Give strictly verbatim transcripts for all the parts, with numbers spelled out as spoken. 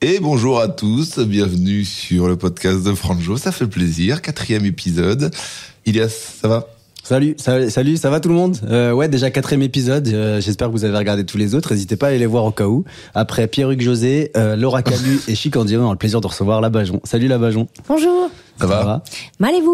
Et bonjour à tous, bienvenue sur le podcast de Franjo, ça fait plaisir, quatrième épisode. Ilias, ça va ? Salut, salut, salut, ça va tout le monde ? euh, Ouais, déjà quatrième épisode, euh, j'espère que vous avez regardé tous les autres, n'hésitez pas à aller les voir au cas où. Après Pierre-Hugues José, euh, Laura Calu et Chic Andiron, on a le plaisir de recevoir Labajon. Salut Labajon. Bonjour. Ça va, ça va Mal et vous ?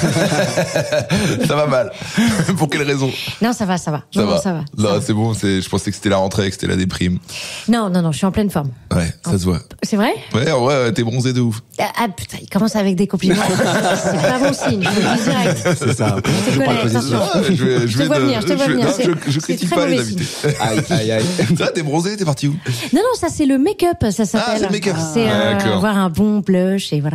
Ça va mal. Pour quelle raison ? Non, ça va, ça va. Ça non, va. Non, ça va. Non, ça c'est va. bon, c'est, je pensais que c'était la rentrée, que c'était la déprime. Non, non, non, je suis en pleine forme. Ouais, ça se voit. C'est vrai ? Ouais, en vrai, t'es bronzé de ouf. Ah, ah, putain, il commence avec des compliments. C'est pas bon signe, je vous le dis direct. C'est ça. Je te connais, attention. Ah, je vais, Je te vois de- venir, je te vois vais- venir, non, c'est- je, je c'est critique très pas les mauvais invités. Aïe, aïe, aïe. Ça, t'es bronzé, t'es parti où ? Non, non, ça c'est le make-up, ça s'appelle. Ah, c'est le make-up. C'est Ah, euh, d'accord. avoir un bon blush et voilà.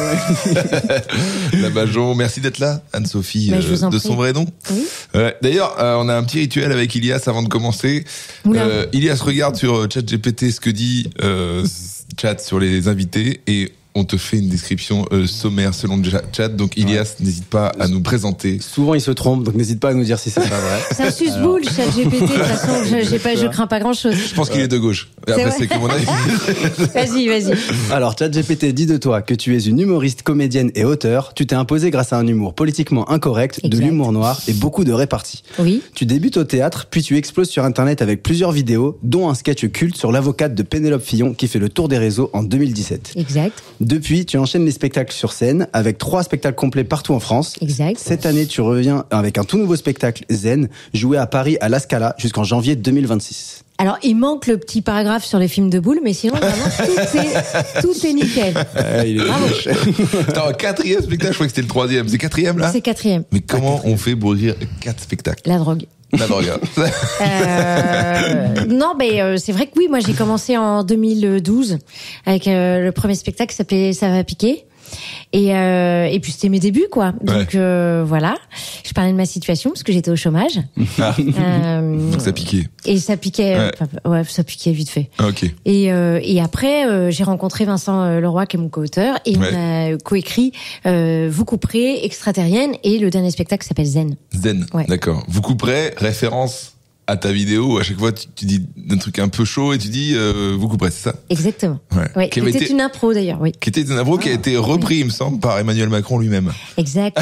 Labajon, merci d'être là, Anne-Sophie, Bah, je vous en de prie. son vrai nom. Oui. Ouais. D'ailleurs, euh, on a un petit rituel avec Ilias avant de commencer. Oula. Euh, Ilias regarde sur euh, ChatGPT ce que dit euh, Chat sur les invités et on te fait une description euh, sommaire selon le Chat. Donc Ilias, n'hésite pas à nous présenter. Souvent il se trompe, donc n'hésite pas à nous dire si c'est pas vrai. Ça suce-boule, ChatGPT, de toute façon, je, j'ai pas, je crains pas grand-chose. Je pense qu'il est de gauche. Et après, vrai. c'est que mon avis. Vas-y, vas-y. Alors, ChatGPT dit de toi que tu es une humoriste, comédienne et auteur. Tu t'es imposé grâce à un humour politiquement incorrect, de Exact. l'humour noir et beaucoup de réparties. Oui. Tu débutes au théâtre, puis tu exploses sur Internet avec plusieurs vidéos, dont un sketch culte sur l'avocate de Pénélope Fillon qui fait le tour des réseaux en deux mille dix-sept. Exact. Depuis, tu enchaînes les spectacles sur scène avec trois spectacles complets partout en France. Exact. Cette année, tu reviens avec un tout nouveau spectacle Zen, joué à Paris à La Scala jusqu'en janvier deux mille vingt-six. Alors, il manque le petit paragraphe sur les films de boules, mais sinon, vraiment, tout est, tout est nickel. Euh, il est Bravo. Attends, quatrième spectacle, je crois que c'était le troisième. C'est quatrième là C'est quatrième. Mais comment on fait pour dire quatre spectacles ? La drogue. La drogue. hein. Euh, non, mais euh, c'est vrai que oui, moi j'ai commencé en deux mille douze avec euh, le premier spectacle qui s'appelait Ça va piquer. Et, euh, et puis c'était mes débuts, quoi. Donc Ouais. euh, voilà, je parlais de ma situation parce que j'étais au chômage. Ah, Euh, donc ça piquait. et ça piquait, Ouais. enfin, ouais, ça piquait vite fait. Ah, ok. Et, euh, et après, euh, j'ai rencontré Vincent euh, Leroy, qui est mon co-auteur, et Ouais. on a coécrit euh, Vous couperez, Extraterrienne, et le dernier spectacle s'appelle Zen. Zen, Ouais. d'accord. Vous couperez référence à ta vidéo où à chaque fois tu, tu dis un truc un peu chaud et tu dis euh, vous couperez, c'est ça ? Exactement. Ouais. Ouais. Qui avait C'était été- une impro d'ailleurs, oui. Qui était une impro qui a été repris, il me semble, par Emmanuel Macron lui-même. Exact.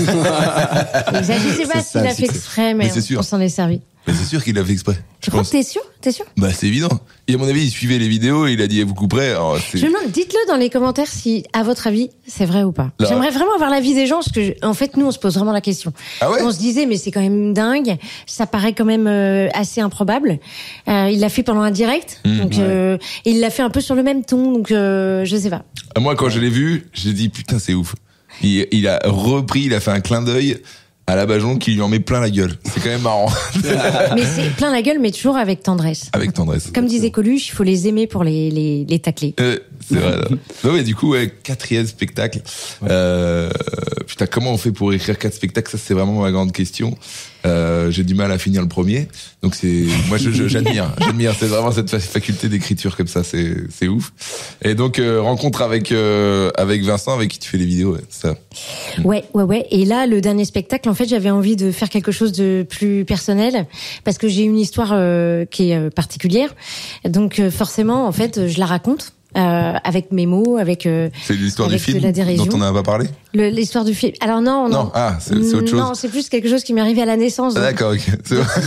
exact. Je sais pas C'est ça, s'il a le fait succès. exprès, mais, Mais c'est sûr. on s'en est servi. Mais c'est sûr qu'il l'a fait exprès. Je crois que t'es sûr T'es sûr Bah c'est évident. Et à mon avis, il suivait les vidéos et il a dit vous couperez. Alors, c'est- Je me demande, dites-le dans les commentaires si, à votre avis, c'est vrai ou pas. Là. J'aimerais vraiment avoir l'avis des gens, parce que, je- en fait, nous, on se pose vraiment la question. Ah ouais On se disait, mais c'est quand même dingue, ça paraît quand même euh, assez improbable. Euh, il l'a fait pendant un direct, Mmh, donc euh, et il l'a fait un peu sur le même ton, donc euh, je sais pas. Ah, Moi, quand je l'ai vu, j'ai dit putain, c'est ouf. Il, il a repris, il a fait un clin d'œil à Labajon qui lui en met plein la gueule. C'est quand même marrant. Mais c'est plein la gueule, mais toujours avec tendresse. Avec tendresse. Comme disait Coluche, il faut les aimer pour les, les, les tacler. Euh, c'est vrai. Là. Non, mais du coup, ouais, quatrième spectacle. Euh, putain, comment on fait pour écrire quatre spectacles ? Ça, c'est vraiment ma grande question. Euh, j'ai du mal à finir le premier, donc c'est moi je, je- j'admire, j'admire. C'est vraiment cette fa- faculté d'écriture comme ça, c'est c'est ouf. Et donc euh, rencontre avec euh, avec Vincent, avec qui tu fais les vidéos, ouais, ça. Ouais, ouais, ouais. Et là, le dernier spectacle, en fait, j'avais envie de faire quelque chose de plus personnel parce que j'ai une histoire euh, qui est euh, particulière. Donc, euh, forcément, en fait, je la raconte. Euh, avec mes mots, avec euh, C'est l'histoire du avec film de la dérision. dont on n'a pas parlé. Le- l'histoire du film. Alors non, non. Non, ah, c'est- c'est autre chose. Non, c'est plus quelque chose qui m'est arrivé à la naissance. Ah, donc- d'accord, ok. C'est vrai.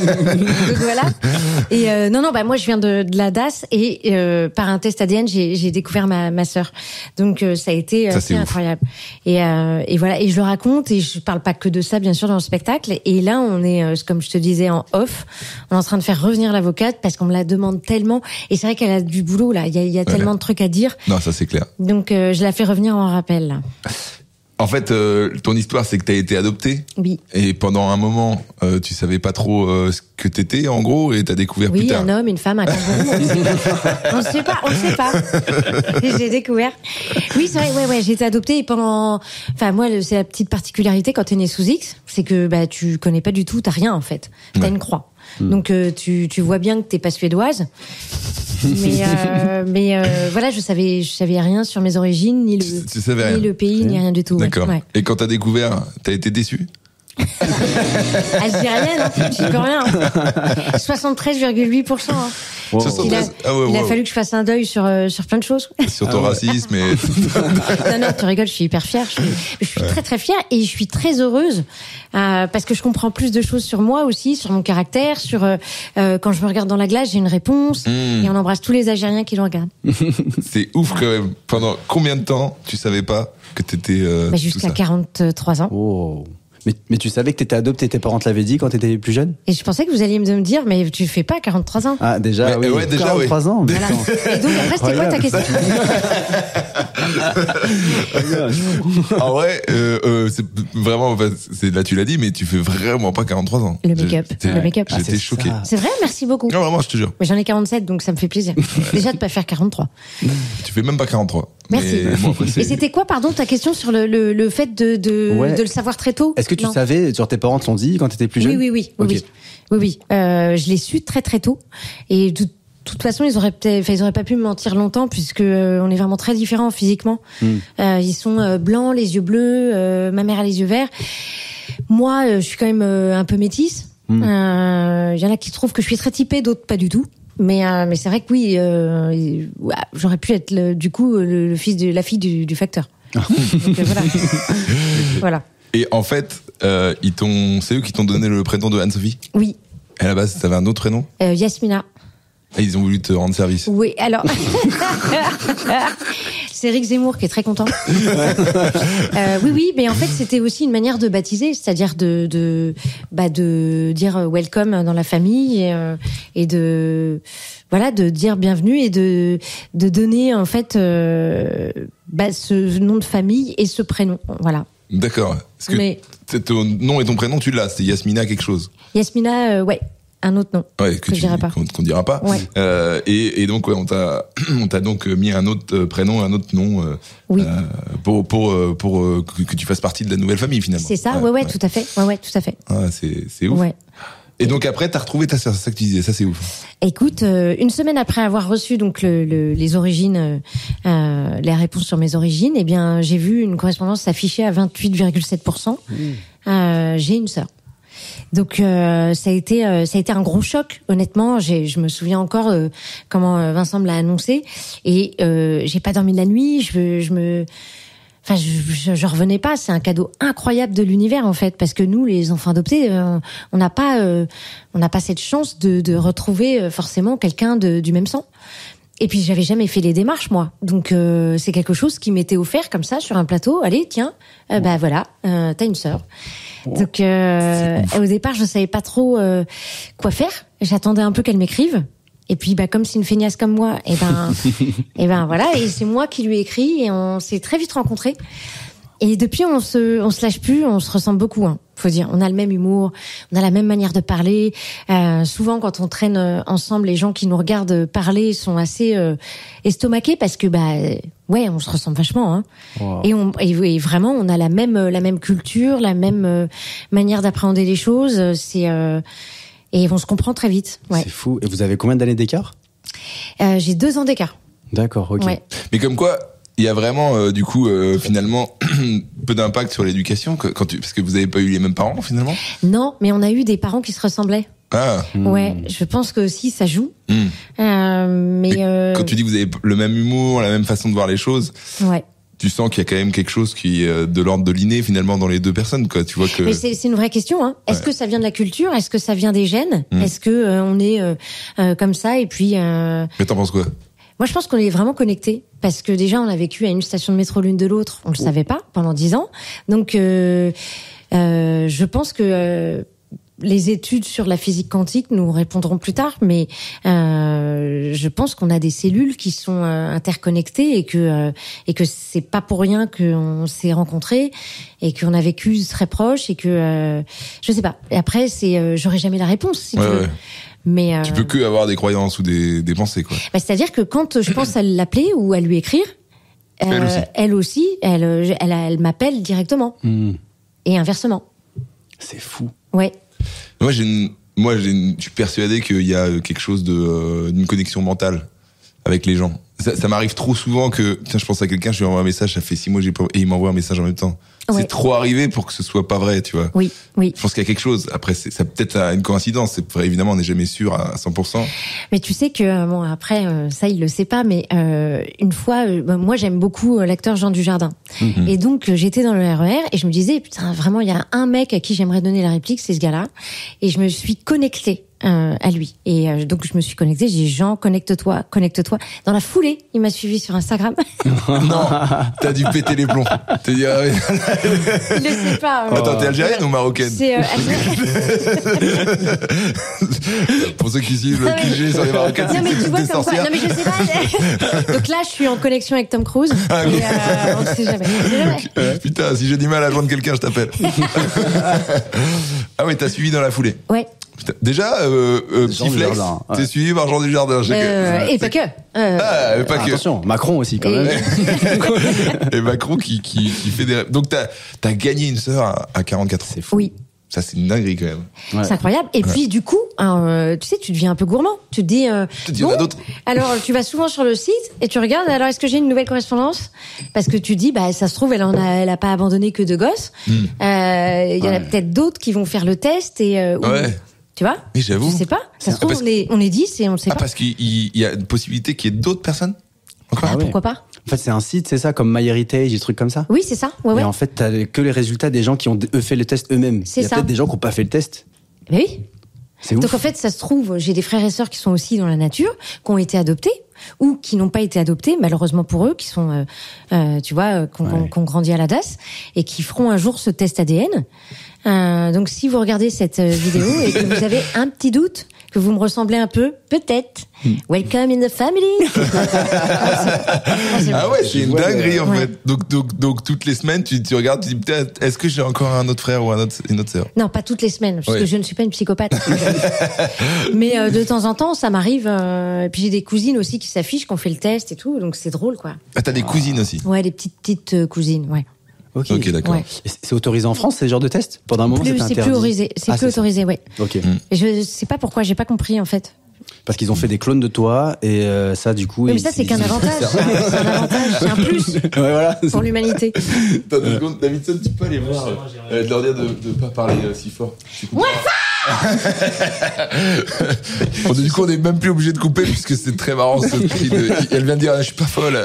donc voilà. Et euh, non, non, bah moi je viens de, de la D A S et euh, par un test A D N j'ai, j'ai découvert ma, ma sœur. Donc euh, ça a été Ça, assez c'est ouf. incroyable. Et, euh, et voilà, et je le raconte et je parle pas que de ça bien sûr dans le spectacle. Et là on est, euh, comme je te disais en off, on est en train de faire revenir l'avocate parce qu'on me la demande tellement. Et c'est vrai qu'elle a du boulot là. Il y a, il y a tellement de trucs à dire. Non, ça c'est clair. Donc euh, je la fais revenir en rappel là. En fait, euh, ton histoire, c'est que t'as été adopté. Oui. Et pendant un moment, euh, tu savais pas trop euh, ce que t'étais, en gros, et t'as découvert plus Oui, tard. un homme, une femme, un kangourou. On ne sait pas, on ne sait pas. J'ai découvert. Oui, c'est vrai, ouais, ouais, j'ai été adoptée et pendant, enfin, moi, le- c'est la petite particularité quand t'es né sous X, c'est que, bah, tu connais pas du tout, t'as rien, en fait. T'as Ouais. une croix. Donc, euh, tu, tu vois bien que t'es pas suédoise. Mais, euh, mais, euh, voilà, je savais, je savais rien sur mes origines, ni le, Tu, tu savais rien. ni le pays, ni rien du tout. ouais. D'accord. Ouais. Et quand t'as découvert, t'as été déçu? Algérienne, hein, j'y peux rien. soixante-treize virgule huit pour cent. Hein. Wow. Il, a, ah ouais, il a wow. fallu que je fasse un deuil sur euh, sur plein de choses. Sur ton ah ouais. racisme et... Non, non, tu rigoles, je suis hyper fière. Je suis, je suis ouais. très, très fière et je suis très heureuse euh, parce que je comprends plus de choses sur moi aussi, sur mon caractère, sur euh, euh, quand je me regarde dans la glace, j'ai une réponse mmh. et on embrasse tous les Algériens qui le regardent. C'est ouf quand même. Pendant combien de temps tu savais pas que t'étais... Euh, bah, jusqu'à quarante-trois ans. Oh. Mais, mais tu savais que t'étais adopté, tes parents te l'avaient dit quand t'étais plus jeune? Et je pensais que vous alliez me dire, mais tu fais pas quarante-trois ans. Ah, déjà, mais, oui. Ouais, déjà, quarante-trois oui. ans. Voilà. Et donc, après, c'était quoi ta question? Ah ouais, euh, euh, c'est vraiment, c'est, là tu l'as dit, mais tu fais vraiment pas quarante-trois ans. Le make-up. J'étais, le make-up. J'étais ah, choqué. Ça. C'est vrai, merci beaucoup. Non, vraiment, je te jure. Mais j'en ai quarante-sept, donc ça me fait plaisir. Déjà de pas faire quarante-trois. Tu fais même pas quarante-trois. Merci. Mais bon, après, et c'était quoi, pardon, ta question sur le, le, le fait de, de, ouais. de le savoir très tôt? Est-ce que tu non. savais, genre tes parents te l'ont dit quand t'étais plus jeune? Oui, oui, oui. Okay. Oui, oui. oui, oui. Euh, je l'ai su très, très tôt. Et de toute façon, ils auraient peut-être, enfin, ils auraient pas pu me mentir longtemps puisque euh, on est vraiment très différents physiquement. Mm. Euh, ils sont euh, blancs, les yeux bleus. Euh, ma mère a les yeux verts. Moi, euh, je suis quand même euh, un peu métisse. Il mm. euh, y en a qui trouvent que je suis très typée, d'autres pas du tout. Mais euh, mais c'est vrai que oui, euh, ouais, j'aurais pu être le, du coup le, le fils de la fille du, du facteur. Donc euh, voilà. Voilà. Et en fait, euh, ils t'ont, c'est eux qui t'ont donné le prénom de Anne-Sophie? Oui. À la base, t'avais un autre prénom? euh, Yasmina. Et ils ont voulu te rendre service. Oui, alors. C'est Eric Zemmour qui est très content. euh, oui, oui, mais en fait, c'était aussi une manière de baptiser, c'est-à-dire de, de, bah, de dire welcome dans la famille et, euh, et de, voilà, de dire bienvenue et de, de donner en fait, euh, bah, ce nom de famille et ce prénom, voilà. D'accord. Est-ce que mais... ton nom et ton prénom, tu l'as? C'est Yasmina quelque chose? Yasmina, euh, ouais. Un autre nom. Ouais, que, que tu, je dirais pas. Qu'on, qu'on dira pas. Ouais. Euh, et, et donc, ouais, on t'a, on t'a donc mis un autre prénom, un autre nom, euh, oui. euh, pour, pour, pour, euh, que, que tu fasses partie de la nouvelle famille, finalement. C'est ça, ouais, ouais, ouais, ouais. tout à fait. Ouais, ouais, tout à fait. Ah, c'est, c'est ouf. Ouais. Et donc après, t'as retrouvé ta sœur, c'est ça que tu disais, ça c'est ouf. Écoute, euh, une semaine après avoir reçu donc le, le, les origines, euh, les réponses sur mes origines, eh bien, j'ai vu une correspondance s'afficher à vingt-huit virgule sept pour cent. Mmh. Euh, j'ai une sœur. Donc euh, ça a été euh, ça a été un gros choc, honnêtement. J'ai, je me souviens encore euh, comment euh, Vincent me l'a annoncé et euh, j'ai pas dormi de la nuit. Je, je me, enfin, je, je, je revenais pas. C'est un cadeau incroyable de l'univers en fait, parce que nous, les enfants adoptés, euh, on n'a pas euh, on n'a pas cette chance de, de retrouver euh, forcément quelqu'un de, du même sang. Et puis j'avais jamais fait les démarches moi, donc euh, c'est quelque chose qui m'était offert comme ça sur un plateau. Allez, tiens, euh, bah voilà, euh, t'as une sœur. Donc euh, au départ je savais pas trop euh, quoi faire. J'attendais un peu qu'elle m'écrive. Et puis bah comme c'est une feignasse comme moi, et ben et ben voilà. Et c'est moi qui lui ai écrit et on s'est très vite rencontrés. Et depuis on se on se lâche plus, on se ressemble beaucoup. Hein, faut dire, on a le même humour, on a la même manière de parler. Euh, souvent quand on traîne ensemble, les gens qui nous regardent parler sont assez euh, estomaqués parce que bah ouais, on se ressemble vachement. Hein. Wow. Et, on, et, et vraiment, on a la même la même culture, la même euh, manière d'appréhender les choses. C'est euh, et on se comprend très vite. Ouais. C'est fou. Et vous avez combien d'années d'écart? euh, J'ai deux ans d'écart. D'accord, ok. Ouais. Mais comme quoi, il y a vraiment euh, du coup euh, finalement peu d'impact sur l'éducation quand tu, parce que vous avez pas eu les mêmes parents finalement. Non, mais on a eu des parents qui se ressemblaient. Ah. Ouais, je pense que aussi ça joue. Mmh. Euh, mais euh... quand tu dis que vous avez le même humour, la même façon de voir les choses. Ouais. Tu sens qu'il y a quand même quelque chose qui est de l'ordre de l'inné finalement dans les deux personnes, quoi. Tu vois que. Mais c'est, c'est une vraie question. Hein. Est-ce ouais. que ça vient de la culture? Est-ce que ça vient des gènes? Mmh. Est-ce que euh, on est euh, euh, comme ça et puis. Euh... Mais t'en penses quoi? Moi, je pense qu'on est vraiment connectés parce que déjà, on a vécu à une station de métro l'une de l'autre. On le oh. savait pas pendant dix ans. Donc, euh, euh, je pense que euh, les études sur la physique quantique nous répondront plus tard. Mais euh, je pense qu'on a des cellules qui sont euh, interconnectées et que euh, et que c'est pas pour rien qu'on s'est rencontrés et qu'on a vécu très proche et que euh, je sais pas. Et après, c'est euh, j'aurais jamais la réponse si ouais, tu veux. Ouais. Mais euh... tu peux que avoir des croyances ou des, des pensées, quoi. Bah, c'est-à-dire que quand je pense à l'appeler ou à lui écrire, euh, elle aussi, elle, aussi elle, elle, elle, elle m'appelle directement. Mmh. Et inversement. C'est fou. Ouais. Moi, j'ai une, moi, j'ai une, je suis persuadé qu'il y a quelque chose de, euh, d'une connexion mentale avec les gens. Ça, ça m'arrive trop souvent que, tiens, je pense à quelqu'un, je lui envoie un message, ça fait six mois que j'ai pas, et il m'envoie un message en même temps. Ouais. c'est trop arrivé pour que ce soit pas vrai, tu vois. Oui, oui. Je pense qu'il y a quelque chose. Après, c'est, ça peut-être une coïncidence. C'est vrai, évidemment, on n'est jamais sûr à cent pour cent. Mais tu sais que bon après euh, ça il le sait pas, mais euh, une fois, euh, bah, moi j'aime beaucoup euh, l'acteur Jean Dujardin, mm-hmm. et donc euh, j'étais dans le R E R et je me disais putain vraiment il y a un mec à qui j'aimerais donner la réplique, c'est ce gars-là, et je me suis connectée euh, à lui, et euh, donc je me suis connectée, j'ai dit Jean connecte-toi, connecte-toi. Dans la foulée, il m'a suivi sur Instagram. Non, t'as dû péter les plombs. T'as dit ah oui. Il le sait pas. Euh, Attends, t'es algérienne ou marocaine? C'est euh, algérienne. Pour ceux qui suivent le cliché sur les marocaines, non, mais c'est tu vois, des comme quoi, sorcières. non mais je sais pas. Donc là, je suis en connexion avec Tom Cruise. Ah, oui. Et euh, on ne sait jamais. On sait jamais. Putain, si j'ai du mal à joindre quelqu'un, je t'appelle. Ah oui, t'as suivi dans la foulée. Ouais. Putain, déjà, euh, euh, petit flex, ouais. t'es suivi par Jean Dujardin. Euh, et pas que. Euh, Ah, mais pas Ah, que. attention, Macron aussi quand Et- même. Et Macron qui, qui, qui fait des... Donc t'as, t'as gagné une sœur à, à quarante-quatre ans. C'est fou. oui. Ça, c'est une dinguerie quand même. Ouais. C'est incroyable. Et puis du coup, hein, euh, tu sais, tu deviens un peu gourmand. Tu te dis, euh, Tu te dis, il y en a d'autres. alors tu vas souvent sur le site et tu regardes. Alors est-ce que j'ai une nouvelle correspondance? Parce que tu dis, bah ça se trouve, elle en a, elle a pas abandonné que deux gosses. Il Hmm. euh, y en a Ouais. peut-être d'autres qui vont faire le test et. Euh, ou- Ouais. Tu vois? Mais j'avoue. Je sais pas. Ça se Ah, trouve, parce- on est, on est dix et on le sait Ah, pas. parce qu'il il y a une possibilité qu'il y ait d'autres personnes encore. Ah ouais. Pourquoi pas? En fait, c'est un site, c'est ça, comme MyHeritage, des trucs comme ça. Oui, c'est ça. Ouais, ouais. Et en fait, t'as que les résultats des gens qui ont eux fait le test eux-mêmes. C'est Il y a ça. peut-être des gens qui n'ont pas fait le test. Mais oui. C'est ouf. Donc en fait, ça se trouve, j'ai des frères et sœurs qui sont aussi dans la nature, qui ont été adoptés ou qui n'ont pas été adoptés, malheureusement pour eux, qui sont, euh, euh, tu vois, euh, qui ont Ouais. qui ont grandi à la D A S et qui feront un jour ce test A D N. Euh, donc si vous regardez cette euh, vidéo et que vous avez un petit doute, que vous me ressemblez un peu, peut-être, welcome in the family. Ah ouais, c'est une Ouais, dinguerie en ouais. fait. Donc, donc, donc toutes les semaines, tu, tu regardes, tu dis peut-être, est-ce que j'ai encore un autre frère ou un autre, une autre sœur? Non, pas toutes les semaines, parce Ouais. que je ne suis pas une psychopathe. Mais euh, de temps en temps, ça m'arrive. Euh, et puis j'ai des cousines aussi qui s'affichent, qui ont fait le test et tout, donc c'est drôle, quoi. Ah, t'as des cousines aussi. Ouais, des petites petites euh, cousines, ouais. Ok, Ok, d'accord. Ouais. Et C'est autorisé en France, ces genres de tests? Pendant un moment, Plus, c'était c'est interdit. plus autorisé, c'est Ah, plus ça. autorisé, ouais. Ok. Et je sais pas pourquoi, j'ai pas compris en fait. Parce qu'ils ont fait des clones de toi, et euh, ça, du coup. Oui, mais ils- ça c'est ils- qu'un avantage, c'est un c'est un avantage, c'est un plus Ouais, voilà. pour l'humanité. Attends deux secondes, Davidson, tu peux aller voir, euh, de leur dire de, de pas parler euh, si fort. Ouais, bon, du coup, on est même plus obligé de couper puisque c'est très marrant ce cri de, elle vient de dire, je suis pas folle.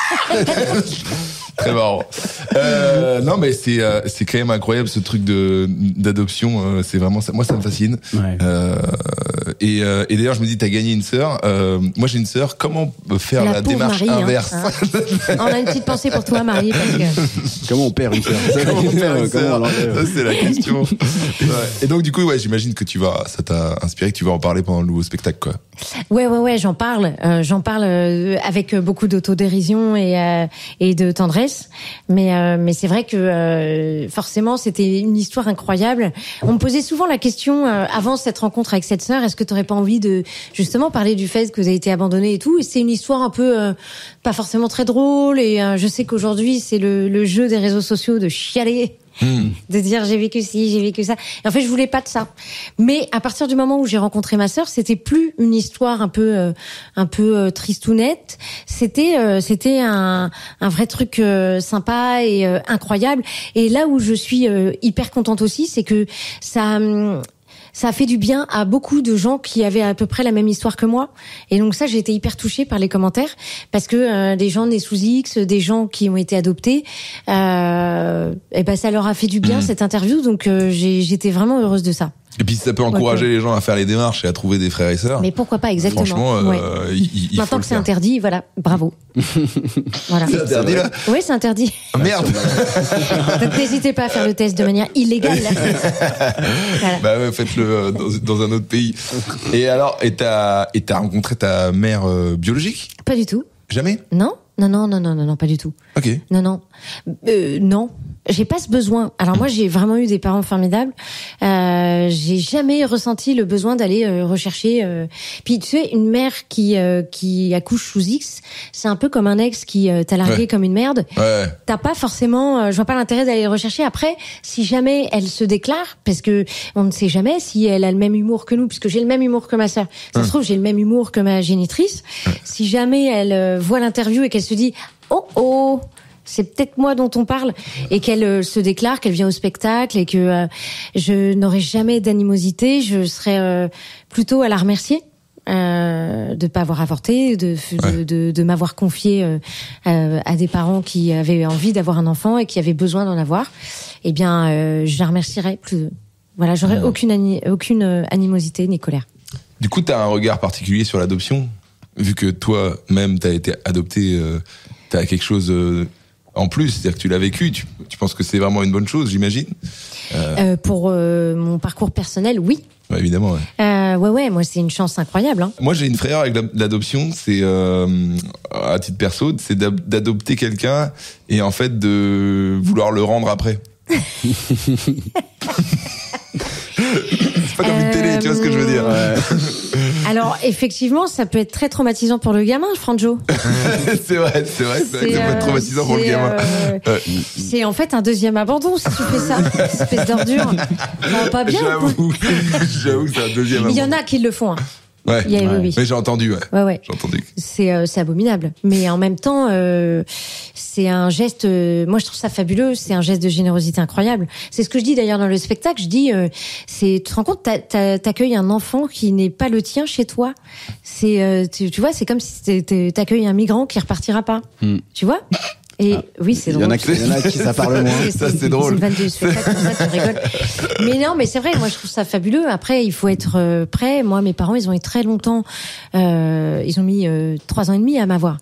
Très marrant. Euh, non, mais c'est euh, c'est quand même incroyable ce truc de d'adoption. Euh, c'est vraiment ça. Moi, ça me fascine. Ouais. Euh, et euh, et d'ailleurs, je me dis, t'as gagné une sœur. Euh, moi, j'ai une sœur. Comment faire la, La pauvre démarche Marie, hein, inverse hein. On a une petite pensée pour toi, Marie, parce que Comment on perd une sœur? Comment on perd une Comment on sœur l'enlève? Ça, c'est la question. Ouais. Et donc, du coup, ouais, j'imagine que tu vas, ça t'a inspiré, que tu vas en parler pendant le nouveau spectacle, quoi. ouais, ouais, ouais, j'en parle, euh, j'en parle euh, avec beaucoup d'autodérision et euh, et de tendresse, mais euh, mais c'est vrai que euh, forcément c'était une histoire incroyable. On me posait souvent la question euh, avant cette rencontre avec cette sœur, est-ce que t'aurais pas envie de justement parler du fait que vous avez été abandonné et tout. Et c'est une histoire un peu euh, pas forcément très drôle, et euh, je sais qu'aujourd'hui c'est le, le jeu des réseaux sociaux de chialer. Mmh. De dire j'ai vécu ci, j'ai vécu ça. Et en fait, je voulais pas de ça. Mais à partir du moment où j'ai rencontré ma sœur, c'était plus une histoire un peu, euh, un peu euh, tristounette. C'était, euh, c'était un, un vrai truc euh, sympa et euh, incroyable. Et là où je suis euh, hyper contente aussi, c'est que ça. Hum, ça a fait du bien à beaucoup de gens qui avaient à peu près la même histoire que moi. Et donc ça, j'ai été hyper touchée par les commentaires, parce que euh, des gens nés sous X, des gens qui ont été adoptés, euh, et ben ça leur a fait du bien, Mmh. cette interview. Donc euh, j'ai, j'étais vraiment heureuse de ça. Et puis, ça peut encourager les gens à faire les démarches et à trouver des frères et sœurs. Mais pourquoi pas, exactement. Franchement, euh, Ouais. il, il faut Maintenant le que c'est faire. interdit, voilà, bravo. Voilà. C'est interdit, là? Oui, c'est interdit. Ah, merde! Donc n'hésitez pas à faire le test de manière illégale. Voilà. Bah ouais, faites-le euh, dans, dans un autre pays. Et alors, et t'as, et t'as rencontré ta mère euh, biologique? Pas du tout. Jamais? Non, non, non, non, non, non, non, pas du tout. Ok. Non, non, euh, non. J'ai pas ce besoin. Alors moi, j'ai vraiment eu des parents formidables. Euh, j'ai jamais ressenti le besoin d'aller euh, rechercher. Euh... Puis tu sais, une mère qui euh, qui accouche sous X, c'est un peu comme un ex qui euh, t'a largué Ouais. comme une merde. Ouais. T'as pas forcément. Euh, je vois pas l'intérêt d'aller le rechercher. Après, si jamais elle se déclare, parce que on ne sait jamais si elle a le même humour que nous, puisque j'ai le même humour que ma sœur. Ça se trouve, j'ai le même humour que ma génitrice. Si jamais elle euh, voit l'interview et qu'elle se dit, oh oh. c'est peut-être moi dont on parle, et qu'elle euh, se déclare, qu'elle vient au spectacle, et que euh, je n'aurai jamais d'animosité, je serais euh, plutôt à la remercier. Euh, de pas avoir avorté, de de, Ouais. de, de m'avoir confié euh, euh, à des parents qui avaient envie d'avoir un enfant et qui avaient besoin d'en avoir. Eh bien, euh, je la remercierais plus. Voilà, j'aurais Ouais. aucune ani- aucune euh, animosité ni colère. Du coup, t'as un regard particulier sur l'adoption, vu que toi-même t'as été adopté, euh, t'as quelque chose euh, en plus, c'est-à-dire que tu l'as vécu. Tu, tu penses que c'est vraiment une bonne chose, j'imagine. Euh, Euh, pour euh, mon parcours personnel, oui. ouais, évidemment. Ouais. Euh, ouais, ouais, moi c'est une chance incroyable. Hein. Moi, j'ai une frayeur avec la- l'adoption, c'est euh, à titre perso, c'est d'ad- d'adopter quelqu'un et en fait de vouloir le rendre après. C'est pas comme une télé, tu vois ce que je veux dire. Euh, Alors effectivement, ça peut être très traumatisant pour le gamin, Franjo. C'est vrai, c'est vrai, c'est vrai que ça peut être traumatisant pour le c'est, gamin. euh, Ouais. C'est en fait un deuxième abandon si tu fais ça, espèce d'ordure. Ça va pas bien. quoi. J'avoue, j'avoue que c'est un deuxième. Il y en abandon. a qui le font. Hein. Ouais. Il y a- oui, oui. Mais j'ai entendu, ouais. Ouais, ouais. J'ai entendu. C'est euh, c'est abominable. Mais en même temps, euh, c'est un geste. Euh, moi, je trouve ça fabuleux. C'est un geste de générosité incroyable. C'est ce que je dis d'ailleurs dans le spectacle. Je dis, euh, c'est. Tu te rends compte, t'a- t'a- t'accueilles un enfant qui n'est pas le tien chez toi. C'est, euh, tu, tu vois, c'est comme si t'es- t'accueilles un migrant qui repartira pas. Hmm. Tu vois. Et oui, c'est Il y drôle. en a qui, il y en a qui ça parle moins. Ça, c'est drôle. C'est une vanne de spectacle, comme ça, tu rigoles. Mais non, mais c'est vrai, moi je trouve ça fabuleux. Après, il faut être euh, prêt. Moi, mes parents, ils ont eu très longtemps, euh, ils ont mis euh, trois ans et demi à m'avoir.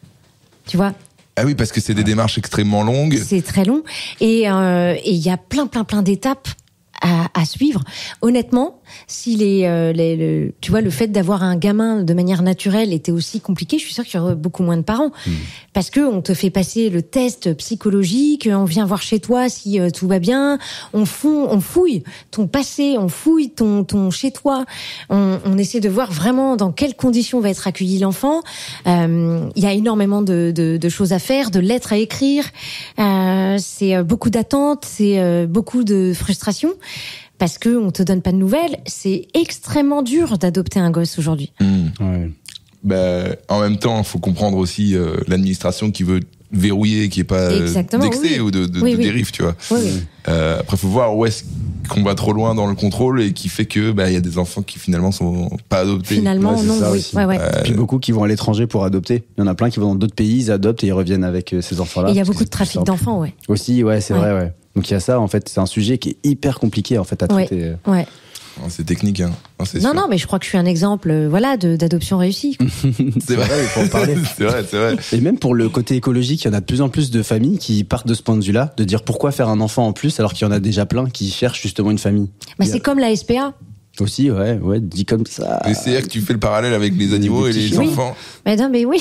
Tu vois, Ah oui, parce que c'est des démarches extrêmement longues. c'est très long. Et euh, et il y a plein, plein, plein d'étapes à, à suivre. Honnêtement, si les, euh, les le, tu vois, le fait d'avoir un gamin de manière naturelle était aussi compliqué, je suis sûre qu'il y aurait beaucoup moins de parents. Mmh. Parce que on te fait passer le test psychologique, on vient voir chez toi si euh, tout va bien, on fouille, on fouille ton passé, on fouille ton ton chez toi, on, on essaie de voir vraiment dans quelles conditions va être accueilli l'enfant. Euh, il y a énormément de, de, de choses à faire, de lettres à écrire, euh, c'est beaucoup d'attentes, c'est euh, beaucoup de frustration. Parce que on te donne pas de nouvelles, c'est extrêmement dur d'adopter un gosse aujourd'hui. Mmh. Ouais. Bah, en même temps, il faut comprendre aussi euh, l'administration qui veut verrouiller, qui est pas Exactement, d'excès oui. ou de, de, Oui, de oui. dérive, tu vois. Oui, oui. Euh, après, faut voir où est-ce qu'on va trop loin dans le contrôle et qui fait que bah il y a des enfants qui finalement sont pas adoptés. Finalement, Ouais, c'est non, ça oui. aussi. Ouais, ouais. Euh, Puis beaucoup qui vont à l'étranger pour adopter. Il y en a plein qui vont dans d'autres pays, ils adoptent et ils reviennent avec euh, ces enfants-là. Et il y a parce que beaucoup de c'est plus trafic simple. d'enfants, ouais. Aussi, ouais, c'est Ouais. vrai, ouais. Donc il y a ça, en fait, c'est un sujet qui est hyper compliqué en fait à Ouais. traiter. Ouais. c'est technique, hein. Non, c'est Non, sûr. non, mais je crois que je suis un exemple, euh, voilà, de d'adoption réussie. c'est vrai. il faut en parler. c'est vrai, c'est vrai. Et même pour le côté écologique, il y en a de plus en plus de familles qui partent de ce point de vue-là, de dire pourquoi faire un enfant en plus alors qu'il y en a déjà plein qui cherchent justement une famille. Bah, Il y a- c'est comme la S P A. Aussi, ouais, ouais, dit comme ça. Et c'est là que tu fais le parallèle avec les animaux Des et petits les chiens. Oui. enfants. Mais non, mais oui.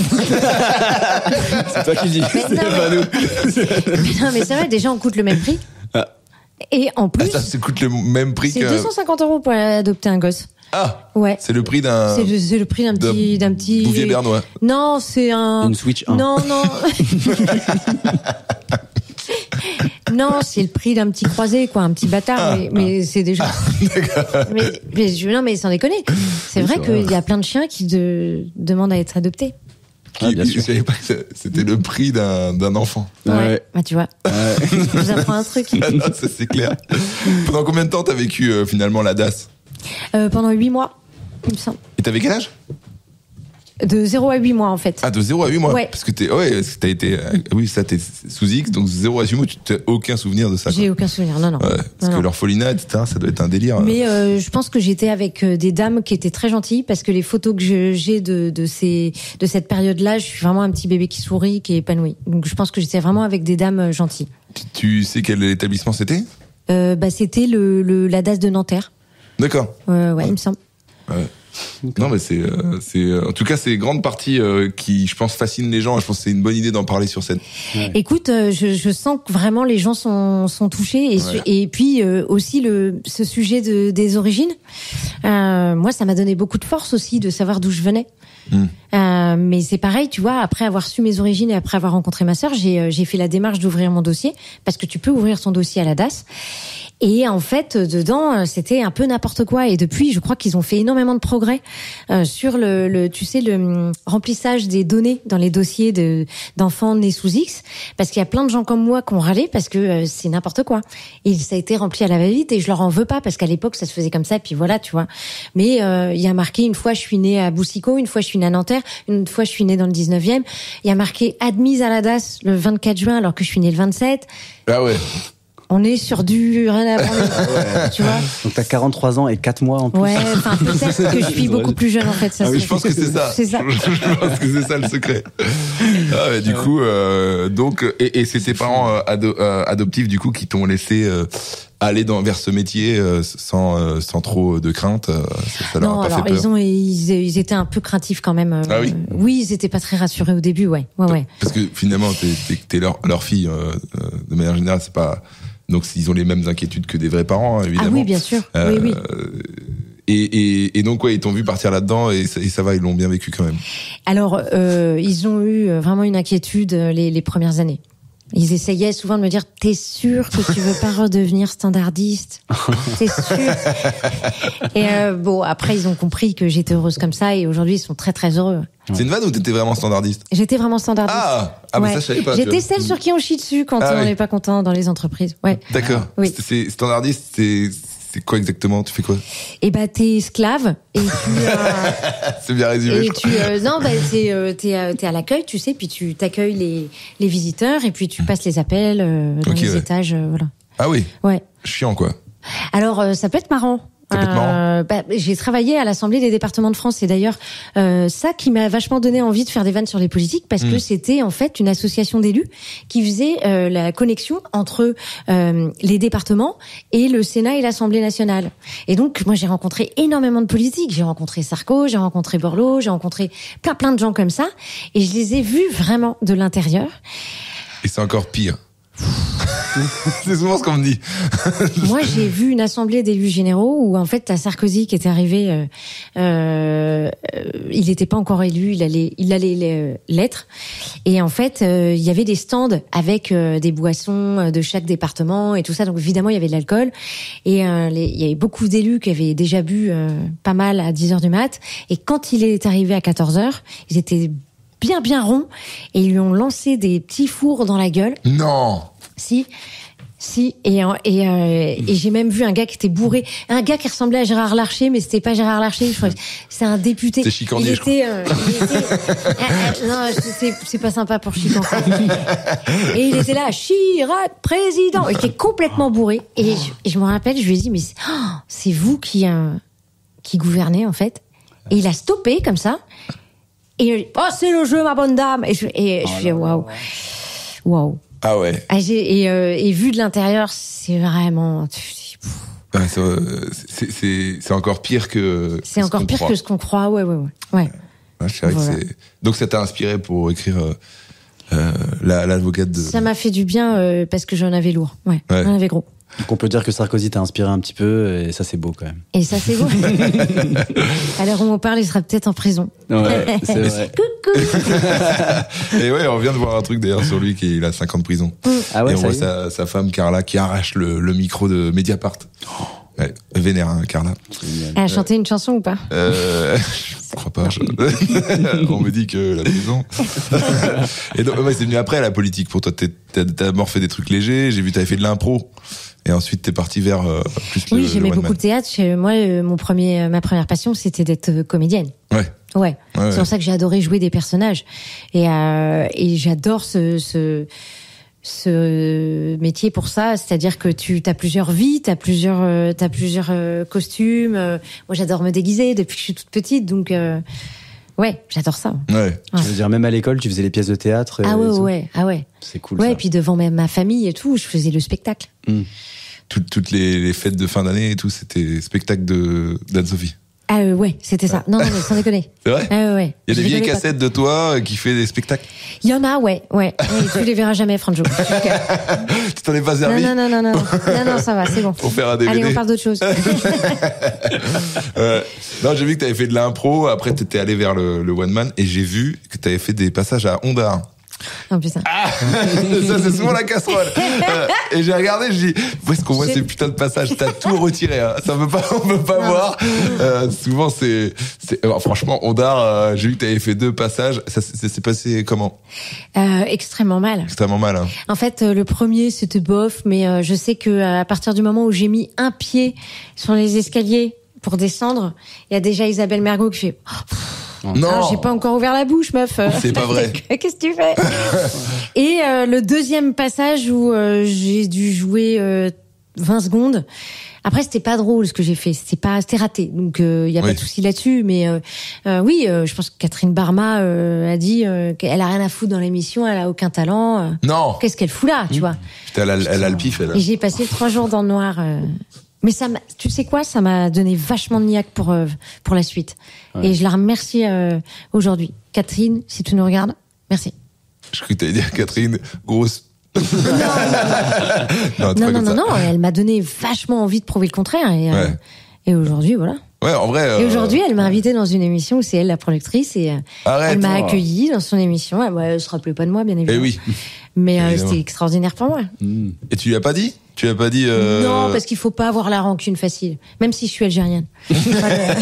C'est toi qui le dis. Mais non, C'est pas nous. mais non, mais c'est vrai, déjà on coûte le même prix. Ah. Et en Ah, plus, ça, ça coûte le même prix c'est que. deux cent cinquante euros pour adopter un gosse. Ah, Ouais. c'est le prix d'un C'est le, c'est le prix d'un d'un petit, d'un petit. bouvier bernois. Non, c'est un. Une Switch un. Non, non. Non, c'est le prix d'un petit croisé, quoi, un petit bâtard, Ah, mais, mais c'est déjà. mais, mais je, non, mais sans déconner. C'est Oui, vrai c'est vrai. qu'il y a plein de chiens qui de, demandent à être adoptés. Ah, bien Je sûr. savais pas que ça- c'était le prix d'un d'un enfant. Ouais. Bah, tu vois. Ouais. Je vous apprends un truc. Ah non, ça c'est clair. Pendant combien de temps t'as vécu euh, finalement la D A S? Euh, pendant huit mois, il me semble. Et t'avais quel âge? De zéro à huit mois, en fait. Ah, de zéro à huit mois. Ouais. Parce que t'es, ouais, parce que t'as été, euh, oui, ça t'es sous X, donc zéro à huit mois, tu n'as aucun souvenir de ça. J'ai quoi. aucun souvenir, non, non. Ouais, parce Non, que non. l'orphelinat, et cetera, ça doit être un délire. Mais euh, je pense que j'étais avec euh, des dames qui étaient très gentilles parce que les photos que je- j'ai de, de ces de cette période-là, je suis vraiment un petit bébé qui sourit, qui est épanoui. Donc je pense que j'étais vraiment avec des dames euh, gentilles. Tu, tu sais quel établissement c'était? Euh, bah c'était le, le la D A S de Nanterre. D'accord. Euh, ouais, il me semble. Ouais. Non, mais c'est, euh, c'est, euh, en tout cas, c'est grande partie euh, qui, je pense, fascine les gens. Et je pense que c'est une bonne idée d'en parler sur scène. Ouais. Écoute, euh, je, je sens que vraiment les gens sont, sont touchés et, su- Ouais. et puis euh, aussi le ce sujet de, des origines. Euh, moi, ça m'a donné beaucoup de force aussi de savoir d'où je venais. Mm. Euh, mais c'est pareil, tu vois, après avoir su mes origines et après avoir rencontré ma sœur, j'ai, j'ai fait la démarche d'ouvrir mon dossier, parce que tu peux ouvrir ton dossier à la D A S. Et en fait, dedans, c'était un peu n'importe quoi. Et depuis, je crois qu'ils ont fait énormément de progrès euh, sur le, le, tu sais, le remplissage des données dans les dossiers de, d'enfants nés sous X, parce qu'il y a plein de gens comme moi qui ont râlé parce que euh, c'est n'importe quoi. Et ça a été rempli à la va-vite et je leur en veux pas parce qu'à l'époque, ça se faisait comme ça. Puis voilà, tu vois. Mais euh, il y a marqué une fois, je suis née à Boussicot, une fois, je suis née à Nanterre, une fois, je suis née dans le dix-neuvième. Il y a marqué admise à la D A S le vingt-quatre juin alors que je suis née le vingt-sept. Ah ouais. On est sur du rien à voir, ouais. tu vois. Donc t'as quarante-trois ans et quatre mois en plus. Ouais, enfin peut-être que je suis beaucoup plus jeune en fait. Ça, ah oui, je pense que c'est ça. C'est ça. Je pense que c'est ça le secret. Ah ouais, du coup, euh, donc et, et c'est tes parents euh, ado, euh, adoptifs du coup qui t'ont laissé euh, aller dans vers ce métier euh, sans euh, sans trop de crainte. Euh, ça, ça leur non, a pas alors fait peur. ils ont ils, ils étaient un peu craintifs quand même. Ah oui. Oui, ils étaient pas très rassurés au début, ouais, ouais, ouais. Parce que finalement, t'es t'es, t'es leur leur fille euh, de manière générale, c'est pas. Donc ils ont les mêmes inquiétudes que des vrais parents, évidemment. Ah oui, bien sûr. Euh, oui, oui. Et, et, et donc ouais, ils t'ont vu partir là-dedans et ça, et ça va, ils l'ont bien vécu quand même. Alors euh, ils ont eu vraiment une inquiétude les, les premières années. Ils essayaient souvent de me dire t'es sûr que tu veux pas redevenir standardiste? T'es sûr? Et euh, bon, après ils ont compris que j'étais heureuse comme ça et aujourd'hui ils sont très très heureux. C'est une vanne ou t'étais vraiment standardiste? J'étais vraiment standardiste. Ah, ah ouais. mais ça je savais pas. J'étais celle sur qui on chie dessus quand ah, on n'est oui. pas content dans les entreprises. Ouais. D'accord. Oui. C'est, c'est standardiste, c'est c'est quoi exactement? Tu fais quoi? Eh ben t'es esclave et tu euh, c'est bien résumé. et je tu euh, non bah t'es euh, t'es euh, t'es à l'accueil, tu sais, puis tu t'accueilles les les visiteurs et puis tu passes les appels euh, dans okay, les ouais. étages, euh, voilà. Ah oui. Ouais. Chiant quoi. Alors euh, ça peut être marrant. Ça peut être marrant. Euh, bah, j'ai travaillé à l'Assemblée des départements de France. C'est d'ailleurs euh, ça qui m'a vachement donné envie de faire des vannes sur les politiques parce mmh. que c'était en fait une association d'élus qui faisait euh, la connexion entre euh, les départements et le Sénat et l'Assemblée nationale. Et donc moi j'ai rencontré énormément de politiques. J'ai rencontré Sarko, j'ai rencontré Borloo, j'ai rencontré plein plein de gens comme ça et je les ai vus vraiment de l'intérieur. Et c'est encore pire. C'est souvent ce qu'on me dit. Moi, j'ai vu une assemblée d'élus généraux où en fait, t'as Sarkozy qui était arrivé. Euh, euh, il n'était pas encore élu, il allait, il allait l'être. Et en fait, euh, il y avait des stands avec euh, des boissons de chaque département et tout ça. Donc évidemment, il y avait de l'alcool. Et euh, les, il y avait beaucoup d'élus qui avaient déjà bu euh, pas mal à dix heures du mat. Et quand il est arrivé à quatorze heures, ils étaient bien bien ronds et ils lui ont lancé des petits fours dans la gueule. Non. Si, si, et et, euh, et j'ai même vu un gars qui était bourré, un gars qui ressemblait à Gérard Larcher, mais c'était pas Gérard Larcher, je crois. C'est un député. C'est Chicandier, il je crois. était, euh, il était, euh, non, c'est, c'est pas sympa pour Chicandier. Et il était là, Chirac, président. Il était complètement bourré. Et je, et je me rappelle, je lui ai dit, mais c'est, oh, c'est vous qui euh, qui gouvernez en fait. Et il a stoppé comme ça. Et oh, c'est le jeu, ma bonne dame. Et je, et je fais waouh, waouh. Ah ouais. Ah, j'ai, et, euh, et vu de l'intérieur, c'est vraiment. Ouais, c'est, c'est, c'est, c'est encore pire que. C'est que encore pire croit. que ce qu'on croit, ouais, ouais, ouais. ouais. ouais c'est vrai voilà. que c'est... Donc ça t'a inspiré pour écrire euh, euh, la, l'avocate de. Ça m'a fait du bien euh, parce que j'en avais lourd, ouais, ouais. J'en avais gros. Donc on peut dire que Sarkozy t'a inspiré un petit peu et ça c'est beau quand même. Et ça c'est beau. À l'heure où on parle, il sera peut-être en prison. Ouais, c'est vrai. Coucou. Et ouais, on vient de voir un truc d'ailleurs sur lui qui il a cinq ans de prison. Mm. Ah ouais, et on voit sa, sa femme Carla qui arrache le, le micro de Mediapart. Oh. Ouais, vénère hein, Carla. Elle a chanté une chanson ou pas? Euh, je crois pas. Je... on me dit que la prison. Et donc ouais, c'est venu après la politique pour toi. T'as d'abord fait des trucs légers. J'ai vu t'avais fait de l'impro. Et ensuite, t'es parti vers euh, plus oui, le. Oui, j'aimais le beaucoup le théâtre. Moi, euh, mon premier, ma première passion, c'était d'être comédienne. Ouais. Ouais. ouais c'est ouais. pour ça que j'ai adoré jouer des personnages. Et, euh, et j'adore ce, ce, ce métier pour ça. C'est-à-dire que tu as plusieurs vies, t'as plusieurs, euh, t'as plusieurs euh, costumes. Euh, moi, j'adore me déguiser depuis que je suis toute petite, donc. Euh, Ouais, j'adore ça. Ouais. ouais. Tu veux dire, même à l'école, tu faisais les pièces de théâtre. Ah ouais, ouais, ah ouais. C'est cool. Ouais, ça. et puis devant même ma famille et tout, je faisais le spectacle. Mmh. Toutes, toutes les, les fêtes de fin d'année et tout, c'était spectacle de d'Anne-Sophie. Ah euh, ouais, c'était ça. Non, non, mais sans déconner. C'est vrai? Ah ouais, ouais. Il y a des Je vieilles rigolais pas. cassettes de toi euh, qui fait des spectacles. Il y en a, ouais, ouais. Et tu les verras jamais, Franjo. Tu t'en es pas Non, servi? non, non, non, non, non, non, ça va, c'est bon. Pour faire un D V D. Allez, on parle d'autre chose. Euh, non, j'ai vu que t'avais fait de l'impro, après t'étais allé vers le, le one man, et j'ai vu que t'avais fait des passages à Ondar. Oh putain. Ah, ça c'est souvent la casserole. Euh, et j'ai regardé, je dis, où est-ce qu'on voit J'ai- ces putains de passages? T'as tout retiré, hein. Ça veut pas, on peut pas Non. voir. Euh, souvent c'est, c'est euh, franchement Ondar, euh, j'ai vu que t'avais fait deux passages. Ça, ça s'est passé comment? Euh, extrêmement mal. Extrêmement mal. Hein. En fait, euh, le premier, c'était bof, mais euh, je sais que à partir du moment où j'ai mis un pied sur les escaliers pour descendre, il y a déjà Isabelle Mergo qui fait oh, Non, ah, j'ai pas encore ouvert la bouche, meuf. C'est pas vrai. Qu'est-ce que tu fais? Et euh, le deuxième passage où euh, j'ai dû jouer euh, vingt secondes. Après, c'était pas drôle ce que j'ai fait. C'était pas, c'était raté. Donc, il euh, y a Oui. pas de souci là-dessus. Mais euh, euh, oui, euh, je pense que Catherine Barma euh, a dit euh, qu'elle a rien à foutre dans l'émission. Elle a aucun talent. euh. non. Qu'est-ce qu'elle fout là, tu vois? Putain, elle a, elle a le pif, elle. Et j'ai passé trois jours dans le noir. euh. Mais ça, m'a- tu sais quoi, ça m'a donné vachement de niaque pour euh, pour la suite. Ouais. Et je la remercie euh, aujourd'hui. Catherine, si tu nous regardes, merci. Je crois que t'allais dire Catherine, grosse. non, t'es Non, pas non, comme non, ça. non, elle m'a donné vachement envie de prouver le contraire. Et, euh, Ouais. et aujourd'hui, voilà. Ouais, en vrai. Et euh, aujourd'hui, elle m'a invitée dans une émission où c'est elle la productrice et euh, Arrête. elle m'a Oh. accueillie dans son émission. Elle, ouais, elle se rappelait pas de moi, bien Eh évidemment. oui. Mais euh, Évidemment. c'était extraordinaire pour moi. Mmh. Et tu lui as pas dit? Tu lui as pas dit? Euh... Non, parce qu'il faut pas avoir la rancune facile, même si je suis algérienne. Voilà.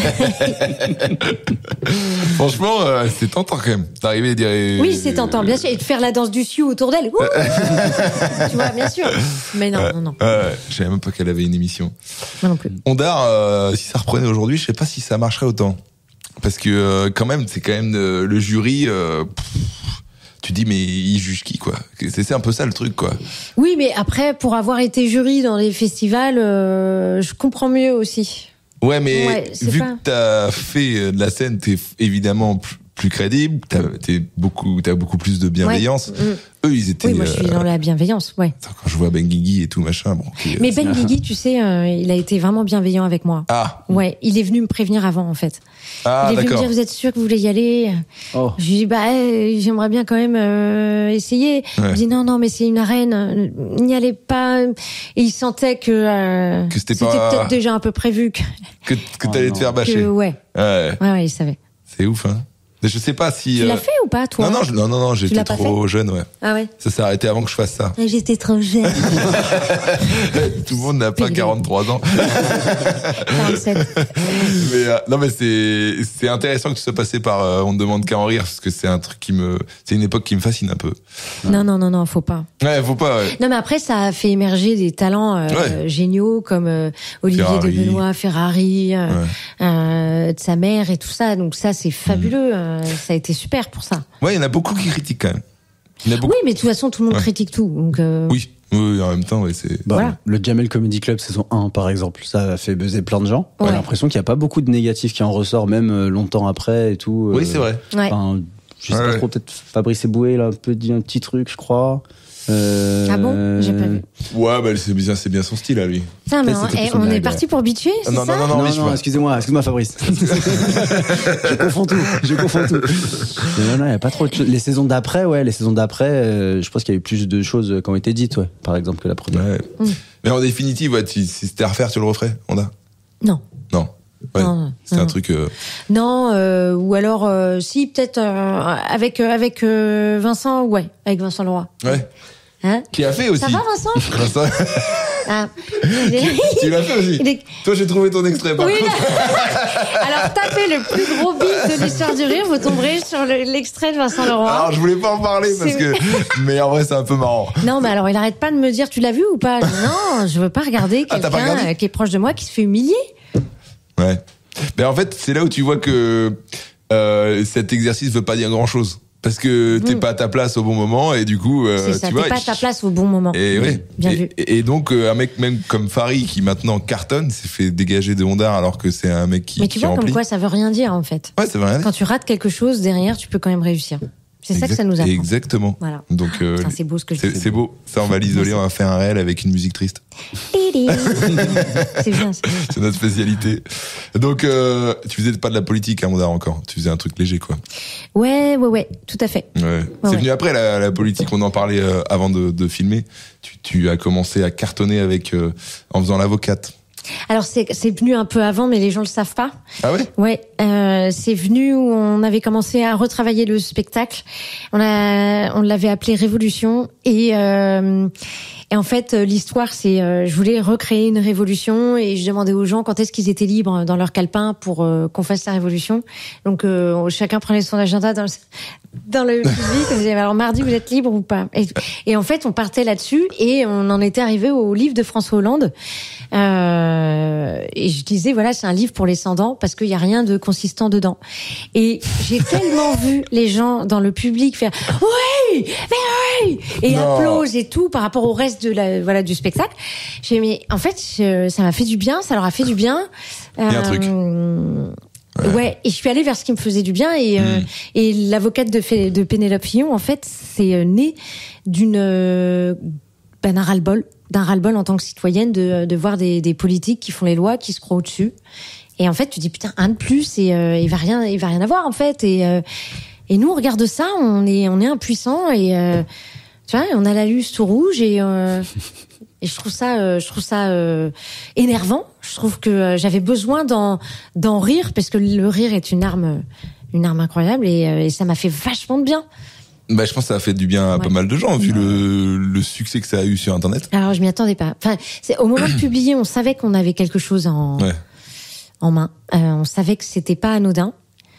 Franchement, euh, c'est tentant quand même. D'arriver et dire. Oui, c'est tentant, bien sûr, et de faire la danse du sioux autour d'elle. Wouh tu vois, bien sûr. Mais non, non, non, Ouais, je savais même pas qu'elle avait une émission. moi non plus. Ondar, euh, si ça reprenait aujourd'hui, je sais pas si ça marcherait autant. Parce que euh, quand même, c'est quand même euh, le jury. Euh, pff, tu dis mais il juge qui quoi? C'est c'est un peu ça le truc quoi. Oui, mais après, pour avoir été jury dans des festivals, euh, je comprends mieux aussi. Ouais, mais Ouais, c'est vu pas- que t'as fait euh, de la scène, t'es f- évidemment plus, plus crédible. T'as t'es beaucoup, t'as beaucoup plus de bienveillance. Ouais. Mm. Eux, ils étaient. Oui, moi je suis euh, dans la bienveillance, ouais. attends, quand je vois Ben Guigui et tout machin, bon. ok, Mais euh, Ben Guigui, tu sais, euh, il a été vraiment bienveillant avec moi. Ah, Ouais, il est venu me prévenir avant, en fait. ah, il est venu me d'accord. dire, vous êtes sûr que vous voulez y aller? Oh. Je lui dis, bah, euh, j'aimerais bien quand même euh, essayer. Ouais. Il me dit, non, non, mais c'est une arène, euh, n'y allez pas. Et il sentait que, euh, Que c'était c'était pas- peut-être déjà un peu prévu que, Que, que Oh, t'allais non. te faire bâcher. que ouais. Ouais, Ouais, ouais, il savait. c'est ouf, hein. Mais je sais pas si. Tu euh, l'as fait ou pas, toi? Non, non, je- non, non, non, j'étais l'as pas trop jeune, ouais. Ah ouais? Ça s'est arrêté avant que je fasse ça. J'étais trop jeune. Tout le monde n'a pas Pile. quarante-trois ans. quarante-sept. mais euh, non, mais c'est c'est intéressant que tu sois passé par euh, On ne demande qu'à en rire parce que c'est un truc qui me, c'est une époque qui me fascine un peu. Non, non, non, non, faut pas. Ouais, faut pas. Ouais. Non, mais après, ça a fait émerger des talents euh, Ouais. géniaux comme euh, Olivier Ferrari. de Benoît, Ferrari, euh, Ouais. euh, de sa mère et tout ça. Donc ça, c'est fabuleux. euh, ça a été super pour ça. Ouais, il y en a beaucoup qui critiquent quand même. Il y en a beaucoup. Oui, mais de toute façon, tout le monde Ouais. critique tout. Donc euh, Oui, oui, oui, en même temps, ouais, c'est. Bah, Voilà. Le Jamel Comedy Club saison un, par exemple, ça a fait buzzer plein de gens. Ouais. J'ai l'impression qu'il n'y a pas beaucoup de négatifs qui en ressort, même euh, longtemps après et tout. Oui, euh, c'est vrai. ouais. Enfin, je sais Ouais, pas ouais. trop, peut-être Fabrice Eboué, là, un peu dit un petit truc, je crois. Euh, Ah bon? J'ai pas vu. Ouais, bah c'est bien, c'est bien son style à lui. Putain, mais Peut-être on, c'était eh, plus une on est blague, parti pour bitcher, c'est Non, ça non, non, Non, oui, non, je vois. excusez-moi, excuse-moi Fabrice. je confonds tout, je confonds tout. Mais non, non, il y a pas trop de choses. Les saisons d'après, ouais, les saisons d'après, euh, je pense qu'il y a eu plus de choses qui ont été dites, ouais, par exemple, que la première. Ouais. Mm. Mais en définitive, ouais, tu- si c'était à refaire, tu le referais, on a. Non. Non. Ouais. Non, c'est non. un truc. Euh... Non, euh, ou alors, euh, si, peut-être euh, avec, euh, avec euh, Vincent, ouais, avec Vincent Leroy. Ouais. Hein? Qui a fait aussi. Ça va, Vincent? Vincent, Ah. Il est- tu l'as fait aussi. il est- Toi, j'ai trouvé ton extrait. Par Oui, contre. alors tapez le plus gros bif de l'histoire du rire, vous tomberez sur le- l'extrait de Vincent Leroy. Alors, je voulais pas en parler parce C'est- que, mais en vrai, c'est un peu marrant. Non, mais alors il arrête pas de me dire, tu l'as vu ou pas? Je dis, non, je veux pas regarder Ah, t'as pas quelqu'un regardé euh, qui est proche de moi qui se fait humilier. Ouais. Mais en fait, c'est là où tu vois que euh, cet exercice veut pas dire grand chose. Parce que t'es Mm. pas à ta place au bon moment et du coup, euh, C'est ça, tu t'es vois. pas à ta place au bon moment. Et ouais. Bien et, vu. Et, et donc euh, un mec même comme Farid qui maintenant cartonne s'est fait dégager de Ondar alors que c'est un mec qui, Mais tu qui vois remplit. comme quoi ça veut rien dire en fait. Ouais, ça veut rien dire. Quand tu rates quelque chose, derrière, tu peux quand même réussir. C'est ça que ça nous apprend. Exactement. Voilà. Donc, euh, Putain, c'est beau ce que je c'est, dis. c'est beau. Ça, on va l'isoler, on va faire un réel avec une musique triste. C'est bien. C'est bien. C'est notre spécialité. Donc, euh, tu faisais pas de la politique, hein, Mondar, encore. Tu faisais un truc léger, quoi. Ouais, ouais, ouais, tout à fait. Ouais. Ouais, c'est ouais. venu après la, la politique. On en parlait euh, avant de, de filmer. Tu, tu as commencé à cartonner avec euh, en faisant l'avocate. Alors c'est c'est venu un peu avant, mais les gens le savent pas. Ah ouais. Ouais, euh, c'est venu où on avait commencé à retravailler le spectacle. On a, on l'avait appelé Révolution et euh, et en fait l'histoire c'est, euh, je voulais recréer une révolution et je demandais aux gens quand est-ce qu'ils étaient libres dans leur calepin pour euh, qu'on fasse la révolution. Donc euh, chacun prenait son agenda dans le, dans le public. On disait alors mardi vous êtes libre ou pas. Et, et en fait on partait là-dessus et on en était arrivé au livre de François Hollande. Euh, et je disais voilà c'est un livre pour les sans-dents parce qu'il y a rien de consistant dedans. Et j'ai tellement vu les gens dans le public faire oui mais oui et Non. applause et tout par rapport au reste de la voilà du spectacle. J'ai dit, mais en fait je, ça m'a fait du bien, ça leur a fait du bien. Il y a un truc. Ouais. ouais, et je suis allée vers ce qui me faisait du bien et euh, Mm. et l'avocate de, Fé- de Pénélope Fillon en fait c'est euh, né d'une euh, ben, d'un ras-le-bol, d'un ras-le-bol en tant que citoyenne de de voir des des politiques qui font les lois, qui se croient au-dessus. Et en fait tu dis putain un de plus et euh, il va rien il va rien avoir en fait et euh, et nous on regarde ça, on est on est impuissant et euh, tu vois, on a la luce tout rouge et euh, et je trouve ça euh, je trouve ça euh, énervant. Je trouve que euh, j'avais besoin d'en d'en rire parce que le rire est une arme une arme incroyable et, euh, et ça m'a fait vachement de bien. Bah, je pense que ça a fait du bien à Ouais. pas mal de gens, vu le, le succès que ça a eu sur Internet. Alors je m'y attendais pas. Enfin, c'est au moment de publier, on savait qu'on avait quelque chose en Ouais. en main. Euh, on savait que c'était pas anodin,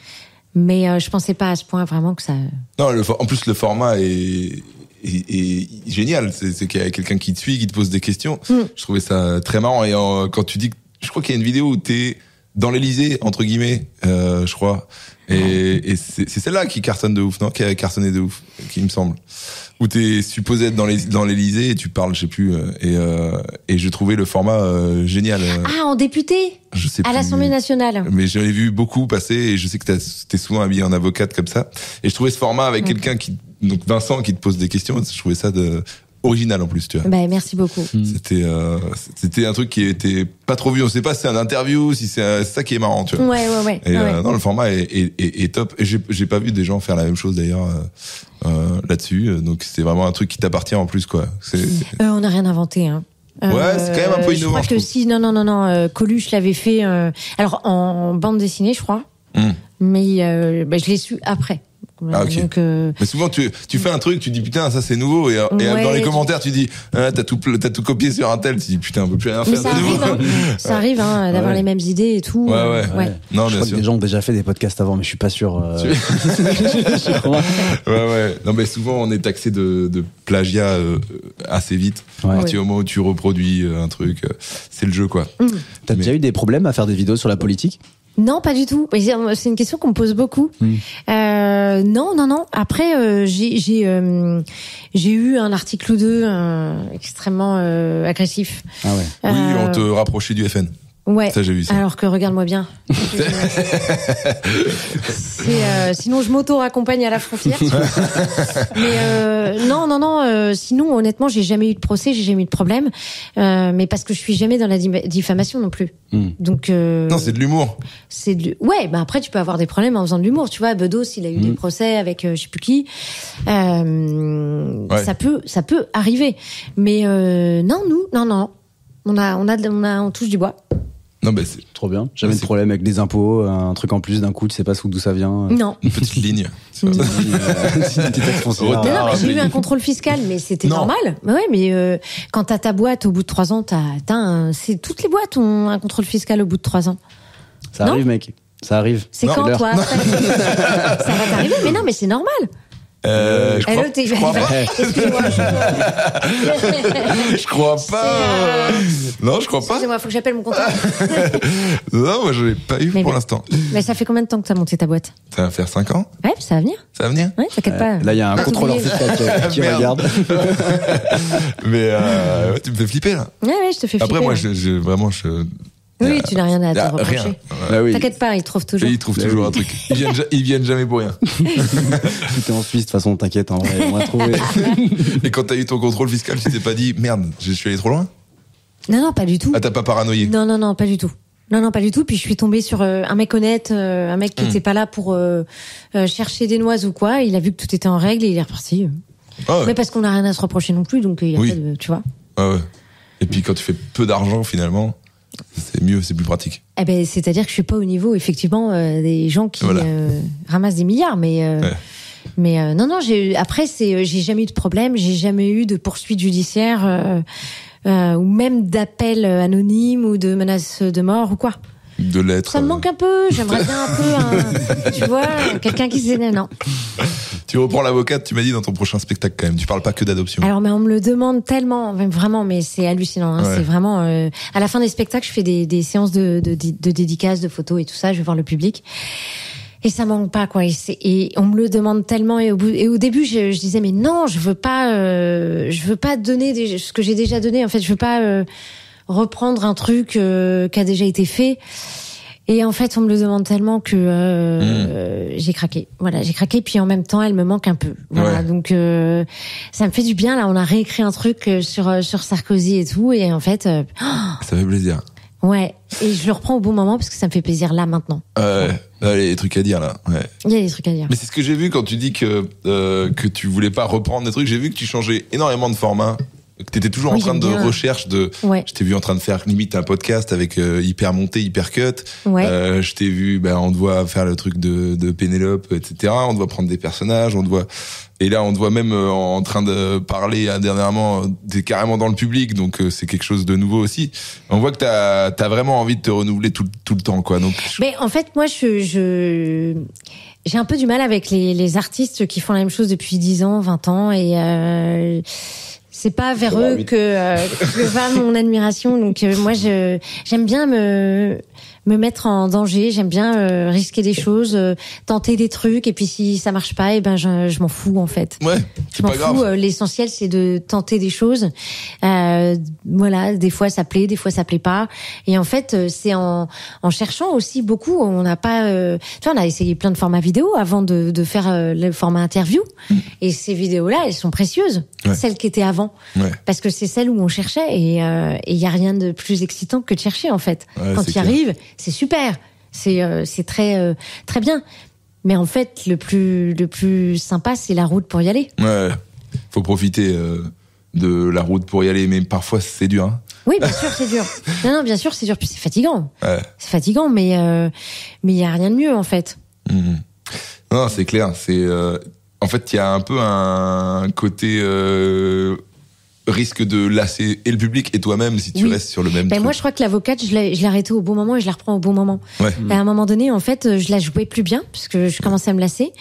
mais euh, je pensais pas à ce point vraiment que ça. Non, le, for- en plus, le format est, est, est génial. C'est, c'est qu'il y a quelqu'un qui te suit, qui te pose des questions. Mm. Je trouvais ça très marrant. Et euh, quand tu dis, que- je crois qu'il y a une vidéo où t'es dans l'Élysée, entre guillemets, euh, je crois. Et, et c'est, c'est celle-là qui cartonne de ouf, non? Qui a cartonné de ouf, qui me semble. Où t'es supposé être dans les, dans l'Élysée et tu parles, je sais plus. euh, Et, euh, et je trouvais le format euh, génial. euh, Ah, en député je sais à plus. l'Assemblée nationale. Mais j'en ai vu beaucoup passer et je sais que t'as- t'es souvent habillé en avocate comme ça. Et je trouvais ce format avec Mm. quelqu'un qui, donc Vincent, qui te pose des questions, je trouvais ça de, original en plus, tu vois. Bah, merci beaucoup. C'était, euh, c'était un truc qui était pas trop vu. On sait pas si c'est un interview, si c'est, un- c'est ça qui est marrant, tu vois. Ouais, ouais, ouais. Et ouais. euh, non, le format est, est, est, est top. Et j'ai, j'ai pas vu des gens faire la même chose d'ailleurs euh, euh, là-dessus. Donc c'est vraiment un truc qui t'appartient en plus, quoi. C'est, Euh, on n'a rien inventé, hein. Ouais, c'est quand même un peu Je innovant, crois je que trouve. si, non, non, non, non. euh, Coluche l'avait fait. euh, alors en bande dessinée, je crois. Hum. Mais euh, bah, je l'ai su après. Ah, ok. Donc, euh, Mais souvent tu tu fais un truc, tu dis putain ça c'est nouveau et, et Ouais, dans les tu- commentaires tu dis ah, t'as tout t'as tout copié sur un tel, tu dis putain on peut plus rien mais faire. ça de nouveau. arrive, hein. Ça arrive hein, d'avoir Ouais. les mêmes idées et tout. Ouais, euh, ouais. Non je bien crois sûr. que des gens ont déjà fait des podcasts avant, mais je suis pas sûr. euh, Tu- je crois. Ouais ouais. Non mais souvent on est taxé de, de plagiat euh, assez vite. Ouais. À partir du moment où tu reproduis euh, un truc, euh, c'est le jeu quoi. T'as Mais- déjà eu des problèmes à faire des vidéos sur la politique? Non, pas du tout. Mais c'est c'est une question qu'on me pose beaucoup. Mm. Euh, non, non, non. Après, euh, j'ai j'ai euh, j'ai eu un article ou deux euh, extrêmement euh, agressif. Ah ouais. Oui, Euh, on te rapprochait du F N. Ouais. Ça j'ai vu ça. Alors que regarde-moi bien. C'est, euh, sinon je m'auto-raccompagne à la frontière. Mais euh, non, non, non. Euh, sinon, honnêtement, j'ai jamais eu de procès, j'ai jamais eu de problème. Euh, mais parce que je suis jamais dans la di- diffamation non plus. Mm. Donc euh, Non, c'est de l'humour. c'est de... ouais. Bah après, tu peux avoir des problèmes en faisant de l'humour. Tu vois, Bedos, il a eu Mm. des procès avec euh, je sais plus qui. Euh, Ouais. Ça peut, ça peut arriver. Mais euh, non, nous, non, non. On a, on a, de- on a, on touche du bois. Non bah c'est Trop bien. Jamais de C'est- problème avec des impôts, un truc en plus d'un coup, tu sais pas d'où ça vient. Non. une petite ligne. Mm. Une petite taxe foncière. Retard. Mais non, mais j'ai mais- eu un contrôle fiscal, mais c'était Non. normal. Mais ouais, mais euh, quand t'as ta boîte au bout de trois ans, t'as, t'as un- c'est toutes les boîtes ont un contrôle fiscal au bout de trois ans. Ça Non. arrive, mec. Ça arrive. C'est Non, quand l'heure. toi ça, ça va t'arriver Mais non, mais c'est normal. Euh, je Eh, crois, l'autre, t'es- je crois pas. Excusez-moi, je... Je crois pas. euh, Non, je crois pas. Excusez-moi, faut que j'appelle mon comptable. Non, moi je l'ai pas eu Mais pour mais- l'instant. Mais ça fait combien de temps que t'as monté ta boîte? Ça va faire cinq ans. Ouais, ça va venir. Ça va venir. Ouais, t'inquiète pas. Là, il y a un Pas contrôleur oublié. fiscal qui, qui Merde. regarde. Mais euh, ouais, tu me fais flipper là. Ouais, ouais, je te fais Après flipper, moi ouais. je, je vraiment je Oui, a, tu n'as rien à te a reprocher. Rien. Bah oui. T'inquiète pas, ils trouvent toujours. Et ils trouvent toujours un truc. Ils viennent, ils viennent jamais pour rien. Tout est en Suisse, de toute façon, t'inquiète, en vrai, on va trouver. Et quand t'as eu ton contrôle fiscal, tu t'es pas dit merde, je suis allé trop loin? Non, non, pas du tout. Ah, t'as pas paranoïé? Non, non, non, pas du tout. Non, non, pas du tout. Puis je suis tombée sur euh, un mec honnête, euh, un mec qui Mmh. était pas là pour euh, euh, chercher des noises ou quoi. Il a vu que tout était en règle et il est reparti. Ah ouais. Mais parce qu'on n'a rien à se reprocher non plus, donc il y a Oui. pas de, tu vois. Ah ouais. Et puis quand tu fais peu d'argent, finalement, c'est mieux, c'est plus pratique. Eh ben, c'est-à-dire que je suis pas au niveau, effectivement, euh, des gens qui Voilà. euh, ramassent des milliards, mais. Euh, Ouais. Mais euh, non, non. J'ai après, c'est, j'ai jamais eu de problème. J'ai jamais eu de poursuite judiciaire euh, euh, ou même d'appel anonyme ou de menace de mort ou quoi. De l'être. Ça me manque un peu. J'aimerais bien un peu, un, tu vois, quelqu'un qui s'énerve. Non. Tu reprends l'avocate, tu m'as dit dans ton prochain spectacle quand même. Tu parles pas que d'adoption. Alors, mais on me le demande tellement, vraiment, mais c'est hallucinant. Hein, Ouais. C'est vraiment. Euh, à la fin des spectacles, je fais des, des séances de, de, de dédicaces, de photos et tout ça. Je vais voir le public. Et ça manque pas, quoi. Et, c'est, et on me le demande tellement. Et au, bout, et au début, je, je disais, mais non, je veux pas, euh, je veux pas donner des, ce que j'ai déjà donné. En fait, je veux pas euh, reprendre un truc euh, qui a déjà été fait. Et en fait, on me le demande tellement que euh, Mmh. euh, j'ai craqué. Voilà, j'ai craqué. Puis en même temps, elle me manque un peu. Voilà, Ouais. donc euh, ça me fait du bien. Là, on a réécrit un truc euh, sur euh, sur Sarkozy et tout. Et en fait, euh, Ça fait plaisir. ouais. Et je le reprends au bon moment parce que ça me fait plaisir là maintenant. Ouais. Là, il y a des trucs à dire là. Ouais. Il y a des trucs à dire. Mais c'est ce que j'ai vu quand tu dis que euh, que tu voulais pas reprendre des trucs. J'ai vu que tu changeais énormément de format. Que t'étais toujours Oui, en train j'aime de bien. recherche de. Ouais. Je t'ai vu en train de faire limite un podcast avec euh, hyper monté, hyper cut. Ouais. Euh, je t'ai vu, bah, on te voit faire le truc de, de Pénélope, et cetera. On te voit prendre des personnages, on te voit. Et là, on te voit même euh, en train de parler euh, dernièrement. T'es carrément dans le public, donc euh, c'est quelque chose de nouveau aussi. On voit que t'as t'as vraiment envie de te renouveler tout tout le temps, quoi. Donc. Mais en fait, moi, je, je j'ai un peu du mal avec les, les artistes qui font la même chose depuis dix ans, vingt ans, et euh, c'est pas vers eux que, euh, que va mon admiration. Donc euh, moi, je j'aime bien me me mettre en danger. J'aime bien euh, risquer des choses, euh, tenter des trucs, et puis si ça marche pas, et ben je, je m'en fous en fait. Ouais, Je c'est m'en pas grave. fous. euh, L'essentiel, c'est de tenter des choses. Euh, voilà, des fois ça plaît, des fois ça plaît pas. Et en fait, euh, c'est en, en cherchant aussi beaucoup. On n'a pas, euh, tu vois, on a essayé plein de formats vidéo avant de, de faire euh, le format interview. Et ces vidéos-là, elles sont précieuses, Ouais. celles qui étaient avant, Ouais. parce que c'est celles où on cherchait. Et euh, il y a rien de plus excitant que de chercher en fait. Ouais, Quand c'est tu y clair. arrives, c'est super, c'est euh, c'est très euh, très bien. Mais en fait, le plus le plus sympa, c'est la route pour y aller. Ouais. Faut profiter euh, de la route pour y aller, mais parfois c'est dur. Hein. Oui, bien sûr, c'est dur. Non, non, bien sûr, c'est dur, puis c'est fatigant. Ouais. C'est fatigant, mais euh, mais il y a rien de mieux en fait. Mhm. Non, c'est clair. C'est euh, en fait il y a un peu un côté euh, risque de lasser et le public et toi-même si tu Oui. restes sur le même Ben truc. moi, je crois que l'avocate, je l'ai, je l'ai arrêtée au bon moment et je la reprends au bon moment. Ouais. À un moment donné, en fait, je la jouais plus bien parce que je commençais à me lasser.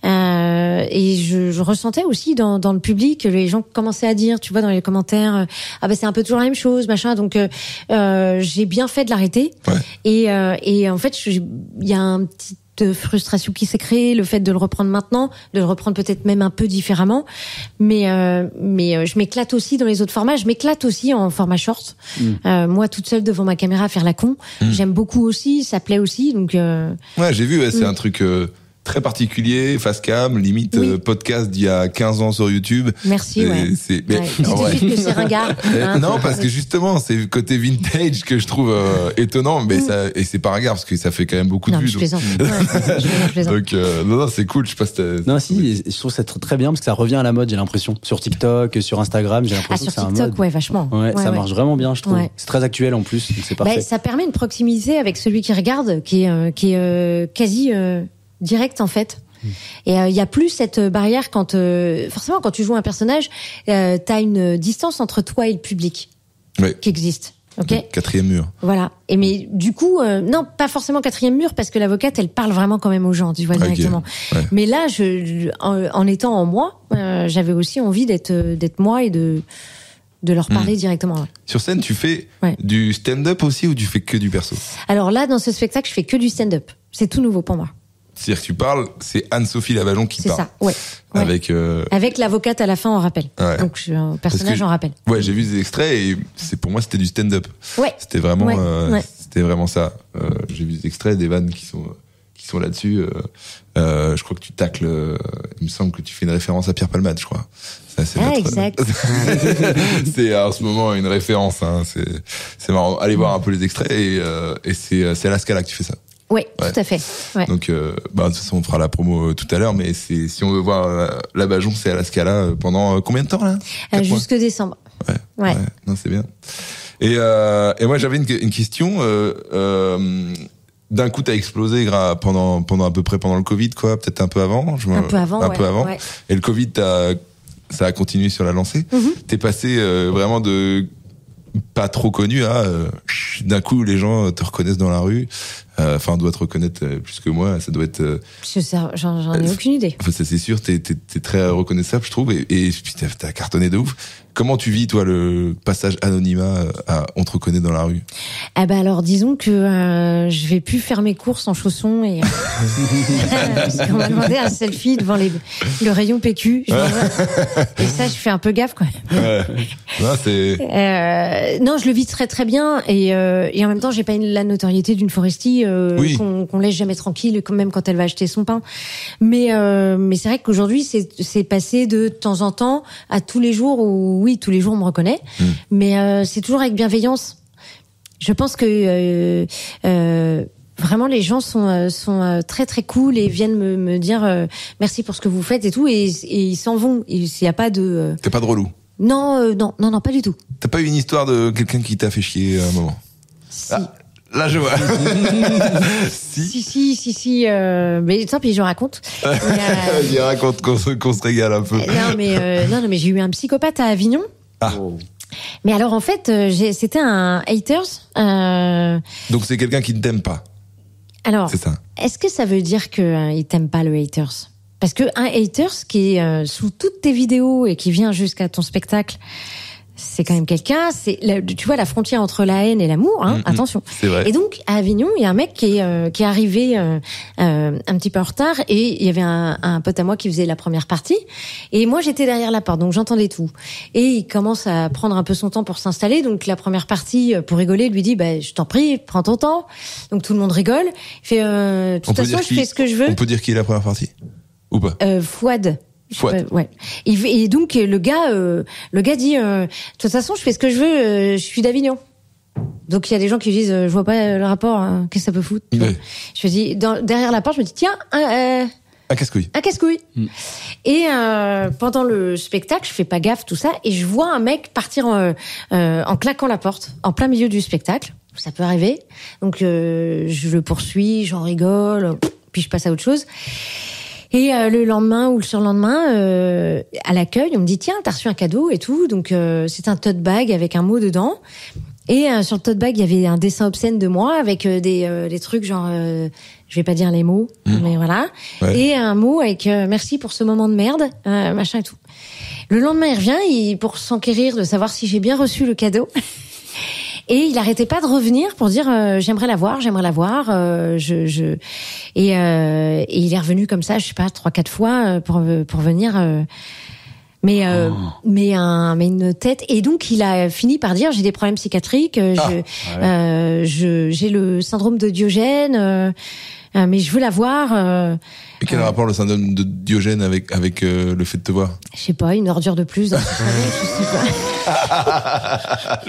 Euh, et je, je ressentais aussi dans, dans le public que les gens commençaient à dire, tu vois, dans les commentaires, euh, ah ben c'est un peu toujours la même chose, machin. Donc euh, euh, j'ai bien fait de l'arrêter. Ouais. Et, euh, et en fait, je- il y a un petit de frustration qui s'est créée, le fait de le reprendre maintenant, de le reprendre peut-être même un peu différemment, mais euh, mais euh, je m'éclate aussi dans les autres formats, je m'éclate aussi en format short. Mm. Euh, moi toute seule devant ma caméra à faire la con, Mm. j'aime beaucoup aussi, ça plaît aussi, donc euh, Ouais, j'ai vu. Ouais, c'est Mm. un truc euh, très particulier, face cam, limite Oui. euh, podcast d'il y a quinze ans sur YouTube. merci. Et Ouais. c'est mais Ouais. Dis en tout de vrai. suite que c'est ringard. Euh, hein. non, parce que justement, c'est le côté vintage que je trouve euh, étonnant, mais Mm. ça et c'est pas ringard parce que ça fait quand même beaucoup de Non, vues. je donc- plaisante. Ouais, je plaisante, je plaisante. Donc euh, non, non, c'est cool. Je sais pas si t'as- Non, si, je trouve ça tr- très bien parce que ça revient à la mode, j'ai l'impression. Sur TikTok, sur Instagram, j'ai Ah, l'impression sur que c'est un TikTok, mode. ouais, vachement. Ouais, ça ouais. marche vraiment bien, je trouve. Ouais. C'est très actuel en plus, donc c'est Bah, parfait. ça permet une proximité avec celui qui regarde, qui est, euh, qui est euh, quasi euh, direct en fait. Et il euh, y a plus cette barrière quand euh, forcément quand tu joues un personnage, euh, t'as une distance entre toi et le public Ouais. qui existe. Ok. Quatrième mur. Voilà. Et mais du coup, euh, non, pas forcément quatrième mur parce que l'avocate, elle parle vraiment quand même aux gens, tu vois Ok. directement. Ouais. Mais là, je, en, en étant en moi, euh, j'avais aussi envie d'être d'être moi et de de leur parler directement. Ouais. Sur scène, tu fais Ouais. du stand-up aussi ou tu fais que du perso? Alors là, dans ce spectacle, je fais que du stand-up. C'est tout nouveau pour moi. C'est-à-dire que tu parles, c'est Anne-Sophie Labajon qui C'est parle. ça. Ouais. Ouais. Avec euh, Avec l'avocate à la fin en rappel. Ouais. Donc je suis un personnage Parce que- en rappel. ouais, j'ai vu des extraits et c'est pour moi c'était du stand-up. Ouais. C'était vraiment Ouais, euh, ouais. c'était vraiment ça. Euh, j'ai vu des extraits, des vannes qui sont qui sont là-dessus. Euh, euh, je crois que tu tacles. Euh, il me semble que tu fais une référence à Pierre Palmade, je crois. Ça, c'est ah, notre, exact. c'est en ce moment une référence. Hein, c'est c'est marrant. Allez voir un peu les extraits et euh, et c'est c'est à la Scala que tu fais ça. Oui, ouais. Tout à fait. Ouais. Donc, euh, bah, de toute façon, on fera la promo euh, tout à l'heure, mais c'est, si on veut voir euh, la Bajon, c'est à la Scala euh, pendant euh, combien de temps, là? euh, Jusque décembre. Ouais. Ouais. ouais. Non, c'est bien. Et, euh, et moi, j'avais une, une question, euh, euh, d'un coup, t'as explosé gra- pendant, pendant à peu près pendant le Covid, quoi, peut-être un peu avant. Je me... Un peu avant, Un ouais, peu avant. Ouais. Et le Covid, t'as, ça a continué sur la lancée. Mm-hmm. T'es passé, euh, vraiment de, pas trop connu à, euh, d'un coup, les gens te reconnaissent dans la rue. Enfin, euh, doit te reconnaître euh, plus que moi. Ça doit être. Euh, je sais, j'en, j'en ai euh, aucune idée. Enfin, ça c'est sûr. T'es, t'es, t'es très reconnaissable, je trouve. Et, et puis t'as, t'as cartonné de ouf. Comment tu vis, toi, le passage anonymat à on te reconnaît dans la rue? Ah bah alors, disons que euh, je vais plus faire mes courses en chaussons et parce qu'on m'a demandé un selfie devant les, le rayon P Q. Je et ça, je fais un peu gaffe, quoi. Ouais. Non, c'est. Euh, non, je le vis très très bien et, euh, et en même temps, j'ai pas une, la notoriété d'une Foresti euh, oui. qu'on, qu'on laisse jamais tranquille, quand même quand elle va acheter son pain. Mais euh, mais c'est vrai qu'aujourd'hui, c'est c'est passé de temps en temps à tous les jours où oui, tous les jours on me reconnaît, mmh. mais euh, c'est toujours avec bienveillance. Je pense que euh, euh, vraiment les gens sont sont très très cool et viennent me, me dire euh, merci pour ce que vous faites et tout et, et ils s'en vont. Il y a pas de. Euh... T'es pas de relou. Non euh, non non non pas du tout. T'as pas eu une histoire de quelqu'un qui t'a fait chier à un moment? Si. Ah. Là, je vois. si. si, si, si, si. Euh, mais tant pis, je raconte. Euh... Vas-y, raconte qu'on se, qu'on se régale un peu. Non, mais euh, non, non, mais j'ai eu un psychopathe à Avignon. Ah. Mais alors, en fait, j'ai, c'était un haters. Euh... Donc, c'est quelqu'un qui ne t'aime pas. Alors, c'est ça. Est-ce que ça veut dire qu'il euh, t'aime pas le haters? Parce que un haters qui est euh, sous toutes tes vidéos et qui vient jusqu'à ton spectacle. C'est quand même quelqu'un, c'est tu vois la frontière entre la haine et l'amour, hein, mmh, attention. C'est vrai. Et donc à Avignon, il y a un mec qui est euh, qui est arrivé euh, euh, un petit peu en retard et il y avait un, un pote à moi qui faisait la première partie et moi j'étais derrière la porte donc j'entendais tout. Et il commence à prendre un peu son temps pour s'installer donc la première partie pour rigoler lui dit bah je t'en prie, prends ton temps. Donc tout le monde rigole. Il fait euh, de toute façon, je fais ce que je veux. On peut dire qui est la première partie ou pas? Euh Fouad. Fouad. Ouais. Et, et donc le gars, euh, le gars dit, euh, de toute façon, je fais ce que je veux. Euh, je suis d'Avignon. Donc il y a des gens qui disent, euh, je vois pas le rapport. Hein, qu'est-ce que ça peut foutre? Ouais. Je me dis, dans, derrière la porte, je me dis, tiens, un, euh, un casse-couille. Un casse-couille. Mm. Et euh, pendant le spectacle, je fais pas gaffe tout ça, et je vois un mec partir en, euh, en claquant la porte, en plein milieu du spectacle. Ça peut arriver. Donc euh, je le poursuis, j'en rigole, puis je passe à autre chose. Et euh, le lendemain ou le surlendemain, euh, à l'accueil, on me dit tiens, t'as reçu un cadeau et tout. Donc euh, c'est un tote bag avec un mot dedans. Et euh, sur le tote bag, il y avait un dessin obscène de moi avec euh, des euh, des trucs genre, euh, je vais pas dire les mots, mmh. mais voilà. Ouais. Et un mot avec euh, merci pour ce moment de merde, euh, machin et tout. Le lendemain, il revient il, pour s'enquérir de savoir si j'ai bien reçu le cadeau. Et il arrêtait pas de revenir pour dire euh, j'aimerais la voir, j'aimerais la voir. Euh, je, je... Et, euh, et il est revenu comme ça, je sais pas, trois, quatre fois pour pour venir. Euh... Mais euh, oh. mais un mais une tête. Et donc il a fini par dire j'ai des problèmes psychiatriques. Ah. Je, ouais. euh, je j'ai le syndrome de Diogène. Euh, euh, mais je veux la voir. Euh, Et quel euh, rapport le syndrome de Diogène avec avec euh, le fait de te voir? Je sais pas, une ordure de plus. Dans ce je sais pas.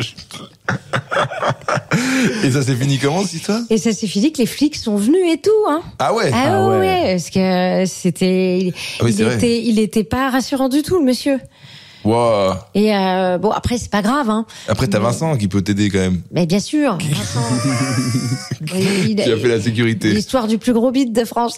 Et ça s'est fini comment cette histoire? Et ça s'est fini que les flics sont venus et tout, hein. Ah ouais. Ah, ah ouais. ouais. Parce que c'était, ah oui, il était, vrai. il était pas rassurant du tout, le monsieur. Wow. Et euh, bon après c'est pas grave hein. Après t'as Vincent qui peut t'aider quand même. Mais bien sûr. Vincent. il, il, qui a fait la sécurité. L'histoire du plus gros beat de France.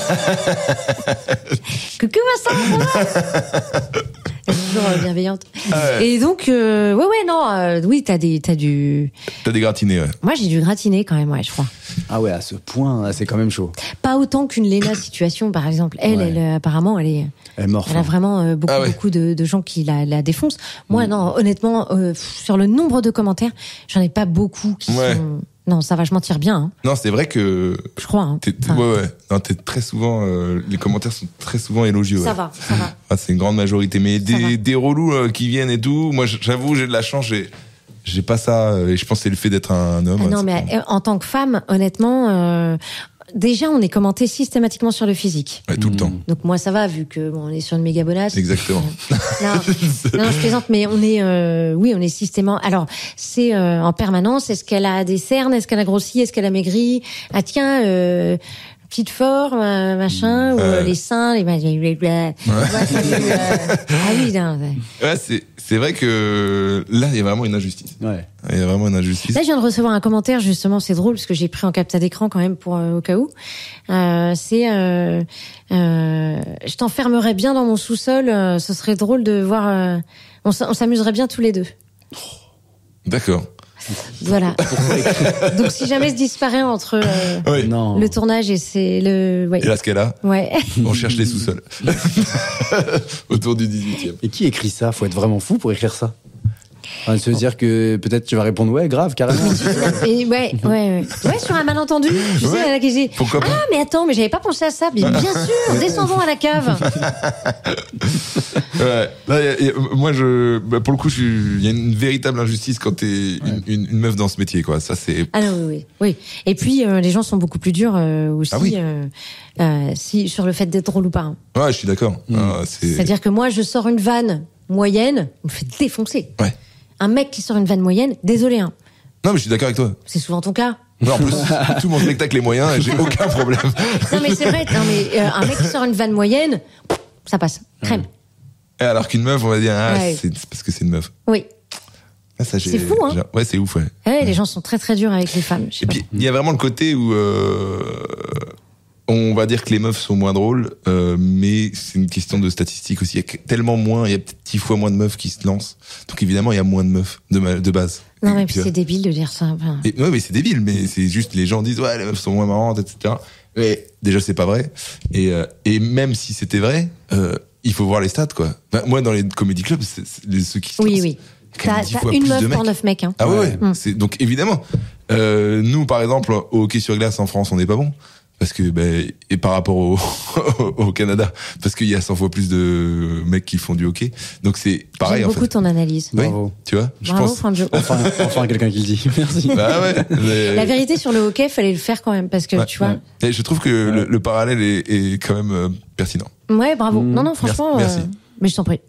Coucou Vincent. Elle est toujours euh, bienveillante. Ah ouais. Et donc euh, ouais ouais non euh, oui t'as des t'as du. T'as des gratinés ouais. Moi j'ai du gratiné quand même ouais je crois. Ah ouais à ce point c'est quand même chaud. Pas autant qu'une Léna Situation par exemple. Elle ouais. elle apparemment elle est. Elle est morte. Elle a vraiment euh, beaucoup ah ouais. beaucoup de, de gens qui la, la défoncent. Moi mmh. non honnêtement euh, sur le nombre de commentaires j'en ai pas beaucoup qui ouais. sont. Non, ça va, je m'en tire bien. Hein. Non, c'est vrai que. Je crois. Hein. T'es, t'es, ouais, ouais. Non, t'es très souvent. Euh, les commentaires sont très souvent élogieux. Ça ouais. va, ça va. Ah, c'est une grande majorité. Mais des, des relous euh, qui viennent et tout. Moi, j'avoue, j'ai de la chance. J'ai j'ai pas ça. Et je pense que c'est le fait d'être un homme. Ah non, mais bon. en tant que femme, honnêtement, euh, déjà, on est commenté systématiquement sur le physique. Ouais, tout le temps. Donc moi, ça va, vu que bon, on est sur une méga bonasse. Exactement. non, non, je plaisante, mais on est, euh, oui, on est systématiquement. Alors, c'est euh, en permanence. Est-ce qu'elle a des cernes? Est-ce qu'elle a grossi? Est-ce qu'elle a maigri? Ah tiens. Euh, petite forme, machin, ou euh, les seins, les... Ouais. Ouais, euh... ah oui, non. Ouais, c'est, c'est vrai que là, il y a vraiment une injustice. Ouais. Il y a vraiment une injustice. Là, je viens de recevoir un commentaire, justement, c'est drôle, parce que j'ai pris en capta d'écran quand même pour euh, au cas où. Euh, c'est, euh, euh, je t'enfermerais bien dans mon sous-sol, euh, ce serait drôle de voir, euh, on, on s'amuserait bien tous les deux. D'accord. Voilà. Donc si jamais se disparaît entre euh, oui. Non. le tournage et c'est le ouais. Et là, ce qu'elle a, ouais. on cherche les sous-sols autour du dix-huitième. Et qui écrit ça? Faut être vraiment fou pour écrire ça. Enfin, se dire que peut-être tu vas répondre ouais, grave, carrément. Et ouais, ouais, ouais. Ouais, sur un malentendu. Tu Ouais. sais, là, qui dit, Pourquoi pas? ah, mais attends, mais j'avais pas pensé à ça. Mais bien sûr, descendons à la cave. Ouais. Là, y a, y a, moi, je, bah, pour le coup, il y a une véritable injustice quand t'es une, Ouais. une, une meuf dans ce métier, quoi. Ça, c'est. Ah non, oui, oui. oui. Et puis, euh, les gens sont beaucoup plus durs euh, aussi, Ah oui. euh, euh, si, sur le fait d'être drôle ou pas. Hein. Ouais, je suis d'accord. Mmh. Ah, c'est... C'est-à-dire que moi, je sors une vanne moyenne, on me fait défoncer. Ouais. Un mec qui sort une vanne moyenne, désolé, hein. Non, mais je suis d'accord avec toi. C'est souvent ton cas. Non, en plus, tout mon spectacle est moyen et j'ai aucun problème. Non, mais c'est vrai. Non, mais euh, un mec qui sort une vanne moyenne, ça passe. Crème. Et alors qu'une meuf, on va dire, ah, Ouais. c'est, c'est parce que c'est une meuf. Oui. Ah, ça, j'ai- C'est fou, hein. j'ai- Ouais, c'est ouf, ouais. Ouais, les gens sont très très durs avec les femmes. Je sais Et pas. puis, il y a vraiment le côté où, euh, on va dire que les meufs sont moins drôles, euh, mais c'est une question de statistiques aussi. Il y a tellement moins, il y a peut-être dix fois moins de meufs qui se lancent. Donc évidemment, il y a moins de meufs de, ma- de base. Non, Et mais puis, puis c'est débile de dire ça. Enfin, Et, ouais, mais c'est débile, mais c'est juste les gens disent ouais, les meufs sont moins marrantes, et cetera. Mais déjà, c'est pas vrai. Et, euh, et même si c'était vrai, euh, il faut voir les stats, quoi. Bah, moi, dans les comédie clubs, c'est, c'est les, ceux qui se oui, lancent, oui. il y a quand même T'as dix t'as fois une plus de meuf mecs. pour neuf mecs. Hein. Ah ouais, ouais. Mm. C'est, donc évidemment, euh, nous, par exemple, au hockey sur glace en France, on n'est pas bon. Parce que, ben, et par rapport au, au Canada, parce qu'il y a cent fois plus de mecs qui font du hockey. Donc c'est pareil, J'aime en beaucoup fait. ton analyse. Oui, Bravo. tu vois, je Bravo, pense. Franjo. Enfin, enfin quelqu'un qui le dit. Merci. Bah ouais. mais- La vérité sur le hockey, fallait le faire quand même parce que Ouais, tu vois. ouais. Et je trouve que le, le parallèle est, est quand même euh, pertinent. Ouais, bravo. Mm. Non, non, franchement. Merci. euh, mais je t'en prie.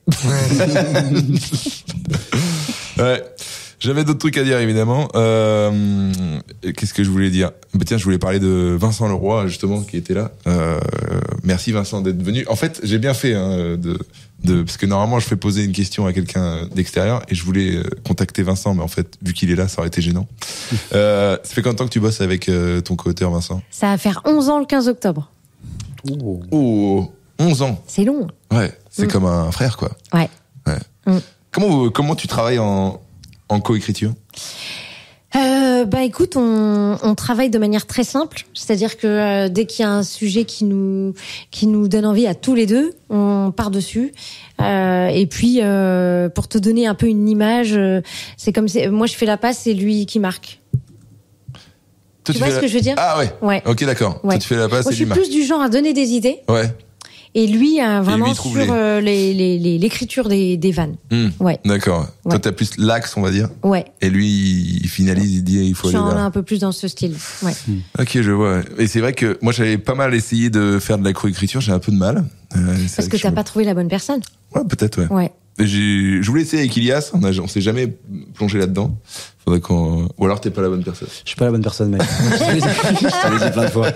Ouais. J'avais d'autres trucs à dire évidemment. Euh, qu'est-ce que je voulais dire? Bah tiens, je voulais parler de Vincent Leroy justement qui était là. Euh, merci Vincent d'être venu. En fait, j'ai bien fait hein, de, de parce que normalement je fais poser une question à quelqu'un d'extérieur et je voulais euh, contacter Vincent, mais en fait vu qu'il est là, ça aurait été gênant. Euh, ça fait combien de temps que tu bosses avec euh, ton co-auteur Vincent? Ça va faire onze ans le quinze octobre. Oh. Oh, onze ans. C'est long. Ouais, c'est Mm. comme un frère quoi. Ouais. Ouais. Mm. Comment vous- comment tu travailles en en coécriture? Euh, bah écoute, on, on travaille de manière très simple, c'est-à-dire que euh, dès qu'il y a un sujet qui nous qui nous donne envie à tous les deux, on part dessus. Euh, et puis euh, pour te donner un peu une image, euh, c'est comme si, moi je fais la passe, c'est lui qui marque. Toi, Tu vois fais ce la- que je veux dire? Ah ouais. Ouais. Ok, d'accord. Ouais. Toi, tu fais la passe Moi et je suis lui marque. plus du genre à donner des idées, Ouais. et lui euh, vraiment lui, il sur trouve les- euh, les les- les- l'écriture des des vannes. Hmm. Ouais, D'accord. Toi, Ouais. t'as plus l'axe, on va dire. ouais. Et lui, il finalise, il dit, il Je faut suis aller en- là. un peu plus dans ce style. Ouais. Ok, je vois. Et c'est vrai que moi, j'avais pas mal essayé de faire de la coécriture, j'ai un peu de mal. Euh, c'est Parce vrai que je t'as me- pas trouvé la bonne personne. Ouais, peut-être, ouais. Ouais. Et j'ai, je voulais essayer avec Ilias, on, a, on s'est jamais plongé là-dedans. Faudrait qu'on, ou alors t'es pas la bonne personne. Je suis pas la bonne personne, mec. Je te l'ai dit, je te l'ai dit plein de fois.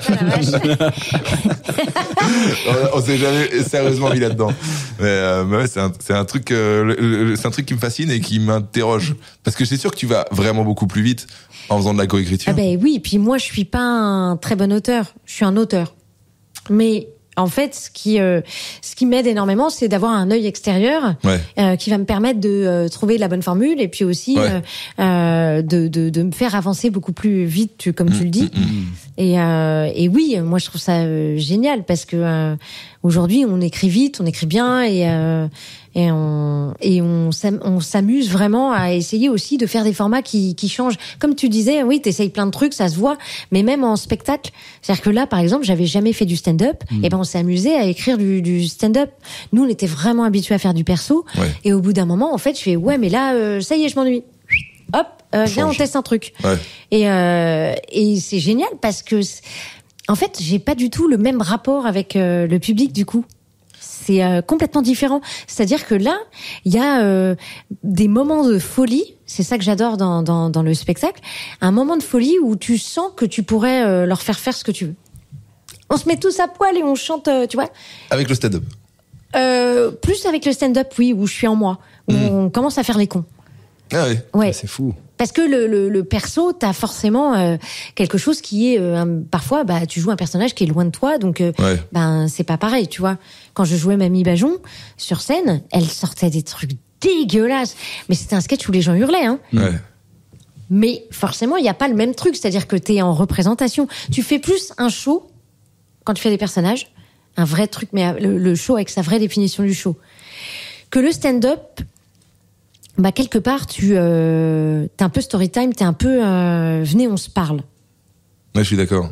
on, on s'est jamais sérieusement mis là-dedans. Mais, euh, mais ouais, c'est un, c'est un truc, euh, le- le- c'est un truc qui me fascine et qui m'interroge. Parce que c'est sûr que tu vas vraiment beaucoup plus vite en faisant de la coécriture. Ah ben oui, puis moi je suis pas un très bon auteur, je suis un auteur. Mais en fait, ce qui euh, ce qui m'aide énormément, c'est d'avoir un œil extérieur Ouais. euh, qui va me permettre de euh, trouver la bonne formule et puis aussi Ouais. euh, euh, de, de de me faire avancer beaucoup plus vite, tu- comme tu le dis. Mm, mm. Et euh, et oui, moi je trouve ça euh, génial parce que euh, aujourd'hui on écrit vite, on écrit bien et euh, et on et on s'am- on s'amuse vraiment à essayer aussi de faire des formats qui qui changent. Comme tu disais, oui, t'essayes plein de trucs, ça se voit, mais même en spectacle, c'est-à-dire que là par exemple, j'avais jamais fait du stand-up, et ben on s'est amusé à écrire du, du stand-up. Nous, on était vraiment habitués à faire du perso, Ouais. et au bout d'un moment, en fait, je fais ouais, mais là, euh, ça y est, je m'ennuie. Hop, euh, viens, on teste un truc. Ouais. Et, euh, et c'est génial parce que, en fait, j'ai pas du tout le même rapport avec euh, le public du coup. C'est euh, complètement différent. C'est-à-dire que là, il y a euh, des moments de folie. C'est ça que j'adore dans, dans, dans le spectacle. Un moment de folie où tu sens que tu pourrais euh, leur faire faire ce que tu veux. On se met tous à poil et on chante, euh, tu vois. Avec le stand-up. Euh, plus avec le stand-up, oui, où je suis en moi. Où mmh. on commence à faire les cons. Ah oui. Ouais. Ah, c'est fou. Parce que le, le, le perso, t'as forcément euh, quelque chose qui est euh, un, parfois, bah, tu joues un personnage qui est loin de toi, donc euh, ouais. ben c'est pas pareil, tu vois. Quand je jouais Mamie Bajon sur scène, elle sortait des trucs dégueulasses, mais c'était un sketch où les gens hurlaient, hein. Ouais. Mais forcément, il y a pas le même truc, c'est-à-dire que t'es en représentation. Tu fais plus un show quand tu fais des personnages, un vrai truc, mais le, le show avec sa vraie définition du show, que le stand-up. Bah quelque part tu euh, t'es un peu story time, t'es un peu euh, venez on se parle. Ouais, je suis d'accord.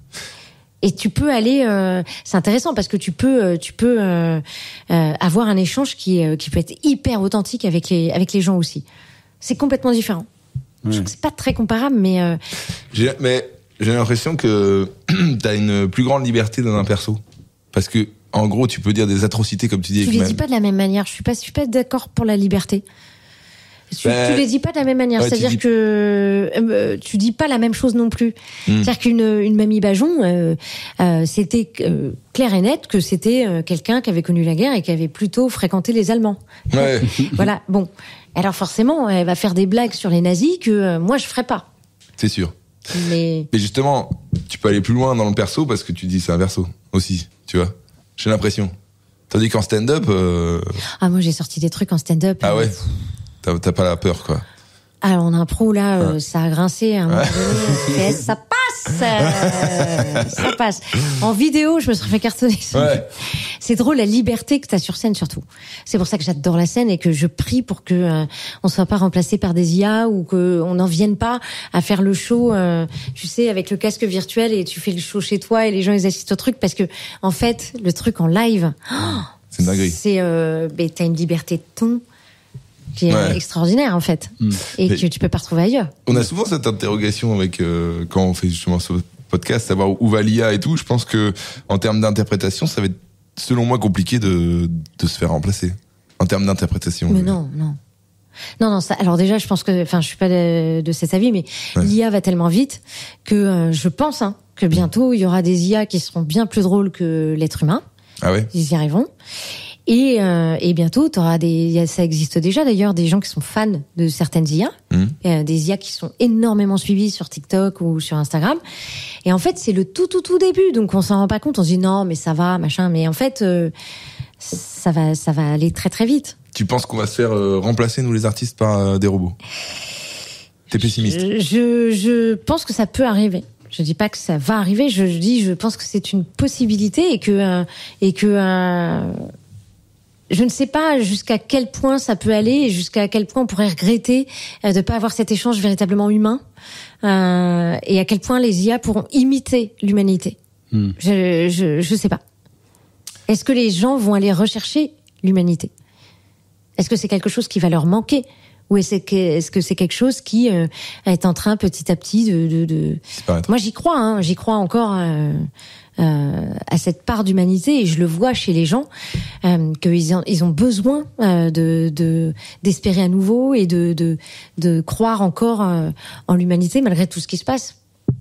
Et tu peux aller, euh, c'est intéressant parce que tu peux tu peux euh, euh, avoir un échange qui qui peut être hyper authentique avec les avec les gens aussi. C'est complètement différent. Ouais. Je trouve que c'est pas très comparable, mais euh... j'ai, mais j'ai l'impression que t'as une plus grande liberté dans un perso parce que en gros tu peux dire des atrocités comme tu dis. Tu les dis pas de la même manière. Je suis pas je suis pas d'accord pour la liberté. Tu, ben, tu les dis pas de la même manière, ouais, c'est-à-dire dis... que euh, tu dis pas la même chose non plus. Mmh. C'est-à-dire qu'une une Mamie Bajon, euh, euh, c'était euh, clair et net que c'était euh, quelqu'un qui avait connu la guerre et qui avait plutôt fréquenté les Allemands. Ouais. Voilà. Bon, alors forcément, elle va faire des blagues sur les nazis que euh, moi je ferais pas. C'est sûr. Mais... Mais justement, tu peux aller plus loin dans le perso parce que tu dis c'est un perso aussi, tu vois. J'ai l'impression. Tandis qu'en stand-up. Euh... Ah moi j'ai sorti des trucs en stand-up. Ah ouais. T'as, t'as pas la peur, quoi. Alors, en impro, là, ouais. euh, ça a grincé à un moment donné. Ouais. Ça passe euh, Ça passe. En vidéo, je me serais fait cartonner. Ouais. C'est drôle, la liberté que t'as sur scène, surtout. C'est pour ça que j'adore la scène et que je prie pour que euh, on soit pas remplacé par des I A ou qu'on n'en vienne pas à faire le show, euh, tu sais, avec le casque virtuel et tu fais le show chez toi et les gens, ils assistent au truc parce que, en fait, le truc en live... Oh, c'est une dinguerie. C'est... Euh, ben, t'as une liberté de ton... qui est ouais. extraordinaire en fait mmh. et mais que tu peux pas retrouver ailleurs. On a souvent cette interrogation avec euh, quand on fait justement ce podcast, savoir où va l'I A et tout. Je pense que en termes d'interprétation, ça va être selon moi compliqué de de se faire remplacer en termes d'interprétation. Mais non, non. Non, non, ça, alors déjà, je pense que, enfin, je suis pas de, de cet avis, mais ouais. l'I A va tellement vite que euh, je pense hein, que bientôt il y aura des I A qui seront bien plus drôles que l'être humain. Ah ouais. Ils y arriveront. Et, euh, et bientôt, t'auras des, ça existe déjà d'ailleurs, des gens qui sont fans de certaines I A, mmh. euh, des I A qui sont énormément suivis sur TikTok ou sur Instagram. Et en fait, c'est le tout, tout, tout début, donc on s'en rend pas compte. On se dit non, mais ça va, machin. Mais en fait, euh, ça va, ça va aller très, très vite. Tu penses qu'on va se faire euh, remplacer nous les artistes par euh, des robots? T'es pessimiste? Je, je, je pense que ça peut arriver. Je dis pas que ça va arriver. Je, je dis, je pense que c'est une possibilité et que euh, et que euh, je ne sais pas jusqu'à quel point ça peut aller et jusqu'à quel point on pourrait regretter euh, de pas avoir cet échange véritablement humain euh, et à quel point les I A pourront imiter l'humanité. Hmm. Je, je je sais pas. Est-ce que les gens vont aller rechercher l'humanité? Est-ce que c'est quelque chose qui va leur manquer? Ou est-ce que, est-ce que c'est quelque chose qui euh, est en train petit à petit de... de, de... Moi, j'y crois, hein, j'y crois encore euh, euh, à cette part d'humanité et je le vois chez les gens euh, qu'ils ont, ils ont besoin euh, de, de, d'espérer à nouveau et de, de, de croire encore euh, en l'humanité malgré tout ce qui se passe.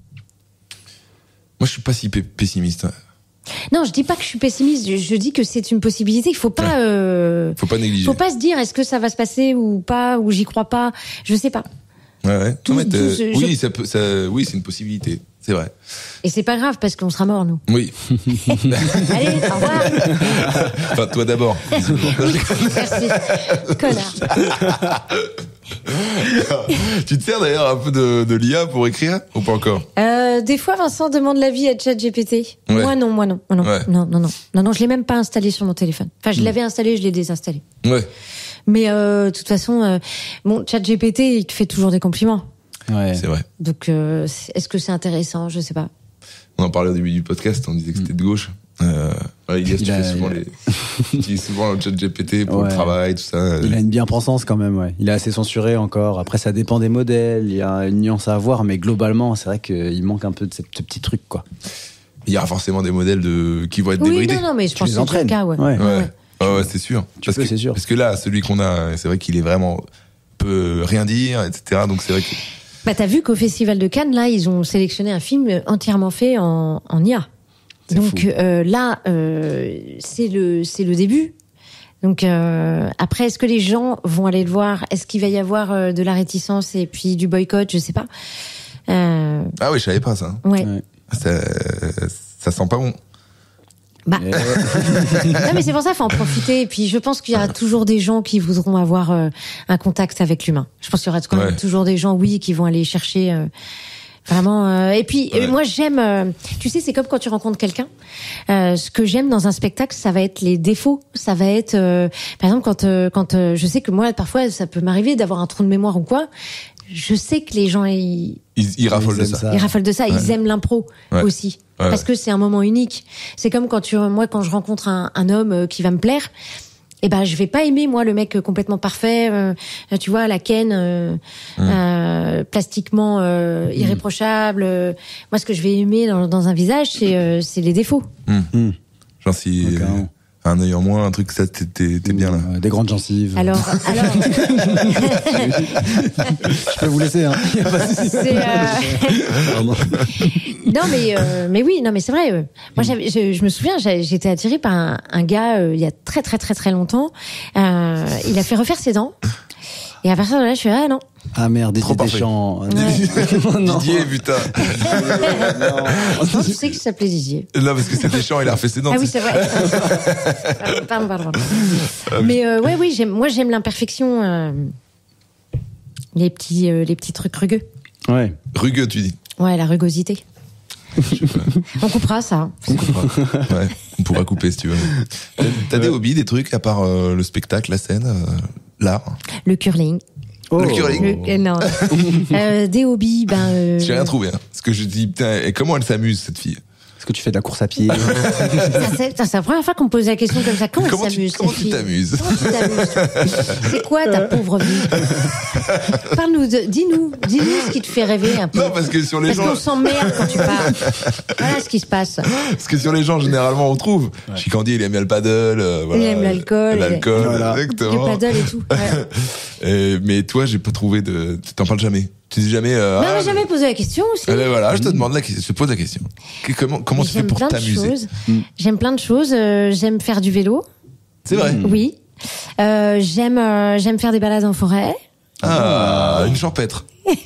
Moi, je suis pas si p- pessimiste. Non, je dis pas que je suis pessimiste. Je, je dis que c'est une possibilité. Il faut pas, euh, faut pas négliger. Faut pas se dire est-ce que ça va se passer ou pas ou j'y crois pas. Je sais pas. Ouais, ouais. Tout, non, mais tout, je... Oui, je... ça peut, ça, oui, c'est une possibilité. C'est vrai. Et c'est pas grave parce qu'on sera morts nous. Oui. Allez, au revoir. Enfin, toi d'abord. Oui, merci. Connard. Tu te sers d'ailleurs un peu de, de l'I A pour écrire ou pas encore? euh, Des fois, Vincent demande l'avis à ChatGPT. Ouais. Moi non, moi non, moi non, ouais. non, non, non, non, non, je l'ai même pas installé sur mon téléphone. Enfin, je mmh. l'avais installé, je l'ai désinstallé. Ouais. Mais euh, de toute façon, euh, bon, ChatGPT, il te fait toujours des compliments. Ouais. C'est vrai. Donc, euh, est-ce que c'est intéressant? Je sais pas. On en parlait au début du podcast, on disait que c'était de gauche. Euh, Ouais, Ilias, Il tu a- fais souvent il a- les, tu utilises souvent le chat G P T pour Ouais. le travail, tout ça. Il a une bien-pensance quand même, ouais. Il est assez censuré encore. Après, ça dépend des modèles. Il y a une nuance à avoir, mais globalement, c'est vrai qu'il manque un peu de ce, ce petit truc, quoi. Il y aura forcément des modèles de, qui vont être Oui, débridés. non, non, mais je Tu pense les que c'est le entraînes. cas, ouais. Ouais. Ouais, Ouais. ouais, ouais, c'est sûr. Tu parce peux, que, c'est sûr. Parce que là, celui qu'on a, c'est vrai qu'il est vraiment peut rien dire, et cetera. Donc c'est vrai que Bah, t'as vu qu'au Festival de Cannes, là, ils ont sélectionné un film entièrement fait en, en I A. C'est Donc fou. euh, là, euh, c'est le c'est le début. Donc euh, après, est-ce que les gens vont aller le voir? Est-ce qu'il va y avoir euh, de la réticence et puis du boycott? Je sais pas. Euh, ah oui, je savais pas ça. ouais. Ouais. Ça, ça sent pas bon. Bah. Et- Non, mais c'est pour ça, faut en profiter. Et puis, je pense qu'il y aura toujours des gens qui voudront avoir euh, un contact avec l'humain. Je pense qu'il y aura quand même Ouais. toujours des gens, oui, qui vont aller chercher euh, vraiment. euh, Et puis, Ouais. euh, moi, j'aime. euh, Tu sais, c'est comme quand tu rencontres quelqu'un. Euh, ce que j'aime dans un spectacle, ça va être les défauts. Ça va être, euh, par exemple, quand euh, quand euh, je sais que moi, parfois, ça peut m'arriver d'avoir un trou de mémoire ou quoi. Je sais que les gens ils, Ils, ils raffolent de aiment ça. ça. ils raffolent de ça. Ils aiment l'impro Ouais. aussi. Ouais, Parce ouais. que c'est un moment unique. C'est comme quand tu, moi, quand je rencontre un, un homme euh, qui va me plaire, eh ben, je vais pas aimer, moi, le mec euh, complètement parfait, euh, tu vois, la Ken, euh, euh, plastiquement euh, irréprochable. euh. Moi, ce que je vais aimer dans, dans un visage, c'est, euh, c'est les défauts. Hmm. Genre si Ouais, carrément. un œil en moins, un truc, ça t'es, t'es, t'es bien là. Euh, Des grandes gencives. Alors, alors, Je peux vous laisser, hein. Y a pas de souci. c'est, euh, Pardon. non mais euh, mais oui, non mais c'est vrai. euh, moi j'avais, je, je me souviens, j'ai- j'étais attirée par un, un gars euh, il y a très très très très longtemps. Euh, il a fait refaire ses dents. Et à partir de là, je suis ah non. Ah merde, Trop Didier parfait. Deschamps. Ouais. Non. Didier, putain. Non, tu sais que ça s'appelait Didier. Non, parce que c'était chiant, il a refait ses dents. Ah oui, tu sais. c'est vrai. Pardon, pardon, pardon. Mais euh, ouais, oui, j'aime, moi j'aime l'imperfection, euh, les petits, euh, les petits trucs rugueux. Ouais. Rugueux, tu dis. Ouais, la rugosité. On coupera ça. Ouais, on pourra couper si tu veux. T'as, t'as des hobbies, des trucs, à part euh, le spectacle, la scène, euh, l'art? Le curling. Oh. Le curling. Le- euh, non. Euh, des hobbies, ben. euh, J'ai rien trouvé, hein. Parce que je dis, putain, et comment elle s'amuse, cette fille? Est-ce que tu fais de la course à pied? Ça, c'est, putain, c'est la première fois qu'on me pose la question comme ça. Comment, Comment elle tu- s'amuse comment cette tu fille t'amuses Comment tu t'amuses C'est quoi ta pauvre vie? Parle-nous, de, dis-nous, dis-nous ce qui te fait rêver un peu. Non, parce que sur les Parce gens, qu'on s'emmerde quand tu parles. Voilà ce qui se passe. parce que sur les gens, généralement, on trouve. Chicandier, il aime bien le paddle, euh, voilà. Il aime l'alcool. L'alcool, Voilà. Le exactement. paddle et tout. Ouais. Euh, mais toi, j'ai pas trouvé de, tu t'en parles jamais. Tu dis jamais, euh, Mais on ah, m'a jamais posé la question aussi. eh ben voilà, je te demande la question, je te pose la question. Que- Comment, comment Mais tu fais j'aime pour plein de t'amuser? choses. J'aime plein de choses. Euh, j'aime faire du vélo. C'est vrai. Oui. Euh, j'aime, euh, j'aime faire des balades en forêt. Ah, une champêtre.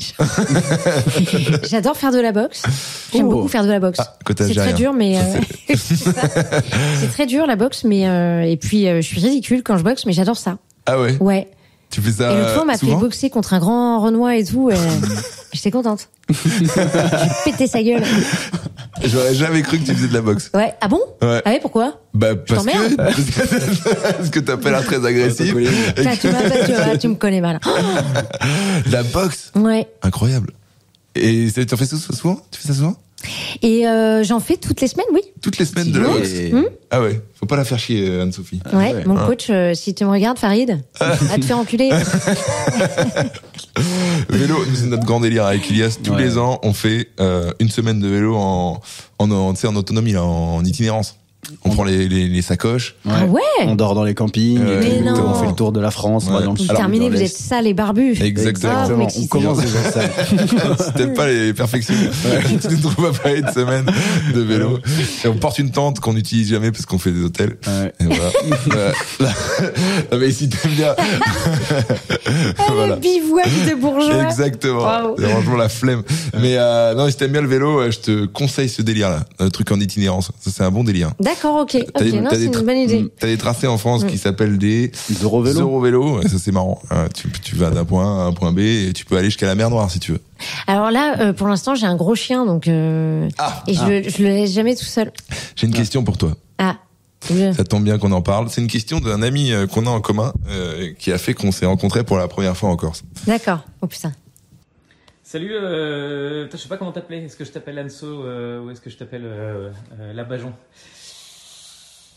J'adore faire de la boxe. J'aime Oh. beaucoup faire de la boxe. Ah, côté c'est très algérien. dur, mais euh, c'est ça. C'est très dur la boxe, mais euh, et puis euh, je suis ridicule quand je boxe, mais j'adore ça. Ah ouais. Ouais. Tu fais ça Et l'autre fois, on m'a fait souvent? boxer contre un grand Renoir et tout. Et j'étais contente. J'ai pété sa gueule. J'aurais jamais cru que tu faisais de la boxe. Ouais. Ah bon? Ouais. Ah ouais, pourquoi? Bah, parce t'emmerde. que, parce que, parce que t'as pas l'air très agressif. Et Putain, tu, m'as- tu, vois, tu me connais mal. que- La boxe. Ouais. Incroyable. Et tu en fais ça souvent? Tu fais ça souvent? Et euh, j'en fais toutes les semaines, oui. Toutes les semaines de la boxe? Et- Ah ouais. Faut pas la faire chier, euh, Anne-Sophie. Ouais. ouais. Mon coach, euh, si tu me regardes, Farid, à te faire enculer. Vélo, nous, c'est notre grand délire avec Ilias. Tous Ouais. les ans, on fait euh, une semaine de vélo en, en, en, tu sais, en autonomie, là, en itinérance. On prend les, les, les sacoches. Ah ouais? On dort dans les campings, Euh, et tout, Mais non. on fait le tour de la France, on va Ouais. dans le Vous sud, terminez, dans vous l'est. êtes sale et barbu. Exactement. Ah, Exactement. Mexique. On commence déjà ça. Si t'aimes pas les perfectionnistes, tu ne trouves pas une semaine de vélo. Et on porte une tente qu'on n'utilise jamais parce qu'on fait des hôtels. Ouais. Et voilà. Euh, là- non, mais si t'aimes bien. Ah, Voilà. le bivouac de bourgeois. Exactement. Bravo. C'est franchement la flemme. Mais euh, non, si t'aimes bien le vélo, euh, je te conseille ce délire-là. Un truc en itinérance. Ça, c'est un bon délire. D'accord, ok. T'as Ok, des- non, t'as c'est des une tra- bonne idée. T'as des tracés en France qui s'appellent des Eurovélo. Eurovélo. Et ça, c'est marrant. Euh, tu, tu vas d'un point A à un point B et tu peux aller jusqu'à la mer Noire si tu veux. Alors là, euh, pour l'instant, j'ai un gros chien, donc euh, Ah. et je, le- je le laisse jamais tout seul. J'ai une question pour toi. Ah. Je- Ça tombe bien qu'on en parle. C'est une question d'un ami euh, qu'on a en commun euh, qui a fait qu'on s'est rencontrés pour la première fois en Corse. D'accord. Oh putain. Salut, euh, putain, je sais pas comment t'appeler. Est-ce que je t'appelle Anso euh, ou est-ce que je t'appelle euh, euh, Labajon?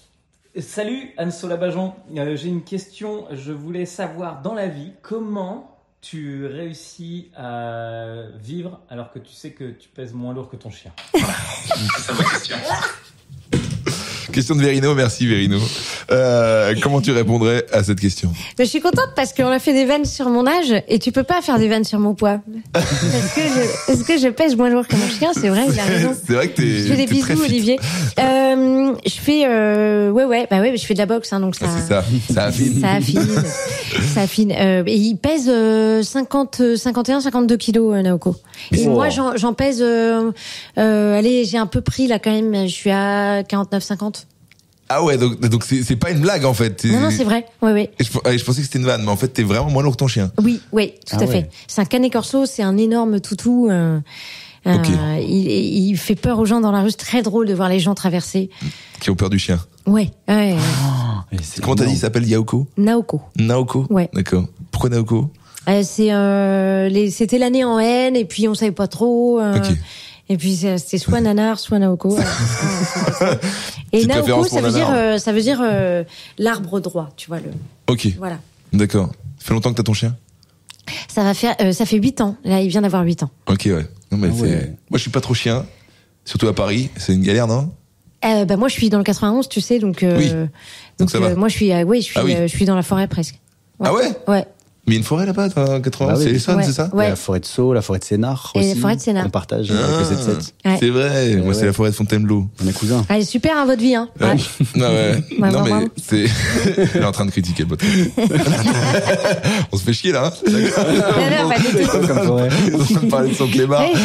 Salut Anne-Sola Bajon, euh, j'ai une question. Je voulais savoir dans la vie comment tu réussis à vivre alors que tu sais que tu pèses moins lourd que ton chien. Voilà, c'est ça ma question. Question de Verino, merci Verino. Euh, comment tu répondrais à cette question? Mais je suis contente parce qu'on a fait des vannes sur mon âge et tu peux pas faire des vannes sur mon poids. Parce que je, parce que je pèse moins lourd que mon chien, c'est vrai, il a raison. C'est vrai que t'es. Je fais des bisous, Olivier. Euh, je fais, euh, ouais, ouais, bah ouais, je fais de la boxe, hein, donc ça. Ah, c'est ça, ça affine. Ça affine. Ça affine. Euh, et il pèse euh, cinquante, cinquante et un, cinquante-deux kilos, euh, Naoko. Et Oh. moi, j'en, j'en pèse. Euh, euh, allez, j'ai un peu pris là quand même. Je suis à quarante-neuf, cinquante. Ah ouais, donc donc c'est c'est pas une blague en fait. Non, non, c'est vrai. Ouais, ouais. Et je, ah, je pensais que c'était une vanne, mais en fait t'es vraiment moins lourd que ton chien. Oui, oui, tout Ah à ouais. fait. C'est un canet corso, c'est un énorme toutou. Euh, euh, Ok. il, il fait peur aux gens dans la rue. C'est très drôle de voir les gens traverser. Qui ont peur du chien. Ouais, ouais. Et c'est Comment t'as dit, il énorme. s'appelle Yaoko? Naoko. Naoko? Ouais. D'accord. Pourquoi Naoko? Euh, c'est euh, les, c'était l'année en haine et puis on savait pas trop. Euh, Ok. Et puis c'est- c'était soit Nanar, soit Naoko. Ouais. Et Petite Naoko, préférence ça pour veut dire, Nanar. euh, ça veut dire euh, l'arbre droit, tu vois le. Ok. Voilà. D'accord. Ça fait longtemps que t'as ton chien? Ça va faire, euh, ça fait huit ans. Là, il vient d'avoir huit ans. Ok, ouais. Non, mais Ah c'est. ouais. Moi, je suis pas trop chien. Surtout à Paris. C'est une galère, non? Euh, bah moi, je suis dans le quatre-vingt-onze, tu sais, donc. Euh, Oui. donc Donc ça euh, va. moi, je suis, euh, oui, je suis, Ah oui. euh, je suis dans la forêt presque. Ah ouais? Ouais. Mais il y a une forêt là-bas, toi, quatre-vingts, Bah oui. c'est Essonne, Ouais. c'est ça? Il y a Ouais. la forêt de Sceaux, la forêt de Sénart Et aussi. la forêt de Sénart. On partage Ah, avec le sept sept. Ouais. C'est vrai. Moi, Ouais, c'est ouais. la forêt de Fontainebleau. On est cousins. Allez, super, hein, votre vie, hein. Ouais. Ouais. Ah ouais. Ouais, non, bravo, mais bravo. c'est. Elle est en train de critiquer le podcast. On se fait chier là, hein? Non, non, pas du tout. Quoi comme forêt? On va me parler de son clébard. Oui.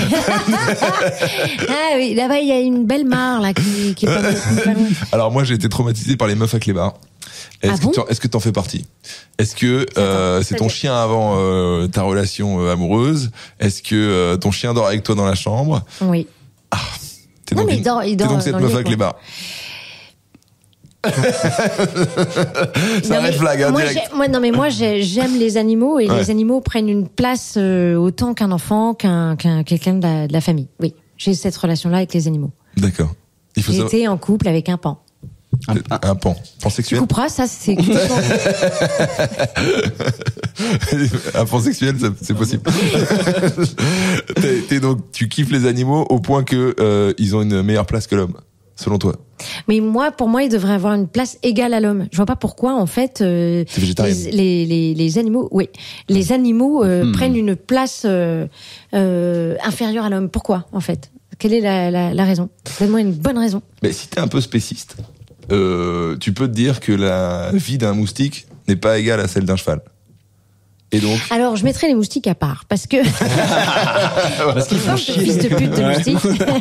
Ah oui, là-bas, il y a une belle mare, là, qui, qui est pas, qui est pas loin. Alors moi, j'ai été traumatisé par les meufs à clébard. Est-ce Ah que bon t'en- est-ce que t'en fais partie? Est-ce que euh, c'est ton c'est-à-dire chien avant euh, ta relation euh, amoureuse? Est-ce que euh, ton chien dort avec toi dans la chambre? Oui. T'es Non, donc, mais il une- dort- il t'es dort donc cette dans le meuf lit, à quoi. clébard. C'est Non, un mais red flag, hein, moi, direct. j'ai- moi, non, mais moi, j'ai- j'aime les animaux et Ouais. les animaux prennent une place euh, autant qu'un enfant, qu'un, qu'un quelqu'un de la, de la famille. Oui, j'ai cette relation-là avec les animaux. D'accord. Il faut J'ai savoir. été en couple avec un pan. Un, un pan. Pan Tu sexuel? couperas, ça, c'est. Un pan sexuel, ça- c'est possible. T'es- t'es donc, tu kiffes les animaux au point que euh, ils ont une meilleure place que l'homme, selon toi. Mais moi, pour moi, ils devraient avoir une place égale à l'homme. Je vois pas pourquoi, en fait, euh, C'est végétarien. les, les, les, les animaux, oui, les animaux euh, prennent une place euh, euh, inférieure à l'homme. Pourquoi, en fait? Quelle est la, la, la raison? Donne-moi une bonne raison. Mais si t'es un peu spéciste, euh, tu peux te dire que la vie d'un moustique n'est pas égale à celle d'un cheval. Et donc, Alors, je mettrai les moustiques à part, parce que Parce qu'ils font comme ce chier. fils de pute de moustique.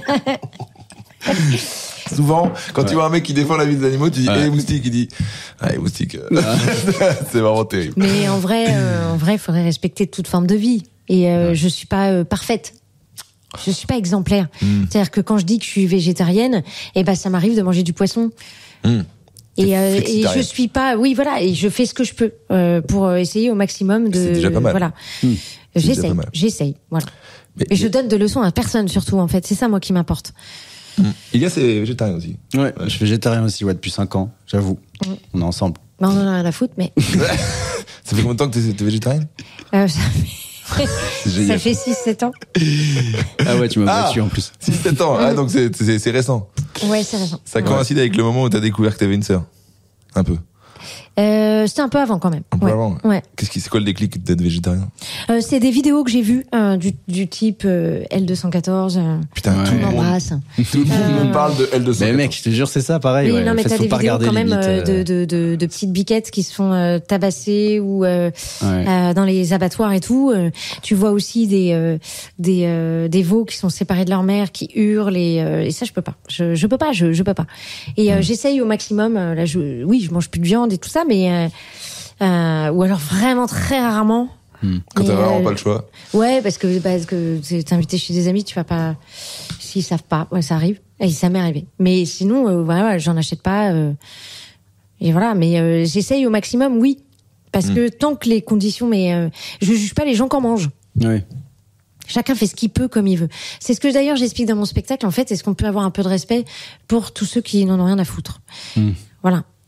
souvent, quand tu vois un mec qui défend la vie des animaux, tu dis, Ouais. hé, moustique, il dit, ah, les moustiques, euh, c'est vraiment terrible. Mais en vrai, euh, en vrai, il faudrait respecter toute forme de vie. Et euh, je suis pas euh, parfaite. Je suis pas exemplaire. Hmm. C'est-à-dire que quand je dis que je suis végétarienne, eh ben ça m'arrive de manger du poisson. Mmh. Et, euh, et flexitarienne. je suis pas, oui voilà, et je fais ce que je peux euh, pour euh, essayer au maximum de. C'est déjà pas mal. Voilà. C'est déjà J'essaye, pas mal. j'essaye, voilà. Mais, Et je donne de leçons à personne surtout en fait. C'est ça moi qui m'importe. il y a ces végétariens aussi. Ouais, je suis végétarien aussi, ouais, depuis cinq ans, j'avoue. On est ensemble. Ben, on en a rien à foutre, mais Ça fait combien de temps que t'es, t'es végétarienne? euh, ça fait, C'est ça génial. fait six sept ans. Ah ouais, tu m'as Ah. battu en plus. six sept ans. Ah, donc c'est, c'est, c'est récent. Ouais, c'est raison. Ça coïncide avec le moment où t'as découvert que t'avais une sœur. Un peu. Euh, c'était un peu avant quand même. Un peu ouais. avant. Ouais. Qu'est-ce qui, c'est quoi le déclic d'être végétarien? Euh, c'est des vidéos que j'ai vues euh, du, du type euh, L deux cent quatorze. Euh, Putain, Ouais. tout le on monde, embrasse. tout le monde me parle de L deux cent. Mais mec, je te jure, c'est ça, pareil. Oui, ouais. non, mais En fait, t'as faut des pas vidéos regarder quand même limite, euh, euh, de, de, de, de petites biquettes qui se font euh, tabasser ou euh, Ouais. euh, dans les abattoirs et tout. Euh, tu vois aussi des euh, des euh, des veaux qui sont séparés de leur mère, qui hurlent et, euh, et ça je peux pas. Je je peux pas, je je peux pas. Et euh, j'essaye au maximum. euh, Là, je, oui, je mange plus de viande et tout ça, mais euh, euh, ou alors vraiment très rarement. Quand Mais, t'as vraiment euh, pas le choix. Ouais, parce que parce que t'es invité chez des amis, tu vas pas. S'ils savent pas, ouais, ça arrive. Et ça m'est arrivé. Mais sinon, euh, voilà, j'en achète pas. Euh, et voilà, mais euh, j'essaye au maximum, oui, parce Mm. que tant que les conditions, mais euh, je juge pas les gens qui en mangent. Ouais. Chacun fait ce qu'il peut comme il veut. C'est ce que d'ailleurs j'explique dans mon spectacle. En fait, est-ce qu'on peut avoir un peu de respect pour tous ceux qui n'en ont rien à foutre. Mm. Voilà.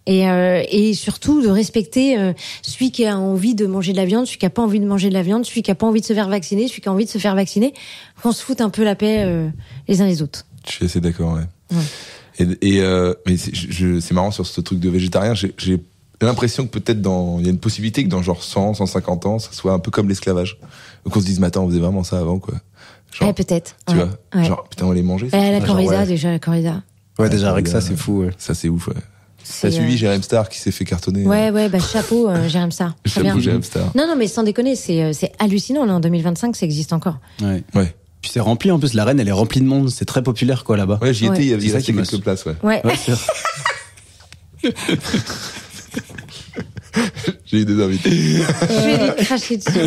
Et, euh, et surtout de respecter euh, celui qui a envie de manger de la viande, celui qui a pas envie de manger de la viande, celui qui a pas envie de se faire vacciner, celui qui a envie de se faire vacciner. Qu'on se foute un peu la paix euh, les uns les autres. Je suis assez d'accord, ouais. ouais. Et, et euh, mais c'est, je, c'est marrant sur ce truc de végétarien. J'ai, j'ai l'impression que peut-être dans, il y a une possibilité que dans genre cent, cent cinquante ans, ça soit un peu comme l'esclavage. Donc on se dise, mais attends, on faisait vraiment ça avant, quoi. Genre, ouais, peut-être. Tu ouais. vois, ouais. genre putain, on les mangeait. Euh, la genre, corrida ouais. déjà, la corrida. Ouais, déjà avec ça, c'est fou. Ouais. Ça c'est ouf. Ouais. C'est, T'as suivi euh... Jérém Star qui s'est fait cartonner. Ouais, ouais, bah chapeau, euh, Jérém Star. Très Chapeau bien. Jérém Star. Non, non, mais sans déconner, c'est c'est hallucinant. Là, en deux mille vingt-cinq, ça existe encore. Ouais. Ouais. Puis c'est rempli en plus. L'arène, elle est remplie de monde. C'est très populaire quoi là-bas. Ouais, j'y étais. Ouais. Il y avait C'est ça resté qui m'a quelques su- places. Ouais. Ouais. Ouais, c'est J'ai eu des invités. Je vais lui cracher dessus.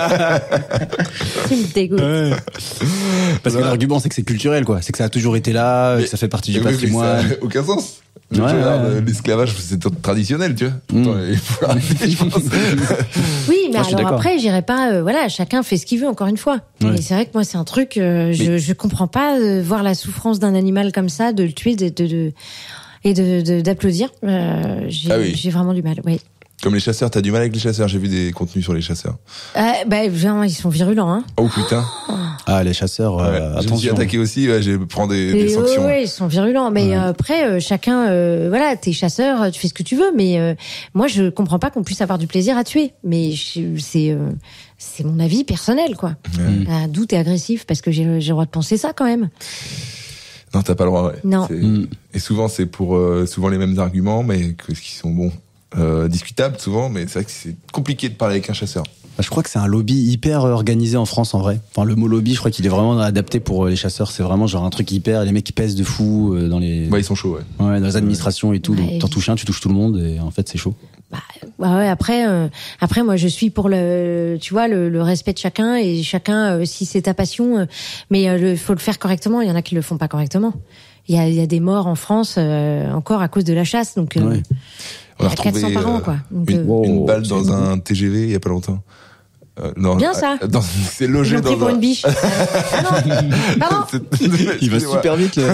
Tu me dégoûtes. Ouais. Parce que l'argument, c'est que c'est culturel, quoi. C'est que ça a toujours été là, Mais- que ça fait partie du Mais oui, mais patrimoine. ça a aucun sens. Ouais, Je regarde, ouais. euh, l'esclavage, c'est traditionnel, tu vois. Mm. Attends, il faut arrêter, je pense. Oui, mais Moi, je suis alors d'accord. après, j'irai pas. Euh, voilà, chacun fait ce qu'il veut. Encore une fois. Ouais. Mais c'est vrai que moi, c'est un truc. Euh, je, Mais- je comprends pas euh, voir la souffrance d'un animal comme ça, de le tuer, de, de, de et de, de d'applaudir. Euh, j'ai, Ah oui. j'ai vraiment du mal. Oui. Comme les chasseurs, t'as du mal avec les chasseurs. J'ai vu des contenus sur les chasseurs. Euh, bah, vraiment, ils sont virulents, hein. Oh putain. Ah, les chasseurs, euh, Ouais, je me suis attention. attaqué aussi. Ouais, j'ai prends des, des Et ouais, sanctions. ouais, ils sont virulents. Mais Ouais. euh, après, euh, chacun, euh, voilà, t'es chasseur, tu fais ce que tu veux. Mais euh, moi, je comprends pas qu'on puisse avoir du plaisir à tuer. Mais je- c'est, euh, c'est mon avis personnel, quoi. Ouais. Ah, d'où t'es agressif parce que j'ai, j'ai le droit de penser ça quand même. Non, t'as pas le droit. Ouais. Non. C'est- Mm. Et souvent, c'est pour euh, souvent les mêmes arguments, mais que, qui sont bons, euh, discutables souvent. Mais c'est vrai que c'est compliqué de parler avec un chasseur. Bah, je crois que c'est un lobby hyper organisé en France, en vrai. Enfin, le mot lobby, je crois qu'il est vraiment adapté pour euh, les chasseurs. C'est vraiment genre un truc hyper, les mecs qui pèsent de fou euh, dans les, Ouais, ils sont chauds. Ouais. ouais, dans les administrations et tout. Ouais. Donc, t'en touches un, tu touches tout le monde et en fait, c'est chaud. Bah, bah ouais, après, euh, après, moi, je suis pour le, tu vois, le, le respect de chacun et chacun, euh, si c'est ta passion, euh, mais il euh, faut le faire correctement. Il y en a qui le font pas correctement. Il y a, il y a des morts en France euh, encore à cause de la chasse, donc euh, Ouais. On a il y a quatre retrouvé cents par an, euh, quoi. Donc, une, euh, Wow, une balle c'est dans beaucoup. un T G V il y a pas longtemps. Euh, non, Bien ça. euh, Dans, c'est ils logé l'ont pris dans pour un. une biche. Ah non, pardon. C'est- Il va excusez-moi. super vite, le...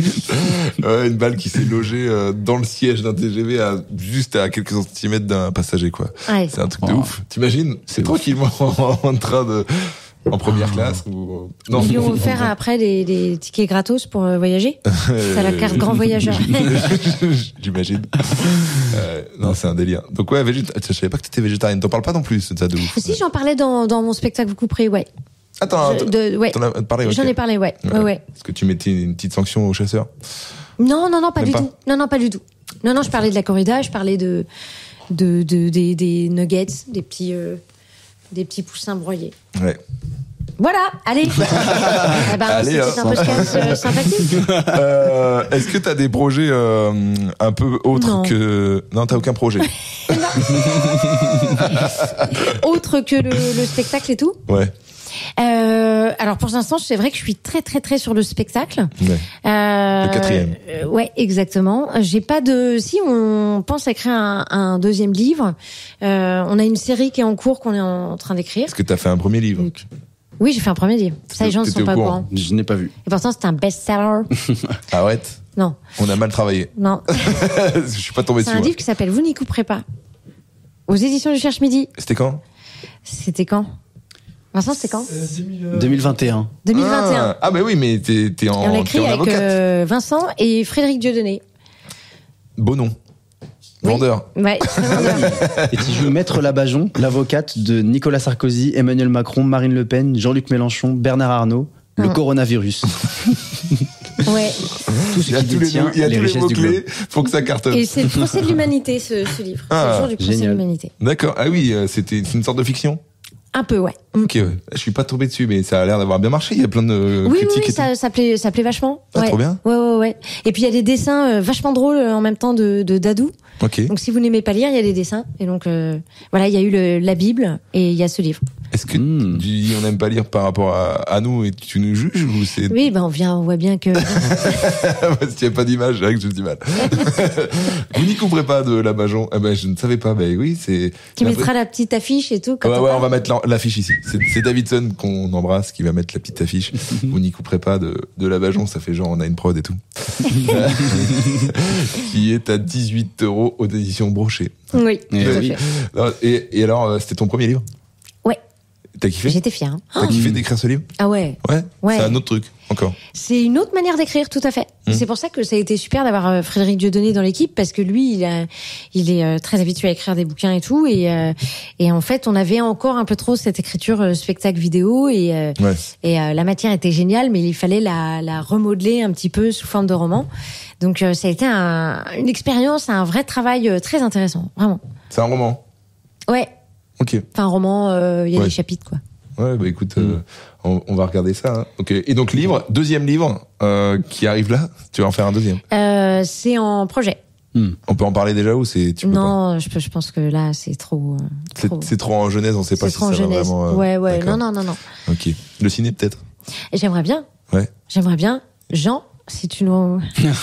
Ouais, une balle qui s'est logée euh, dans le siège d'un T G V à juste à quelques centimètres d'un passager, quoi. Ouais. C'est un truc de Oh. ouf. T'imagines? C'est tranquillement en, en train de, en première classe ou, non. Ils lui ont offert après des, des tickets gratos pour euh, voyager. T'as la carte grand voyageur. J'imagine. Euh, non, c'est un délire. Donc ouais, végét... je savais pas que t'étais végétarienne. T'en parles pas non plus, c'est ça de ouf. Si, j'en parlais dans, dans mon spectacle Vous couperez, ouais. Attends, Je- de- ouais. t'en as parlé, ok. J'en ai parlé, ouais. Ouais, ouais. Est-ce que tu mettais une petite sanction aux chasseurs? Non, non, non, pas Même du pas tout. Non, non, pas du tout. Non, non, je parlais de la corrida, je parlais de, de, de des, des nuggets, des petits, euh, des petits poussins broyés. Ouais. Voilà, allez. Eh ben, Allez, c'était hein. un podcast euh, sympathique. Euh, est-ce que t'as des projets euh, un peu autres Non. que... Non, t'as aucun projet. Autre que le, le spectacle et tout. Ouais. Euh, alors pour l'instant, c'est vrai que je suis très très très sur le spectacle. Ouais. Euh, Le quatrième. euh, ouais, exactement. J'ai pas de. Si on pense à écrire un, un deuxième livre, euh, on a une série qui est en cours qu'on est en train d'écrire. Est-ce que t'as fait un premier livre? Oui, j'ai fait un premier livre. Ça, les gens ne T'étais sont au pas au courant. courant. Je n'ai pas vu. Et pourtant, c'est un best-seller. Arrête. Non, On a mal travaillé. non. Je suis pas tombé C'est dessus. un moi. livre qui s'appelle Vous n'y couperez pas. Aux éditions du Cherche Midi. C'était quand? C'était quand Vincent, c'était quand deux mille vingt et un. deux mille vingt et un. Ah, ah bah oui, mais t'es, t'es Et on l'a en, t'es écrit en avec avocate. euh, Vincent et Frédéric Dieudonné. Beau nom. Oui. Vendeur. Ouais, très vendeur. Et tu joues Maître Labajon, l'avocate de Nicolas Sarkozy, Emmanuel Macron, Marine Le Pen, Jean-Luc Mélenchon, Bernard Arnault, le Ah. coronavirus. Ouais. Tout ce Il y a qui tous les, détient il y a les tous les richesses du globe. mots-clés pour que ça cartonne. Et c'est le procès de l'humanité, ce, ce livre. Ah, c'est le jour du procès génial. de l'humanité. D'accord. Ah oui, euh, c'était c'est une sorte de fiction. Un peu, ouais. Ok, ouais. Je suis pas tombé dessus, mais ça a l'air d'avoir bien marché. Il y a plein de euh, Oui, oui, critiques oui, et tout. ça, ça plaît, ça plaît vachement. Ah, ouais. trop bien. Ouais, ouais, ouais. Et puis il y a des dessins euh, vachement drôles euh, en même temps de, de Dadou. Ok. Donc si vous n'aimez pas lire, il y a des dessins. Et donc euh, voilà, il y a eu le, la Bible et il y a ce livre. Est-ce que Mmh. tu dis on n'aime pas lire par rapport à, à nous et tu nous juges ou c'est... Oui, ben on vient, on voit bien que. Parce qu'il n'y a pas d'image, c'est vrai que je dis mal. Vous n'y couvrez pas de la Bajon. Ah ben, je ne savais pas. Ben oui, c'est... Tu mettras la petite affiche et tout. Quand Ouais, on ouais, parle. on va mettre la- l'affiche ici. C'est, c'est Davidson qu'on embrasse qui va mettre la petite affiche. Vous n'y couperez pas de, de la Bajon, ça fait genre on a une prod et tout. Qui est à dix-huit euros aux éditions Brochet. Oui, Et tout à oui. fait. Non, Et, et alors, euh, c'était ton premier livre? Ouais. T'as kiffé? J'étais fière. hein. T'as kiffé d'écrire ce livre? Ah ouais. Ouais. Ouais. C'est un autre truc, encore. C'est une autre manière d'écrire, tout à fait. Mmh. C'est pour ça que ça a été super d'avoir euh, Frédéric Dieudonné dans l'équipe, parce que lui, il, a, il est euh, très habitué à écrire des bouquins et tout, et, euh, et en fait, on avait encore un peu trop cette écriture euh, spectacle vidéo, et, euh, Ouais. et euh, la matière était géniale, mais il fallait la, la remodeler un petit peu sous forme de roman. Donc euh, ça a été un, une expérience, un vrai travail euh, très intéressant, vraiment. C'est un roman. Ouais, Ok. enfin un roman, euh, il y a Ouais. des chapitres, quoi. Ouais, bah écoute, euh, on, on va regarder ça. Hein. Ok. Et donc livre, deuxième livre euh, qui arrive là. Tu vas en faire un deuxième. Euh, c'est en projet. On peut en parler déjà ou c'est tu peux pas Non, je, peux- je pense que là, c'est trop... euh, C'est, trop. c'est trop en genèse, on sait pas C'est si trop ça en va jeunesse. vraiment. euh, ouais, ouais. d'accord. Non, non, non, non. Ok. Le ciné peut-être. Et j'aimerais bien. Ouais. J'aimerais bien. Jean, si tu nous.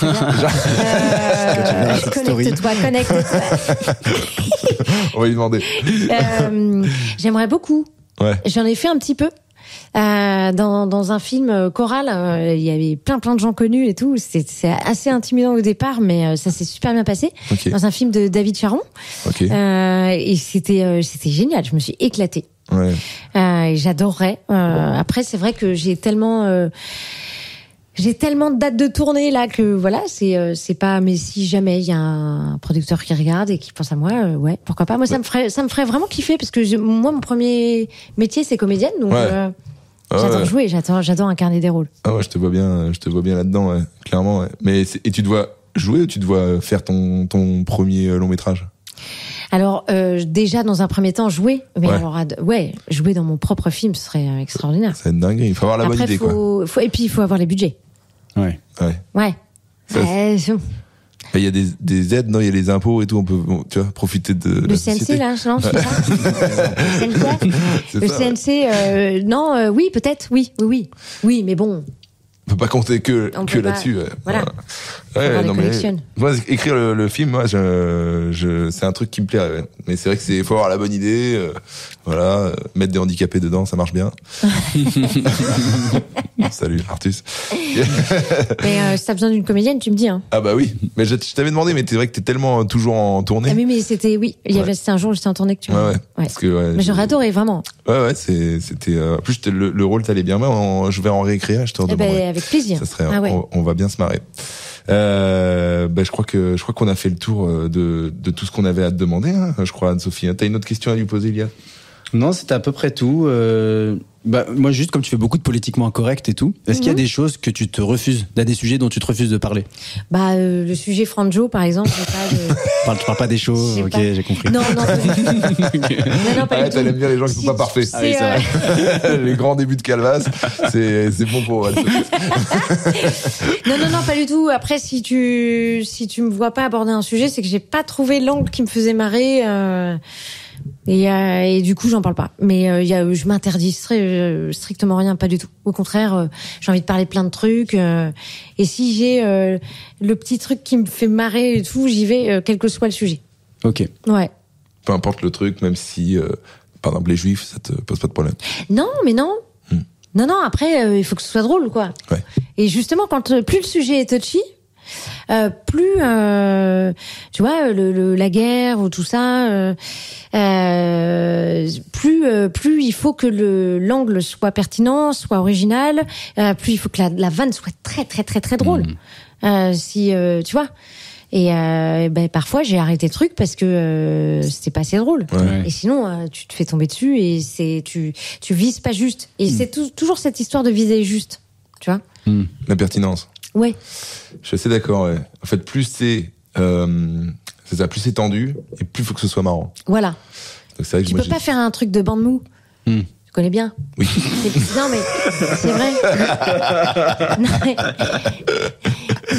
euh, connecte-toi, connecte-toi. On va lui demander. Euh, j'aimerais beaucoup. Ouais. J'en ai fait un petit peu. Euh, dans, dans un film euh, choral, euh, il y avait plein plein de gens connus et tout. C'est, c'est assez intimidant au départ, mais euh, ça s'est super bien passé. Ok. Dans un film de David Charon, Ok. euh, et c'était euh, c'était génial. Je me suis éclatée. Ouais. Euh, et j'adorerais. Euh, après, c'est vrai que j'ai tellement, euh, j'ai tellement de dates de tournée là que voilà, c'est euh, c'est pas. Mais si jamais il y a un producteur qui regarde et qui pense à moi, euh, ouais, pourquoi pas. Moi, ça me ferait, ça me ferait vraiment kiffer parce que je- moi, mon premier métier, c'est comédienne, donc Ouais. euh, Ah j'adore ouais. jouer, j'adore, j'adore incarner des rôles. Ah ouais, je te vois bien, je te vois bien là-dedans, ouais, clairement. Ouais. Mais c'est- et tu dois jouer ou tu dois faire ton ton premier long métrage? Alors euh, déjà dans un premier temps jouer, mais Ouais. alors ad- ouais, jouer dans mon propre film, ce serait euh, extraordinaire. Ça va être dingue. Il faut avoir la Après, bonne idée, quoi. faut, faut, et puis il faut avoir les budgets. Ouais. Ouais. Ouais. Ça, Ouais, je- Il y a des, des aides, non? Il y a les impôts et tout. On peut, bon, tu vois, profiter de Le la C N C société. là, non, c'est ça. Le C N C, C'est le ça, C N C, euh, non, euh, oui, peut-être, oui, oui, oui, oui, mais bon, On peut pas compter que, On que peut pas- là-dessus. Ouais. voilà. Ouais, avoir des non, mais, collections. moi, écrire le, le film, moi, je, je, c'est un truc qui me plaît. Ouais. Mais c'est vrai que c'est, faut avoir la bonne idée. Euh, voilà, euh, mettre des handicapés dedans, ça marche bien. Salut, Artus. mais euh, si t'as besoin d'une comédienne, tu me dis, hein. Ah bah oui. Mais je, je t'avais demandé, mais c'est vrai que t'es tellement toujours en tournée. Ah oui, mais c'était, oui, il y avait, Ouais. c'était un jour où j'étais en tournée que tu Ouais, m'as- ouais. Parce que, ouais, Mais je- j'aurais adoré, vraiment. Ouais, ouais, c'est, c'était. Euh, en plus, j'étais- le, le rôle t'allait bien. Moi, on- je vais en réécrire. Je te Eh redemanderai. ben, avec plaisir. Ça serait. Ah ouais. on, on va bien se marrer. Euh, ben, je crois que je crois qu'on a fait le tour de de tout ce qu'on avait à te demander. Hein, je crois, Anne-Sophie. T'as une autre question à lui poser, Lia? Non, c'était à peu près tout. Euh, bah, moi, juste comme tu fais beaucoup de politiquement incorrect et tout, est-ce qu'il y a Mhm. des choses que tu te refuses, il y a des sujets dont tu te refuses de parler? Bah, euh, le sujet Franjo, par exemple, j'ai pas de... Parle, tu parles pas des Je choses, sais ok, pas. j'ai compris. Non, non, pas du tout. non, non, pas Arrête, du tout. elle aime bien les gens qui sont Si pas tu parfaits. sais, Ah oui, c'est euh, Les grands débuts de Calvas, c'est c'est bon pour elle. Non, non, non, pas du tout. Après, si tu, si tu me vois pas aborder un sujet, c'est que j'ai pas trouvé l'angle qui me faisait marrer, euh, et, euh, et du coup, j'en parle pas. Mais euh, y a, je m'interdis stri- euh, strictement rien, pas du tout. Au contraire, euh, j'ai envie de parler plein de trucs. Euh, et si j'ai euh, le petit truc qui me fait marrer et tout, j'y vais, euh, quel que soit le sujet. Ok. Ouais. Peu importe le truc, même si, euh, par exemple, les juifs, ça te pose pas de problème. Non, mais non. Hmm. Non, non. Après, euh, il faut que ce soit drôle, quoi. Ouais. Et justement, quand euh, plus le sujet est touchy, euh, plus euh, tu vois le, le, la guerre ou tout ça, euh, euh, plus euh, plus il faut que le l'angle soit pertinent, soit original, euh, plus il faut que la, la vanne soit très très très très drôle. Mmh. Euh, si euh, tu vois. Et euh, ben parfois j'ai arrêté le truc parce que euh, c'était pas assez drôle. Ouais. Et sinon euh, tu te fais tomber dessus et c'est tu tu vises pas juste. Et c'est tou- toujours cette histoire de viser juste, tu vois. Hmm. La pertinence. Ouais. Je suis assez d'accord. Ouais. En fait, plus c'est, euh, c'est ça, plus c'est tendu et plus il faut que ce soit marrant. Voilà. Donc c'est vrai que Tu moi, peux pas faire un truc de bande mou. Hmm. Tu connais bien. Oui. C'est- Non mais c'est vrai. Non, mais...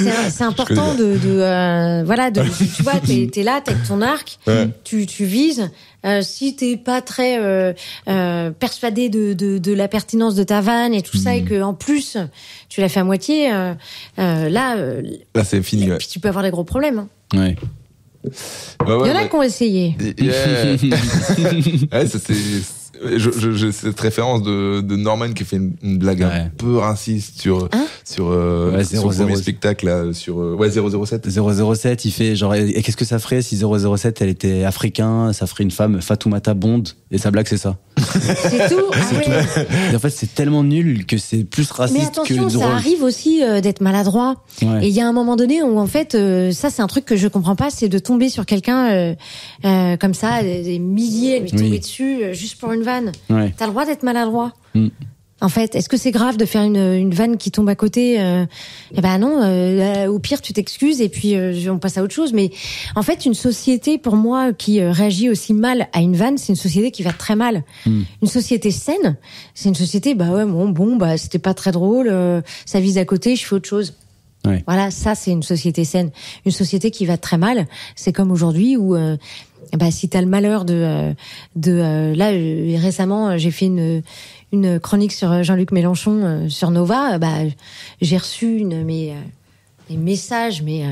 c'est, c'est important de, de euh, voilà, de, tu vois, t'es, t'es là, t'es avec ton arc, Ouais. tu, tu vises. Euh, si t'es pas très euh, euh, persuadé de, de, de la pertinence de ta vanne et tout ça, et que en plus tu l'as fait à moitié, euh, euh, là, euh, Là, c'est fini. Ouais. puis tu peux avoir des gros problèmes. Hein. Ouais. Ouais, ouais, Il y en a ouais. qui ont essayé. Yeah. Ouais, ça c'est. Je, je, je, cette référence de, de Norman qui a fait une, une blague Ouais. un peu raciste sur Hein sur, euh, Ouais, sur zéro le premier zéro. spectacle là, sur euh, ouais zéro zéro sept. zéro zéro sept, il fait genre, et qu'est-ce que ça ferait si zéro zéro sept, elle était africain, ça ferait une femme, Fatoumata Bond, et sa blague, c'est ça. C'est tout. Ah ouais. Et en fait, c'est tellement nul que c'est plus raciste Mais attention, que ça drôle. arrive aussi euh, d'être maladroit. Ouais. Et il y a un moment donné où en fait, euh, ça c'est un truc que je comprends pas, c'est de tomber sur quelqu'un euh, euh, comme ça, des, des milliers, lui tomber Oui. dessus euh, juste pour une vanne. Ouais. T'as le droit d'être maladroit. Mm. En fait, est-ce que c'est grave de faire une, une vanne qui tombe à côté euh, Eh ben non. Euh, au pire, tu t'excuses et puis euh, on passe à autre chose. Mais en fait, une société, pour moi, qui euh, réagit aussi mal à une vanne, c'est une société qui va très mal. Mm. Une société saine, c'est une société, bah ouais, bon, bon, bah c'était pas très drôle, euh, ça vise à côté, je fais autre chose. Ouais. Voilà, ça c'est une société saine. Une société qui va très mal, c'est comme aujourd'hui où euh, bah si t'as le malheur de euh, de euh, là euh, récemment euh, j'ai fait une une chronique sur Jean-Luc Mélenchon euh, sur Nova, euh, bah j'ai reçu une mais euh, des messages mais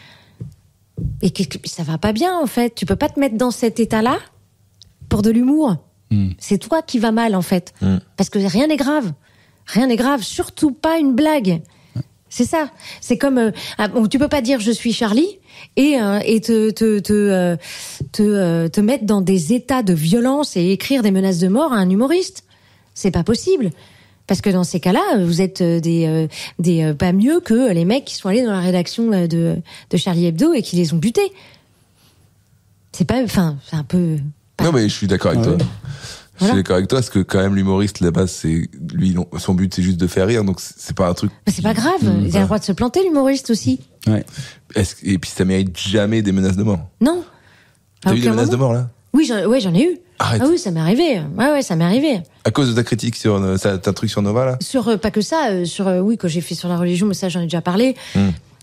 euh, et que, que- ça va pas bien en fait. Tu peux pas te mettre dans cet état-là pour de l'humour. Mm. C'est toi qui va mal en fait, Mm. parce que rien n'est grave. Rien n'est grave, surtout pas une blague. C'est ça. C'est comme euh, ah, bon, tu peux pas dire je suis Charlie et euh, et te te te euh, te, euh, te mettre dans des états de violence et écrire des menaces de mort à un humoriste. C'est pas possible. Parce que dans ces cas-là, vous êtes euh, des euh, des euh, pas mieux que les mecs qui sont allés dans la rédaction euh, de de Charlie Hebdo et qui les ont butés. C'est pas, enfin, c'est un peu. Non mais je suis d'accord avec Ah toi. ouais. Je suis Voilà. d'accord avec toi parce que quand même l'humoriste là-bas c'est lui non, son but c'est juste de faire rire donc c'est c'est pas un truc. Mais c'est pas grave. Mmh, Il a voilà. le droit de se planter, l'humoriste aussi. Ouais. Est-ce- et puis ça mérite jamais des menaces de mort. Non. T'as À eu des aucun menaces de moment. mort là? Oui, j'en, ouais, j'en ai eu. Arrête. Ah oui, ça m'est arrivé. Ouais, ouais, ça m'est arrivé. À cause de ta critique sur euh, ça- t'as un truc sur Nova là? Sur euh, pas que ça, euh, sur euh, oui, que j'ai fait sur la religion, mais ça j'en ai déjà parlé. Mm.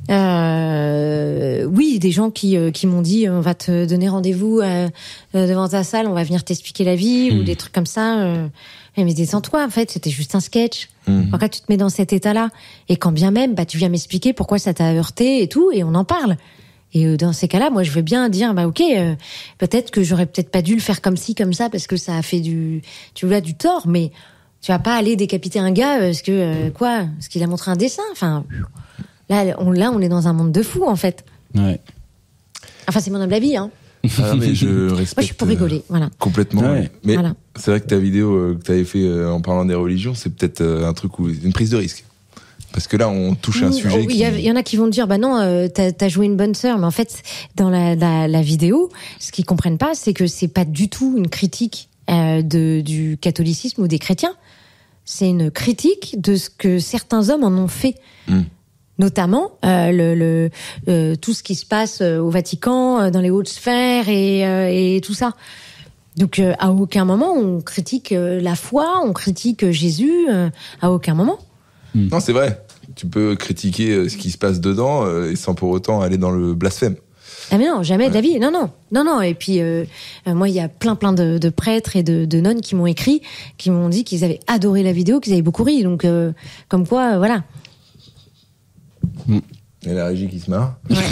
Euh, oui, des gens qui euh, qui m'ont dit on va te donner rendez-vous euh, euh, devant ta salle, on va venir t'expliquer la vie ou des trucs comme ça. Euh, mais détends-toi, en fait, c'était juste un sketch. Mm. Pourquoi tu te mets dans cet état-là? Et quand bien même, bah tu viens m'expliquer pourquoi ça t'a heurté et tout, et on en parle. Et euh, dans ces cas-là, moi, je veux bien dire, bah ok, euh, peut-être que j'aurais peut-être pas dû le faire comme ci, comme ça, parce que ça a fait du, tu vois, du tort. Mais tu vas pas aller décapiter un gars parce que euh, quoi, parce qu'il a montré un dessin. Enfin, là, on, là, on est dans un monde de fous, en fait. Ouais. Enfin, c'est mon humble avis, hein. Ah, mais je respecte. Moi, je suis pour rigoler, voilà. euh, Complètement. Ouais. Mais Voilà. c'est vrai que ta vidéo euh, que t'avais fait euh, en parlant des religions, c'est peut-être euh, un truc où une prise de risque. Parce que là, on touche un Mmh, sujet oh, qui. Il y, a- il y en a qui vont te dire, bah non, euh, t'as as joué une bonne sœur, mais en fait, dans la, la, la vidéo, ce qu'ils comprennent pas, c'est que c'est pas du tout une critique euh, de, du catholicisme ou des chrétiens. C'est une critique de ce que certains hommes en ont fait. Mm. Notamment euh, le, le euh, tout ce qui se passe euh, au Vatican, euh, dans les hautes sphères et, euh, et tout ça. Donc euh, à aucun moment on critique euh, la foi, on critique euh, Jésus, euh, à aucun moment. Non, c'est vrai. Tu peux critiquer euh, ce qui se passe dedans euh, et sans pour autant aller dans le blasphème. Ah mais non, jamais de la vie. Non, non, non, non. Et puis euh, euh, moi, il y a plein, plein de, de prêtres et de, de nonnes qui m'ont écrit, qui m'ont dit qu'ils avaient adoré la vidéo, qu'ils avaient beaucoup ri. Donc euh, comme quoi, euh, voilà. Il y a la régie qui se marre.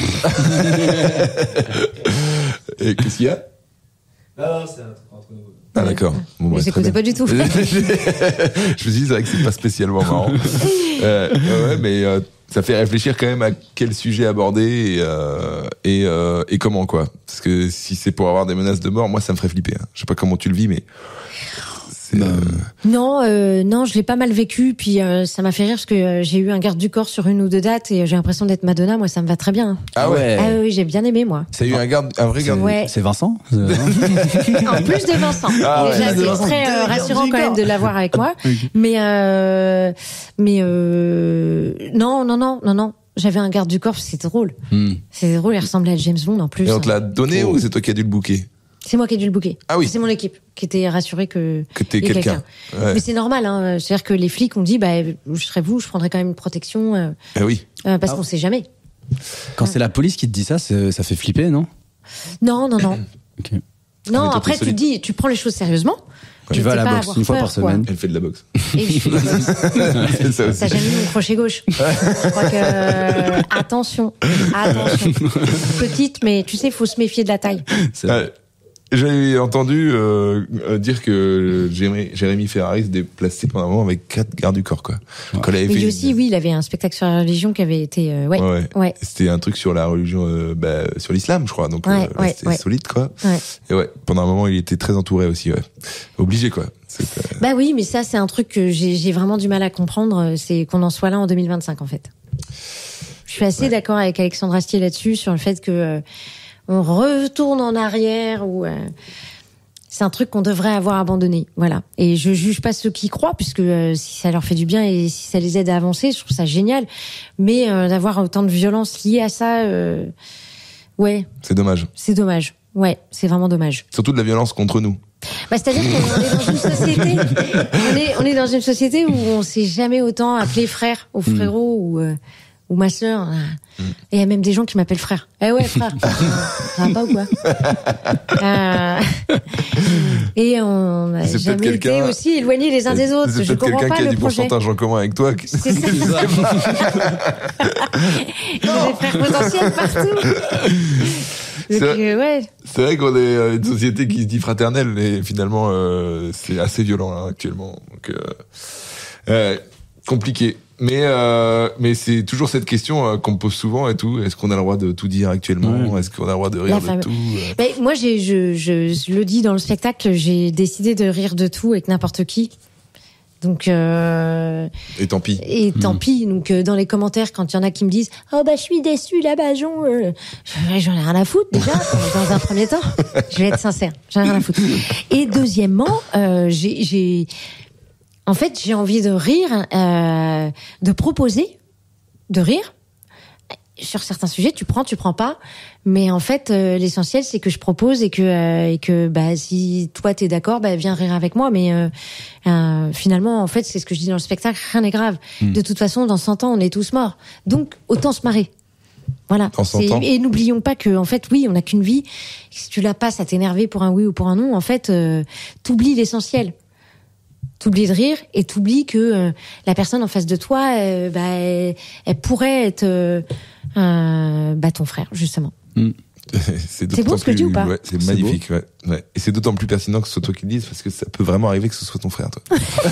Et qu'est-ce qu'il y a? Ah, c'est un truc entre nous. Ah d'accord. Bon, Mais bah, très j'écoutais bien. pas du tout. Je me dis c'est vrai que c'est pas spécialement marrant. Euh, ouais, mais euh, ça fait réfléchir quand même à quel sujet aborder et euh, et, euh, et comment quoi. Parce que si c'est pour avoir des menaces de mort, moi ça me ferait flipper. Hein. Je sais pas comment tu le vis, mais c'est. Euh... Non, euh, non, je l'ai pas mal vécu. Puis euh, ça m'a fait rire parce que euh, j'ai eu un garde du corps sur une ou deux dates et j'ai l'impression d'être Madonna. Moi, ça me va très bien. Ah ouais. Ah oui, j'ai bien aimé moi. Ça a eu un garde, un vrai garde. Ouais. C'est Vincent euh, En plus de Vincent. Ah Déjà, ouais. c'est Vincent. très euh, rassurant quand même de l'avoir avec moi. Mais euh, mais euh, non, non, non, non, non. J'avais un garde du corps, c'était drôle. hmm. C'est drôle, il ressemblait à James Bond en plus. Et on te l'a donné ou c'est toi qui as dû le booker? C'est moi qui ai dû le booker. Ah oui. C'est mon équipe qui était rassurée que. Que t'es il y ait quelqu'un. Ouais. Mais c'est normal, hein. C'est-à-dire que les flics ont dit, bah, je serais vous, je prendrais quand même une protection, euh, Eh oui. euh, parce Ah. qu'on sait jamais. Quand c'est la police qui te dit ça, c'est, ça fait flipper, non? Non, non, non. Ok. Non, Mais toi, après t'es tu solide. dis, tu prends les choses sérieusement. Tu Mais vas à t'es la pas boxe avoir une fois peur, par quoi. semaine. Elle fait de la boxe. Et je fais de la boxe. C'est ça aussi. T'as jamais mis mon crochet gauche. Je crois que euh, attention, attention. Petite, mais tu sais, faut se méfier de la taille. C'est vrai. Ouais. J'avais entendu euh, euh, dire que Jérémy, Jérémy Ferrari se déplaçait pendant un moment avec quatre gardes du corps, quoi. Ouais. Quand il avait Mais fait lui aussi, une- oui, il avait un spectacle sur la religion qui avait été, euh, ouais, Ouais, ouais. ouais. C'était un truc sur la religion, euh, bah, sur l'islam, je crois. Donc, Ouais, euh, ouais, c'était ouais. solide, quoi. Ouais. Et ouais, pendant un moment, il était très entouré aussi, ouais. Obligé, quoi. C'était- Bah oui, mais ça, c'est un truc que j'ai, j'ai vraiment du mal à comprendre, c'est qu'on en soit là en deux mille vingt-cinq, en fait. Je suis assez Ouais. d'accord avec Alexandre Astier là-dessus, sur le fait que euh, on retourne en arrière ou euh, c'est un truc qu'on devrait avoir abandonné, voilà. Et je juge pas ceux qui y croient, puisque euh, si ça leur fait du bien et si ça les aide à avancer, je trouve ça génial. Mais euh, d'avoir autant de violence liée à ça, euh, ouais, C'est dommage. c'est dommage. Ouais, c'est vraiment dommage. Surtout de la violence contre nous. Bah, c'est-à-dire qu'on est dans une société, on est, on est dans une société où on s'est jamais autant appelé frère ou frérot ou euh, ou ma sœur. Et il y a même des gens qui m'appellent frère. Eh ouais, frère. Ça va pas ou quoi? euh... Et on n'a C'est peut-être jamais été quelqu'un- aussi éloignés les uns des autres. C'est Je peut-être comprends quelqu'un pas qui a le du projet. pourcentage en commun avec toi. qui- C'est ça. J'ai des frères potentiels partout. C'est Donc, vrai. euh, ouais. C'est vrai qu'on est euh, une société qui se dit fraternelle et finalement euh, c'est assez violent là, actuellement. Donc euh, euh, compliqué. Mais euh, mais c'est toujours cette question euh, qu'on me pose souvent et tout. Est-ce qu'on a le droit de tout dire actuellement? Ouais. Est-ce qu'on a le droit de rire La de fame- tout? euh Mais moi, j'ai, je, je, je le dis dans le spectacle, j'ai décidé de rire de tout avec n'importe qui. Donc, euh, Et tant pis. et tant pis. Donc, euh, dans les commentaires, quand il y en a qui me disent « Oh, bah, je suis déçue, là, Bajon. Euh, j'en ai rien à foutre, déjà, dans un premier temps. Je vais être sincère. J'en ai rien à foutre. Et deuxièmement, euh, j'ai, j'ai, en fait, j'ai envie de rire, euh, de proposer, de rire. Sur certains sujets, tu prends, tu prends pas. Mais en fait, euh, l'essentiel, c'est que je propose et que, euh, et que, bah, si toi t'es d'accord, bah, viens rire avec moi. Mais euh, euh, finalement, en fait, c'est ce que je dis dans le spectacle, rien n'est grave. Mm. De toute façon, dans cent ans, on est tous morts. Donc, autant se marrer. Voilà. Dans cent C'est- ans. Et n'oublions pas que, en fait, oui, on n'a qu'une vie. Si tu la passes à t'énerver pour un oui ou pour un non, en fait, euh, t'oublies l'essentiel. T'oublies de rire et t'oublies que euh, la personne en face de toi, euh, bah, elle, elle pourrait être euh, euh, bah, ton frère, justement. C'est C'est beau d'autant ce que je dis plus- ou pas ouais, c'est C'est magnifique. Ouais, ouais. Et c'est d'autant plus pertinent que ce soit toi qui le dises parce que ça peut vraiment arriver que ce soit ton frère, toi.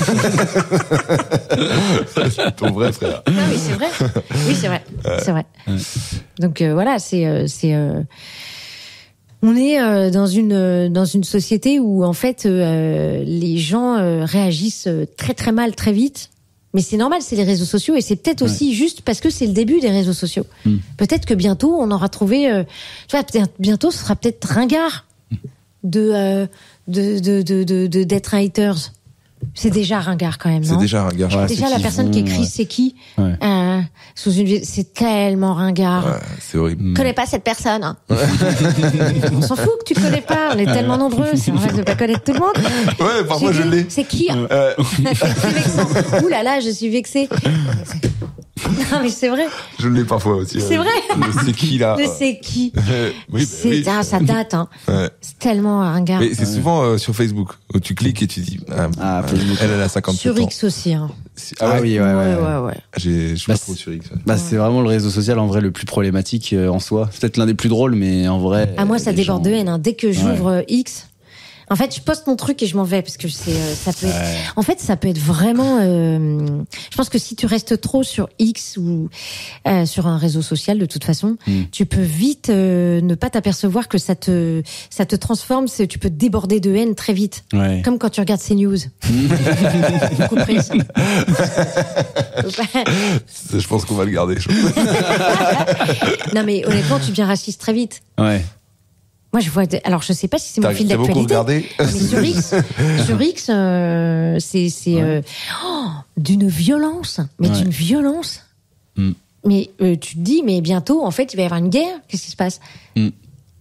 C'est ton vrai frère. Non, mais c'est vrai. Oui, c'est vrai. C'est vrai. Donc euh, voilà, c'est euh, c'est euh, on est euh, dans une euh, dans une société où en fait euh, les gens euh, réagissent euh, très très mal très vite. Mais c'est normal, c'est les réseaux sociaux et c'est peut-être Ouais. aussi juste parce que c'est le début des réseaux sociaux. Mm. Peut-être que bientôt on aura trouvé, euh, tu vois, peut-être- bientôt ce sera peut-être ringard de euh, de de de de de- d'être un haters. C'est déjà ringard quand même, C'est non? déjà un gars. Ouais. Déjà ceux la qui personne vont, qui écrit ouais. c'est qui Ouais. euh, sous une vidéo, c'est tellement ringard. Ouais, c'est horrible. Je connais pas cette personne. Hein. On s'en fout que tu connais pas. On est tellement nombreux. C'est vrai de pas connaître tout le monde. Ouais, parfois J'ai je dit, l'ai. C'est qui hein Euh, C'est vexant. Ouh là là, je suis vexée. Non mais c'est vrai. je l'ai parfois aussi. C'est euh, vrai. le C'est qui là? Mais c'est qui Euh, Oui, bah C'est oui. ah, ça date. Hein. Ouais. C'est tellement ringard. Mais c'est souvent euh, sur Facebook où tu cliques et tu dis ah, Ah, ah, Facebook. elle elle a cinquante-sept Sur ans. X aussi. Hein. Si- Ah oui, ouais, ouais. ouais, ouais. ouais, ouais. J'ai je suis Bah, pas trop sur X. ouais. Bah, c'est vraiment le réseau social en vrai le plus problématique euh, en soi. C'est peut-être l'un des plus drôles, mais en vrai. Ah moi ça les déborde gens- de haine. Hein. Dès que j'ouvre euh, X, en fait je poste mon truc et je m'en vais parce que c'est euh, ça peut être. Ouais. En fait, ça peut être vraiment. Euh, je pense que si tu restes trop sur X ou euh, sur un réseau social, de toute façon, Mm. tu peux vite euh, ne pas t'apercevoir que ça te ça te transforme. c'est- Tu peux te déborder de haine très vite, Ouais. comme quand tu regardes CNews. Vous couperez ça. Faut pas- Ça, je pense qu'on va le garder. je- non mais honnêtement, tu deviens raciste très vite. Ouais. Moi, je vois. des- Alors, je sais pas si c'est mon T'as fil t'as beaucoup d'actualité. regardé? Mais sur X, sur X, euh, c'est c'est euh, oh, d'une violence, mais Ouais. d'une violence. Mm. Mais euh, tu te dis, mais bientôt, en fait, il va y avoir une guerre. Qu'est-ce qui se passe Mm.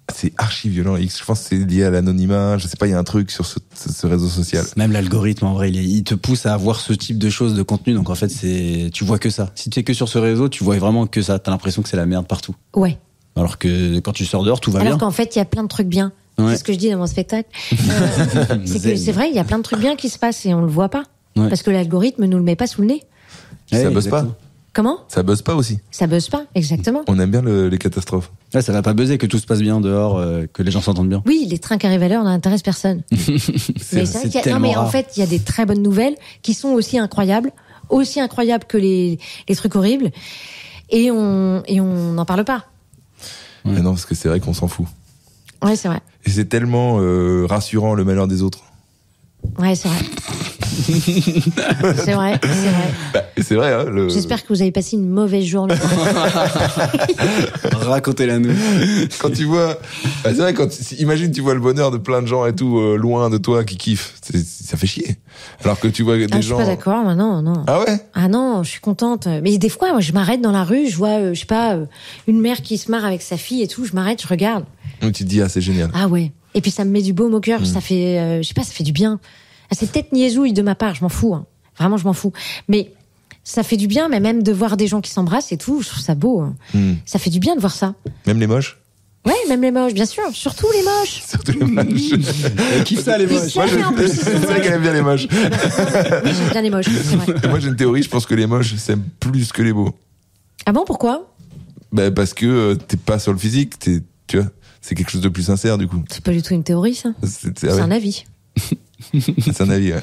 C'est archi violent, X. Je pense que c'est lié à l'anonymat. Je sais pas, il y a un truc sur ce, ce, ce réseau social. Même l'algorithme, en vrai, il, est, il te pousse à avoir ce type de choses, de contenu. Donc en fait, c'est, tu vois que ça. Si tu es que sur ce réseau, tu vois vraiment que ça. T'as l'impression que c'est la merde partout. Ouais. Alors que quand tu sors dehors, tout va Alors bien. qu'en fait, il y a plein de trucs bien. Ouais. C'est ce que je dis dans mon spectacle. Euh, c'est que c'est vrai, il y a plein de trucs bien qui se passent et on le voit pas. Ouais. Parce que l'algorithme nous le met pas sous le nez. Ça Ouais, buzz exactement. pas. Comment? Ça buzz pas aussi. Ça buzz pas, exactement. On aime bien le, les catastrophes. Ouais, ça va pas buzzer que tout se passe bien dehors, euh, que les gens s'entendent bien. Oui, les trains qui arrivent à l'heure n'intéressent personne. mais c'est vrai qu'il y a, non, tellement mais en rare. fait, il y a des très bonnes nouvelles qui sont aussi incroyables, aussi incroyables que les, les trucs horribles. Et on, et on n'en parle pas. Ouais. Mais non, parce que c'est vrai qu'on s'en fout. Ouais, c'est vrai. Et c'est tellement euh, rassurant le malheur des autres. Ouais, c'est vrai. c'est vrai, c'est vrai. Bah, et c'est vrai, hein. Le... J'espère que vous avez passé une mauvaise journée. Racontez-la nous. Quand tu vois, bah, c'est vrai, quand tu- imagine, tu vois le bonheur de plein de gens et tout, euh, loin de toi, qui kiffent. C'est, ça fait chier. Alors que tu vois des Ah, je suis gens. pas d'accord, mais non, non. Ah ouais? Ah non, je suis contente. Mais des fois, moi, je m'arrête dans la rue, je vois, euh, je sais pas, euh, une mère qui se marre avec sa fille et tout, je m'arrête, je regarde. Donc tu te dis, ah, c'est génial. Ah ouais. Et puis ça me met du baume au cœur, ça fait, euh, je sais pas, ça fait du bien. Ah, c'est peut-être niaisouille de ma part, je m'en fous. Hein. Vraiment, je m'en fous. Mais ça fait du bien, mais même de voir des gens qui s'embrassent et tout, je trouve ça beau. Hein. Hmm. Ça fait du bien de voir ça. Même les moches? Ouais, même les moches, bien sûr. Surtout les moches. Surtout les moches. Elle kiffe ça, les Mais moches. c'est Moi, vrai, en plus, je... ils sont c'est vrai moches. qu'elle aime bien les moches. Oui, j'aime bien les moches, c'est vrai. Et moi, j'ai une théorie, je pense que les moches s'aiment plus que les beaux. Ah bon, pourquoi? Bah, parce que euh, t'es pas sur le physique, t'es, tu vois, c'est quelque chose de plus sincère, du coup. C'est pas du tout une théorie, ça. C'est, c'est, C'est ah ouais. un avis. C'est un avis, ouais.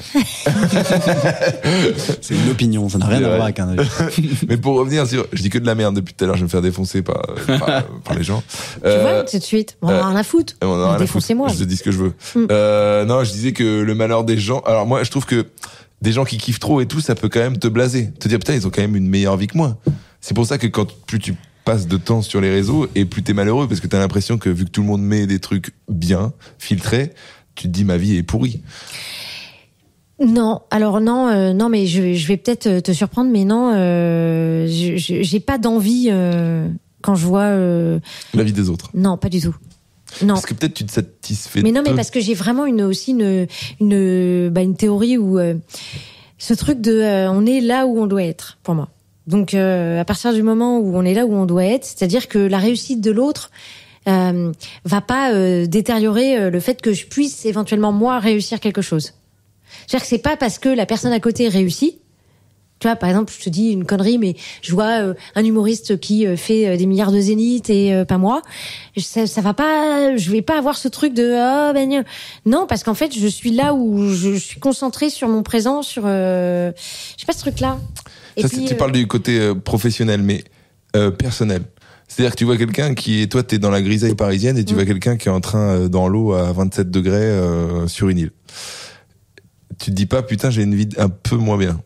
C'est une opinion, ça n'a rien C'est à vrai. voir avec un avis. Mais pour revenir sur, je dis que de la merde depuis tout à l'heure, je vais me faire défoncer par, par, par les gens. Tu vois, tout de suite. On en a rien à foutre. on en a rien à Défoncez-moi. foutre. Je te dis ce que je veux. Mm. Euh, non, je disais que le malheur des gens. Alors moi, je trouve que des gens qui kiffent trop et tout, ça peut quand même te blaser, te dire putain, ils ont quand même une meilleure vie que moi. C'est pour ça que quand plus tu passes de temps sur les réseaux et plus t'es malheureux parce que t'as l'impression que vu que tout le monde met des trucs bien filtrés, tu te dis ma vie est pourrie. Non, alors non, euh, non, mais je, je vais peut-être te surprendre, mais non, euh, je- je- j'ai pas d'envie euh, quand je vois. Euh, La vie des autres. non, pas du tout. Non. Parce que peut-être tu te satisfais. Mais non, mais peu. parce que j'ai vraiment une aussi une une bah, une théorie où euh, ce truc de euh, on est là où on doit être pour moi. Donc euh, à partir du moment où on est là où on doit être, c'est-à-dire que la réussite de l'autre euh, va pas euh, détériorer euh, le fait que je puisse éventuellement moi réussir quelque chose. C'est-à-dire que c'est pas parce que la personne à côté réussit. Tu vois, par exemple, je te dis une connerie, mais je vois euh, un humoriste qui euh, fait euh, des milliards de zéniths et euh, pas moi. Ça, ça va pas. Je vais pas avoir ce truc de ah ben gna. Non, parce qu'en fait, je suis là où je, je suis concentrée sur mon présent, sur. Euh, je sais pas ce truc-là. Et Ça, puis, c'est- tu euh, parles du côté euh, professionnel, mais euh, personnel. C'est-à-dire que tu vois quelqu'un qui est, toi, t'es dans la grisaille parisienne et tu Mm. vois quelqu'un qui est en train euh, dans l'eau à vingt-sept degrés euh, sur une île. Tu te dis pas, putain, j'ai une vie un peu moins bien.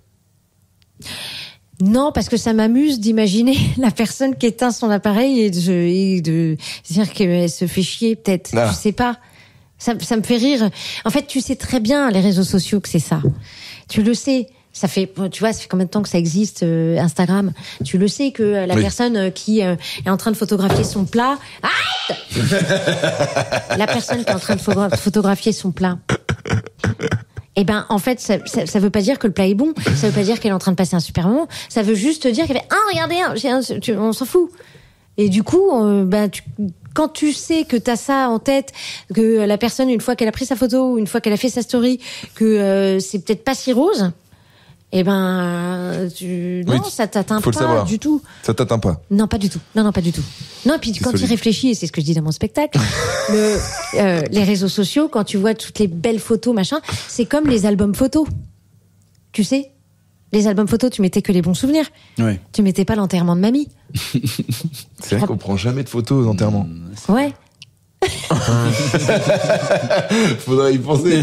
Non, parce que ça m'amuse d'imaginer la personne qui éteint son appareil et de, et de dire qu'elle se fait chier, peut-être. Ah. Je sais pas. Ça, ça me fait rire. En fait, tu sais très bien, les réseaux sociaux, que c'est ça. Tu le sais. Ça fait, tu vois, ça fait combien de temps que ça existe, euh, Instagram? Tu le sais que euh, la Oui. personne euh, qui euh, est en train de photographier son plat, arrête! La personne qui est en train de photogra- photographier son plat. Eh ben, en fait, ça, ça, ça veut pas dire que le plat est bon. Ça veut pas dire qu'elle est en train de passer un super moment. Ça veut juste dire qu'elle fait, ah, regardez, hein, j'ai un- tu- on s'en fout. Et du coup, euh, ben, tu, quand tu sais que t'as ça en tête, que la personne, une fois qu'elle a pris sa photo, une fois qu'elle a fait sa story, que euh, c'est peut-être pas si rose, eh ben, tu, non, Oui, ça t'atteint faut le pas savoir. du tout. Ça t'atteint pas. Non, pas du tout. Non, non, pas du tout. Non, et puis C'est quand tu solide. réfléchis, et c'est ce que je dis dans mon spectacle, le, euh, les réseaux sociaux, quand tu vois toutes les belles photos, machin, c'est comme les albums photos. Tu sais, les albums photos, tu mettais que les bons souvenirs. Ouais. Tu mettais pas l'enterrement de mamie. C'est vrai qu'on prend jamais de photos aux enterrements. Ouais. Faudrait y penser.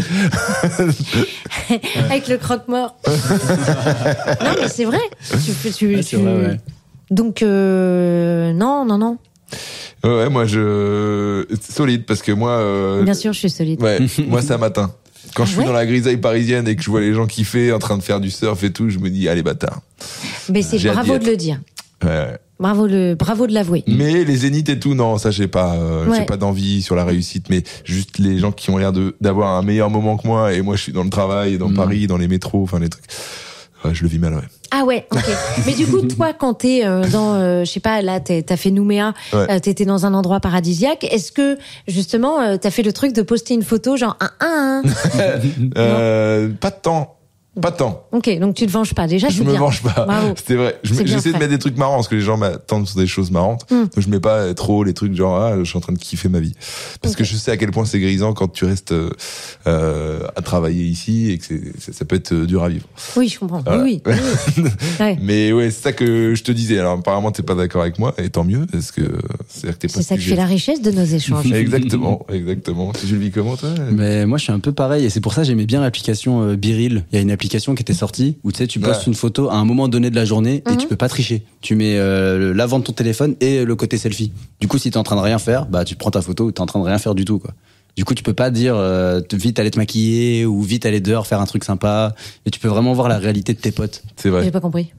Avec le croque-mort. Non, mais c'est vrai. Tu, tu, tu, Ouais, c'est vrai, ouais. Donc, euh, non, non, non. Ouais, ouais, moi, je, c'est solide parce que moi, euh, Bien sûr, je suis solide. ouais, moi, ça m'atteint. Quand je suis Ouais. dans la grisaille parisienne et que je vois les gens kiffer, en train de faire du surf et tout, je me dis, allez, bâtard. Mais c'est J'ai hâte d'y bravo être. de le dire. Ouais, ouais. Bravo, le, bravo de l'avouer. Mais les zéniths et tout, non, ça j'ai pas, euh, Ouais. j'ai pas d'envie sur la réussite, mais juste les gens qui ont l'air de d'avoir un meilleur moment que moi, et moi je suis dans le travail, dans Mm. Paris, dans les métros, enfin les trucs. Ouais, je le vis mal, ouais. Ah ouais, ok. Mais du coup, toi, quand t'es euh, dans, euh, je sais pas, là, t'es- t'as fait Nouméa, Ouais. euh, t'étais dans un endroit paradisiaque. Est-ce que justement, euh, t'as fait le truc de poster une photo, genre un un, un Euh, pas de temps. Pas de temps. Ok, donc tu te venges pas. Déjà, Je c'est me bien. venge pas. Bravo. C'était vrai. Je me- C'est bien J'essaie de fait. mettre des trucs marrants parce que les gens m'attendent sur des choses marrantes. Mm. Donc je mets pas trop les trucs genre ah, je suis en train de kiffer ma vie. Parce Ok. que je sais à quel point c'est grisant quand tu restes euh, euh, à travailler ici et que c'est, ça, ça peut être euh, dur à vivre. Oui, je comprends. Voilà. Oui, oui. oui. Ouais. Mais ouais, c'est ça que je te disais. Alors apparemment t'es pas d'accord avec moi et tant mieux parce que c'est-à-dire que t'es pas C'est ça qui sujet. fait la richesse de nos échanges. Exactement, exactement. Tu le vis comment toi? Mais moi, je suis un peu pareil, et c'est pour ça que j'aimais bien l'application euh, Biril. Il y a une application qui était sortie où tu sais, tu postes Ouais. une photo à un moment donné de la journée et Mhm. tu peux pas tricher. Tu mets euh, l'avant de ton téléphone et le côté selfie. Du coup, si t'es en train de rien faire, bah tu prends ta photo, t'es en train de rien faire du tout, quoi. Du coup, tu peux pas dire euh, vite aller te maquiller ou vite aller dehors faire un truc sympa. Et tu peux vraiment voir la réalité de tes potes. C'est vrai. J'ai pas compris.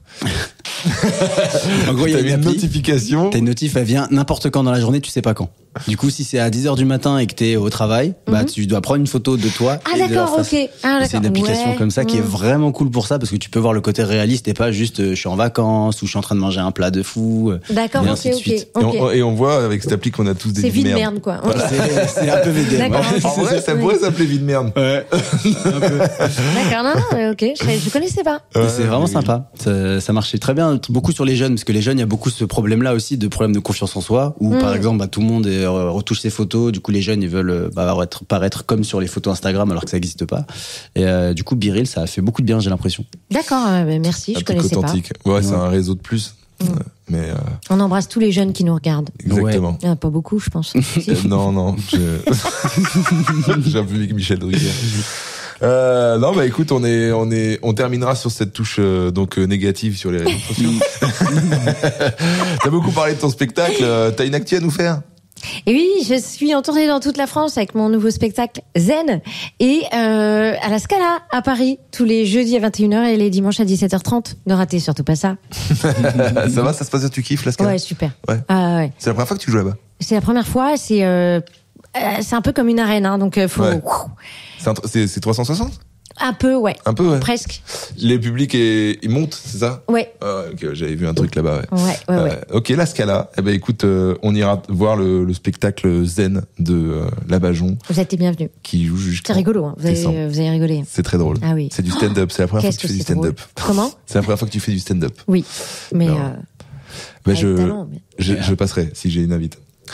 En gros, il y a T'as une une appli. notification. T'as une notif, elle vient n'importe quand dans la journée, tu sais pas quand. Du coup, si c'est à dix heures du matin et que t'es au travail, bah Mhm. tu dois prendre une photo de toi. Ah et de leur d'accord, face. ok. Ah, C'est une d'accord. application Ouais. comme ça qui est Mm. vraiment cool pour ça parce que tu peux voir le côté réaliste et pas juste euh, je suis en vacances ou je suis en train de manger un plat de fou. euh, D'accord, et ok, ainsi de ok. suite. Et, ok. on, et on voit avec cette appli qu'on a tous des C'est vies de vide merde. merde, quoi. Ok. C'est c'est un peu V D. D'accord. ouais. En vrai, ça pourrait s'appeler vie de merde. Ouais. D'accord, non, non, mais ok. Je, je connaissais pas. Et c'est vraiment oui. sympa. Ça, ça marchait très bien, beaucoup sur les jeunes, parce que les jeunes, il y a beaucoup ce problème-là aussi de problème de confiance en soi, où Mm. par exemple, bah, tout le monde est, euh, retouche ses photos. Du coup, les jeunes, ils veulent euh, bah, être, paraître comme sur les photos Instagram, alors que ça n'existe pas. Et euh, du coup, Biril, ça a fait beaucoup de bien, j'ai l'impression. D'accord, euh, mais merci, Un je truc connaissais pas. authentique. Ouais, c'est Ouais. un réseau de plus. Mm. Ouais, Mais euh, On embrasse tous les jeunes qui nous regardent. exactement. Il y en a pas beaucoup, je pense. Si. Euh, non, non. je- J'ai un peu avec Michel Drucker. Euh, non, bah écoute, on est, on est, on terminera sur cette touche euh, donc euh, négative sur les réseaux sociaux. T'as beaucoup parlé de ton spectacle. euh, T'as une actu à nous faire? Et oui, je suis en tournée dans toute la France avec mon nouveau spectacle Zen et euh, à la Scala à Paris tous les jeudis à vingt et une heures et les dimanches à dix-sept heures trente. Ne ratez surtout pas ça. Ça va, ça se passe bien, tu kiffes la Scala? Ouais, super. Ouais. Ah ouais. C'est la première fois que tu joues là-bas. C'est la première fois. C'est euh, euh, c'est un peu comme une arène, hein, donc euh, faut Ouais. C'est un tr- C'est c'est trois cent soixante? un peu, ouais, Un peu, ouais. presque. Les publics, et, ils montent, c'est ça? Ouais, Ah, ok, j'avais vu un truc là-bas, ouais. ouais, ouais, ouais. Euh, ok, la Scala. Eh ben, écoute, euh, on ira voir le, le spectacle Zen de euh, Labajon Vous êtes les bienvenus. qui joue jusqu'à. C'est rigolo, hein. Vous allez, décembre. euh, vous allez rigoler. C'est très drôle. Ah oui. C'est du stand-up. C'est la première fois Qu'est-ce que tu que fais du c'est drôle. stand-up. Comment? C'est la première fois que tu fais du stand-up. Oui, mais Non. euh, Ben, avec je, talent. Mais, je, je passerai si j'ai une invite.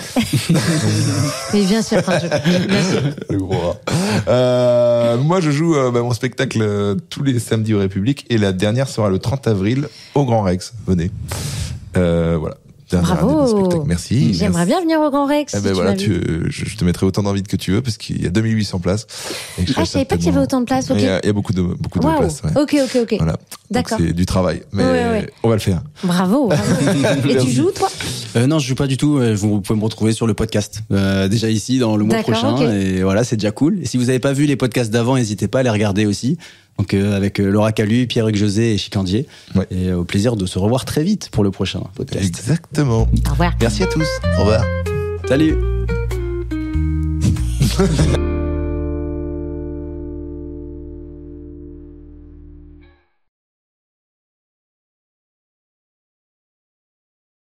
mais bien sûr, enfin, je- bien sûr. Le gros rat. Euh, moi, je joue euh, bah, mon spectacle euh, tous les samedis au République et la dernière sera le trente avril au Grand Rex. Venez. Euh, voilà. Dernière Bravo. année de spectacle. Merci. J'aimerais bien venir au Grand Rex. Eh si ben tu voilà, m'invites. tu, je, je te mettrai autant d'invites que tu veux parce qu'il y a deux mille huit cents places. Et Ah, je savais pas qu'il y avait autant de places. Ok. Il y a, il y a beaucoup de beaucoup de Waouh. places. Ouais. Ok, ok, ok. Voilà. Donc D'accord. c'est du travail, mais Ouais, ouais. on va le faire. Bravo. bravo. Et tu Merci. joues, toi? Euh, non, je joue pas du tout. euh, Vous pouvez me retrouver sur le podcast. Euh, déjà ici dans le mois D'accord, prochain. ok. Et voilà, c'est déjà cool. Et si vous avez pas vu les podcasts d'avant, n'hésitez pas à les regarder aussi. Donc euh, avec euh, Laura Calu, Pierre-Hugues José et Chicandier. Ouais. Et euh, au plaisir de se revoir très vite pour le prochain podcast. Exactement. Au revoir. Merci à tous. Au revoir. Salut.